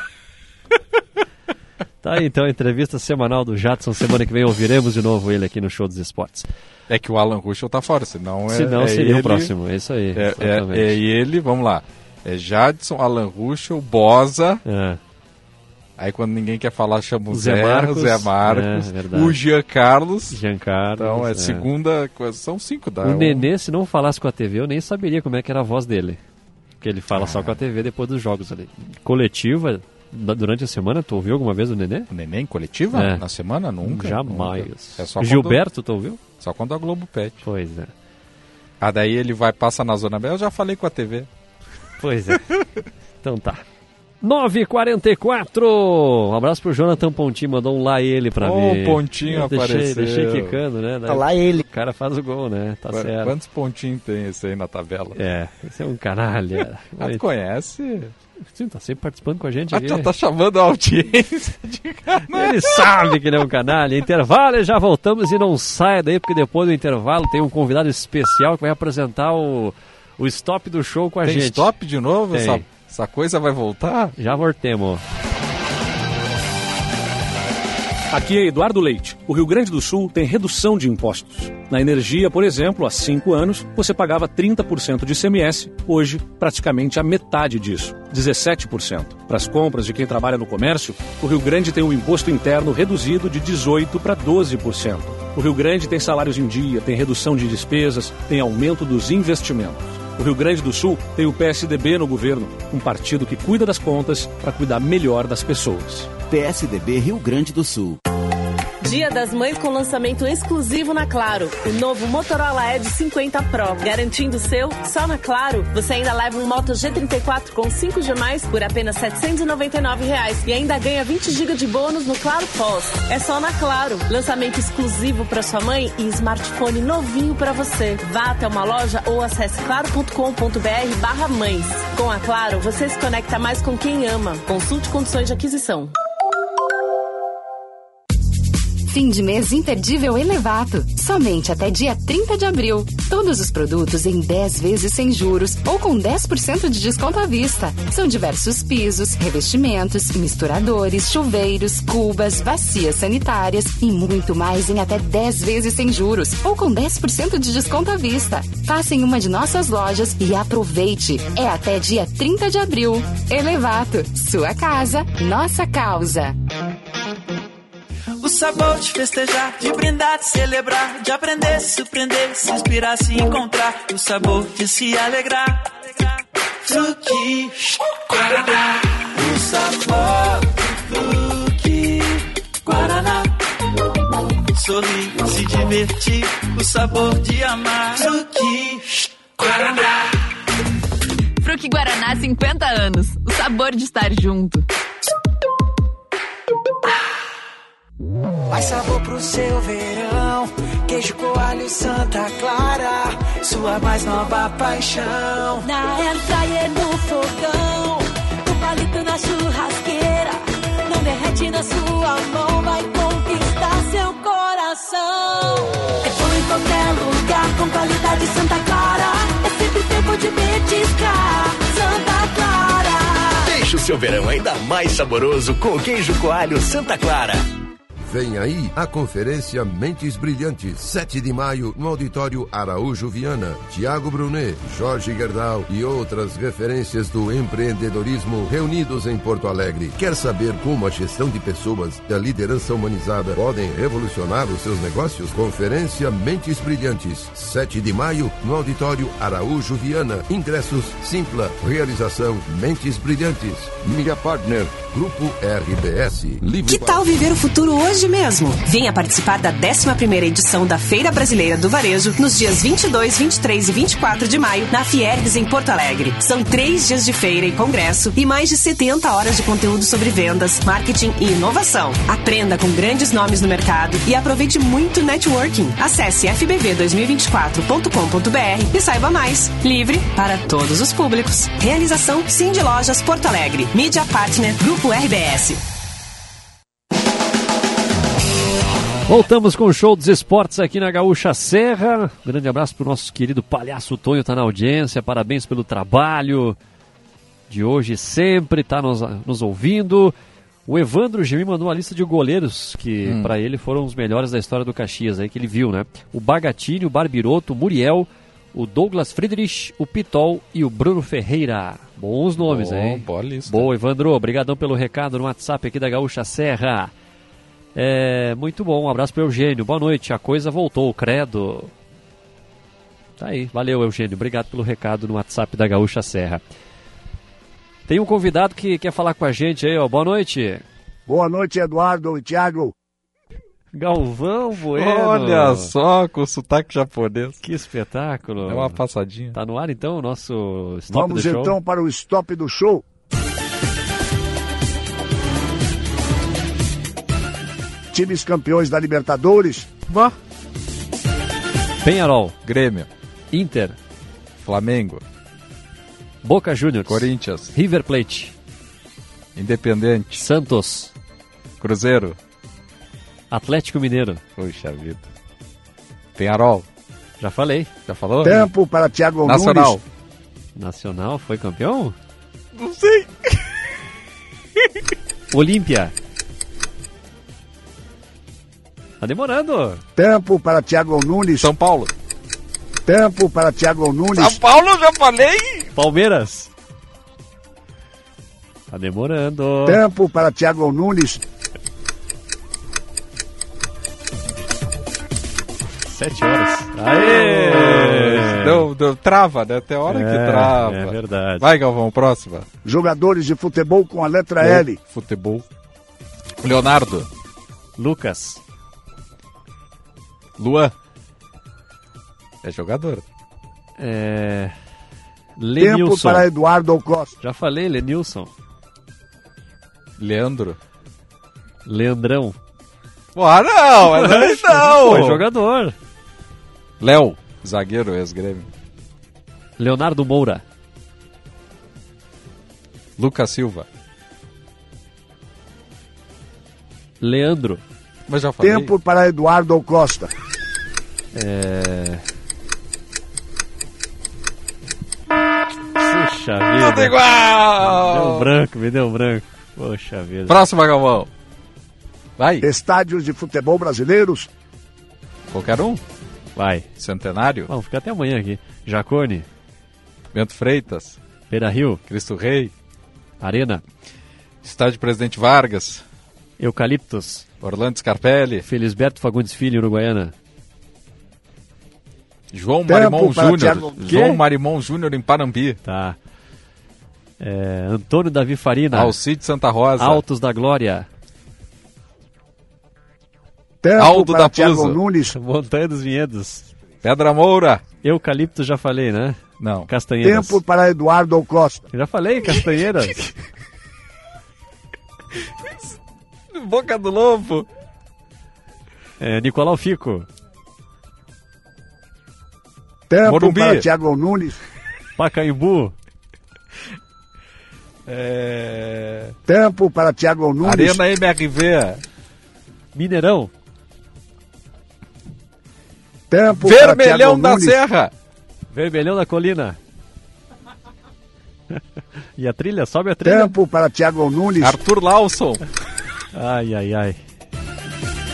Tá aí então a entrevista semanal do Jadson. Semana que vem ouviremos de novo ele aqui no Show dos Esportes. É que o Alan Ruschel tá fora, senão é. Senão é seria ele, o próximo, é isso aí. É, é, é ele, vamos lá. É Jadson, Alan Ruschel, Boza. É. Aí quando ninguém quer falar, chama o Zé Zé, Marcos, o Zé Marcos, é, o Jean Carlos. Jean Carlos. Então é, é. segunda coisa, são cinco. Dá o um... Nenê, se não falasse com a T V, eu nem saberia como é que era a voz dele. Porque ele fala ah. só com a T V depois dos jogos ali. Coletiva, durante a semana, tu ouviu alguma vez o Nenê? O Nenê em coletiva? É. Na semana? Nunca. Jamais. Nunca. É só Gilberto, quando... tu ouviu? Só quando a Globo pede. Pois é. Ah, daí ele vai, passa na Zona B, eu já falei com a T V. Pois é. Então tá. nove e quarenta e quatro. Um abraço pro Jonathan Pontinho, mandou um lá ele pra oh, mim. O Pontinho eu deixei, apareceu. Deixei quicando, né? Daí, lá ele. O cara faz o gol, né? Tá Qu- certo. Quantos pontinhos tem esse aí na tabela? É, esse é um canalha. Ah, tu conhece? Sim, tá sempre participando com a gente ah, aqui. Já tá chamando a audiência de canalha. Ele sabe que ele é um canalha. Intervalo e já voltamos, e não saia daí, porque depois do intervalo tem um convidado especial que vai apresentar o, o stop do show com a tem gente. Tem stop de novo? Tem. Essa, essa coisa vai voltar? Já voltemos. Aqui é Eduardo Leite. O Rio Grande do Sul tem redução de impostos. Na energia, por exemplo, há cinco anos, você pagava trinta por cento de I C M S. Hoje, praticamente a metade disso, dezessete por cento. Para as compras de quem trabalha no comércio, o Rio Grande tem um imposto interno reduzido de dezoito por cento para doze por cento. O Rio Grande tem salários em dia, tem redução de despesas, tem aumento dos investimentos. O Rio Grande do Sul tem o P S D B no governo, um partido que cuida das contas para cuidar melhor das pessoas. P S D B Rio Grande do Sul. Dia das Mães com lançamento exclusivo na Claro. O novo Motorola Edge cinquenta Pro. Garantindo o seu, só na Claro. Você ainda leva um Moto G trinta e quatro com cinco G mais por apenas setecentos e noventa e nove reais. E ainda ganha vinte gigas de bônus no Claro Pós. É só na Claro. Lançamento exclusivo para sua mãe e smartphone novinho para você. Vá até uma loja ou acesse claro ponto com ponto b r barra mães. Com a Claro, você se conecta mais com quem ama. Consulte condições de aquisição. Fim de mês imperdível Elevato. Somente até dia trinta de abril. Todos os produtos em dez vezes sem juros ou com dez por cento de desconto à vista. São diversos pisos, revestimentos, misturadores, chuveiros, cubas, bacias sanitárias e muito mais em até dez vezes sem juros ou com dez por cento de desconto à vista. Faça em uma de nossas lojas e aproveite. É até dia trinta de abril. Elevato. Sua casa, nossa causa. O sabor de festejar, de brindar, de celebrar, de aprender, se surpreender, se inspirar, se encontrar. O sabor de se alegrar. Fruque Guaraná. O sabor do Fruque Guaraná. Sorrir, se divertir, o sabor de amar. Fruque Guaraná. Fruque Guaraná, cinquenta anos. O sabor de estar junto. Mais sabor pro seu verão, queijo coalho Santa Clara, sua mais nova paixão. Na airfryer, no fogão, no palito, na churrasqueira, não derrete na sua mão, vai conquistar seu coração. É bom em qualquer lugar, com qualidade Santa Clara, é sempre tempo de petiscar. Santa Clara. Deixa o seu verão ainda mais saboroso com o queijo coalho Santa Clara. Vem aí a conferência Mentes Brilhantes, sete de maio, no auditório Araújo Viana. Tiago Brunet, Jorge Gerdau e outras referências do empreendedorismo reunidos em Porto Alegre. Quer saber como a gestão de pessoas e a liderança humanizada podem revolucionar os seus negócios? Conferência Mentes Brilhantes, sete de maio, no auditório Araújo Viana. Ingressos Simpla. Realização Mentes Brilhantes. Mídia Partner, Grupo R B S. Livre que tal viver o futuro hoje mesmo? Venha participar da décima primeira edição da Feira Brasileira do Varejo nos dias vinte e dois, vinte e três e vinte e quatro de maio na Fiergs em Porto Alegre. São três dias de feira e congresso e mais de setenta horas de conteúdo sobre vendas, marketing e inovação. Aprenda com grandes nomes no mercado e aproveite muito networking. Acesse f b v dois mil e vinte e quatro ponto com ponto b r e saiba mais. Livre para todos os públicos. Realização Cindy Lojas Porto Alegre. Mídia Partner Grupo R B S. Voltamos com o show dos esportes aqui na Gaúcha Serra. Um grande abraço para o nosso querido Palhaço Tonho, está na audiência. Parabéns pelo trabalho de hoje, sempre está nos, nos ouvindo. O Evandro G me mandou uma lista de goleiros que hum. para ele foram os melhores da história do Caxias, aí que ele viu, né? O Bagatini, o Barbiroto, o Muriel, o Douglas Friedrich, o Pitol e o Bruno Ferreira. Bons nomes, Bom, hein? Boa lista. Boa, Evandro. Obrigadão pelo recado no WhatsApp aqui da Gaúcha Serra. É, muito bom, um abraço para o Eugênio. Boa noite, a coisa voltou, credo. Tá aí, valeu, Eugênio. Obrigado pelo recado no WhatsApp da Gaúcha Serra. Tem um convidado que quer falar com a gente aí, ó. Boa noite. Boa noite, Eduardo e Thiago. Galvão Bueno. Olha só, com o sotaque japonês. Que espetáculo. É uma passadinha. Tá no ar então o nosso Stop Vamos do Show? Vamos então para o Stop do Show. Times campeões da Libertadores. Bah. Peñarol. Grêmio. Inter. Flamengo. Boca Juniors. Corinthians. River Plate. Independente. Santos. Cruzeiro. Atlético Mineiro. Puxa vida. Peñarol. Já falei. Já falou? Tempo para Thiago Nacional. Nunes. Nacional foi campeão? Não sei. Olímpia. Tá demorando. Tempo para Thiago Nunes. São Paulo. Tempo para Thiago Nunes. São Paulo, já falei. Palmeiras. Tá demorando. Tempo para Thiago Nunes. Sete horas. Aê! Deu, deu, trava, né? Até a hora é, que trava. É verdade. Vai, Galvão, próxima. Jogadores de futebol com a letra Bom, L. Futebol. Leonardo. Lucas. Luan. É jogador. É... Lenilson. Tempo para Eduardo Costa. Já falei, Lenilson. Leandro. Leandrão. Ah, não, mas não. Foi jogador. Léo, zagueiro, ex-Grêmio. Leonardo Moura. Lucas Silva. Leandro. Mas já falei. Tempo para Eduardo Costa. É... Puxa vida. Tudo igual. Me deu um branco, me deu um branco. Poxa vida. Próximo, Galvão. Vai. Estádios de futebol brasileiros. Qualquer um. Vai. Centenário. Vamos ficar até amanhã aqui. Jacone. Bento Freitas. Beira-Rio. Cristo Rei. Arena. Estádio Presidente Vargas. Eucaliptos. Orlando Scarpelli. Felisberto Fagundes Filho, Uruguaiana. João Tempo Marimon para Júnior. Thiago- João Marimon Júnior em Panambi. Tá. É, Antônio Davi Farina. Alcide Santa Rosa. Altos da Glória. Tempo Aldo para da Thiago Pusa. Nunes. Montanha dos Vinhedos. Pedra Moura. Eucalipto já falei, né? Não. Castanheiras. Tempo para Eduardo Costa. Já falei, Castanheiras. Boca do Lobo. É, Nicolau Fico. Tempo Morumbi. para Thiago Nunes. Pacaembu. É... Tempo para Thiago Nunes. Arena M R V. Mineirão. Tempo para Vermelhão Thiago da Nunes. Serra. Vermelhão da Colina. E a trilha? Sobe a trilha. Tempo para Thiago Nunes. Arthur Lawson. Ai, ai, ai.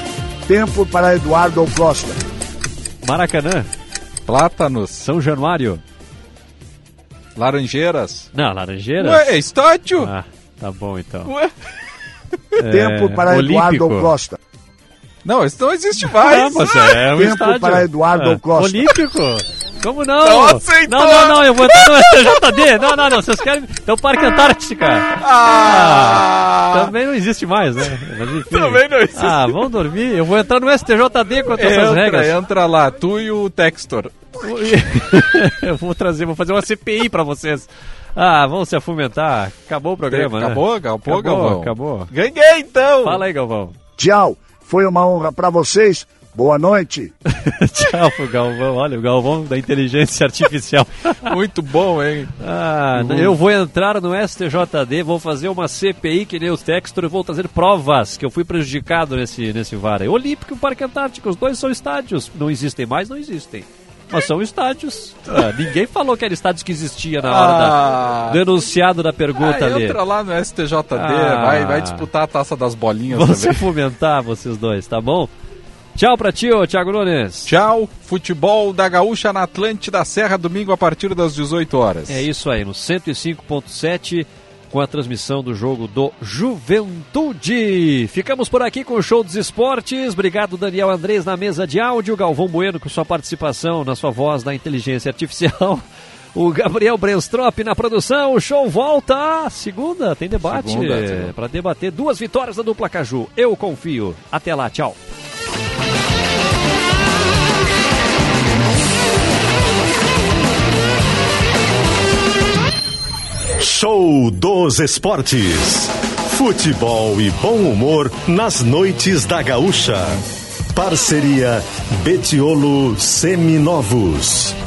Tempo para Eduardo Costa. Maracanã. Plátanos. São Januário. Laranjeiras. Não, Laranjeiras. Ué, é estádio. Ah, tá bom então. Ué. Tempo para Olímpico. Eduardo Costa. Não, isso não existe mais. Ah, mas é um Tempo estádio. para Eduardo Ah, Costa. Olímpico. Como não? Não aceitou. Não, não, não, eu vou entrar no S T J D. Não, não, não, vocês querem... Então, Parque Antártica. Ah. Ah, também não existe mais, né? Mas, enfim. Também não existe. Ah, vamos dormir. Eu vou entrar no S T J D com essas Entra, regras. entra lá, tu e o Textor. Eu vou trazer, vou fazer uma C P I pra vocês. Ah, vamos se afumentar. Acabou o programa, né? Acabou, acabou, Acabou, Galvão. acabou. Ganhei, então. Fala aí, Galvão. Tchau. Foi uma honra para vocês. Boa noite. Tchau pro Galvão. Olha, o Galvão da inteligência artificial. Muito bom, hein? Ah, eu vou entrar no S T J D, vou fazer uma C P I que nem os Textor e vou trazer provas que eu fui prejudicado nesse, nesse V A R. Olímpico e Parque Antártico, os dois são estádios. Não existem mais, não existem. Mas são estádios. Ah, ninguém falou que era estádios que existia na hora Ah. da, do enunciado da pergunta Ah, ali. entra lá no S T J D, Ah. vai, vai disputar a taça das bolinhas Vão se também. fomentar vocês dois, tá bom? Tchau pra ti, ô Thiago Nunes. Tchau, futebol da Gaúcha na Atlântida Serra, domingo a partir das dezoito horas. É isso aí, no cento e cinco ponto sete, com a transmissão do jogo do Juventude. Ficamos por aqui com o Show dos Esportes. Obrigado, Daniel Andrés, na mesa de áudio. Galvão Bueno, com sua participação na sua voz da inteligência artificial. O Gabriel Brenstrop na produção. O show volta segunda. Tem debate para debater duas vitórias da dupla Caju. Eu confio. Até lá, tchau. Show dos Esportes. Futebol e bom humor nas noites da Gaúcha. Parceria Betiolo Seminovos.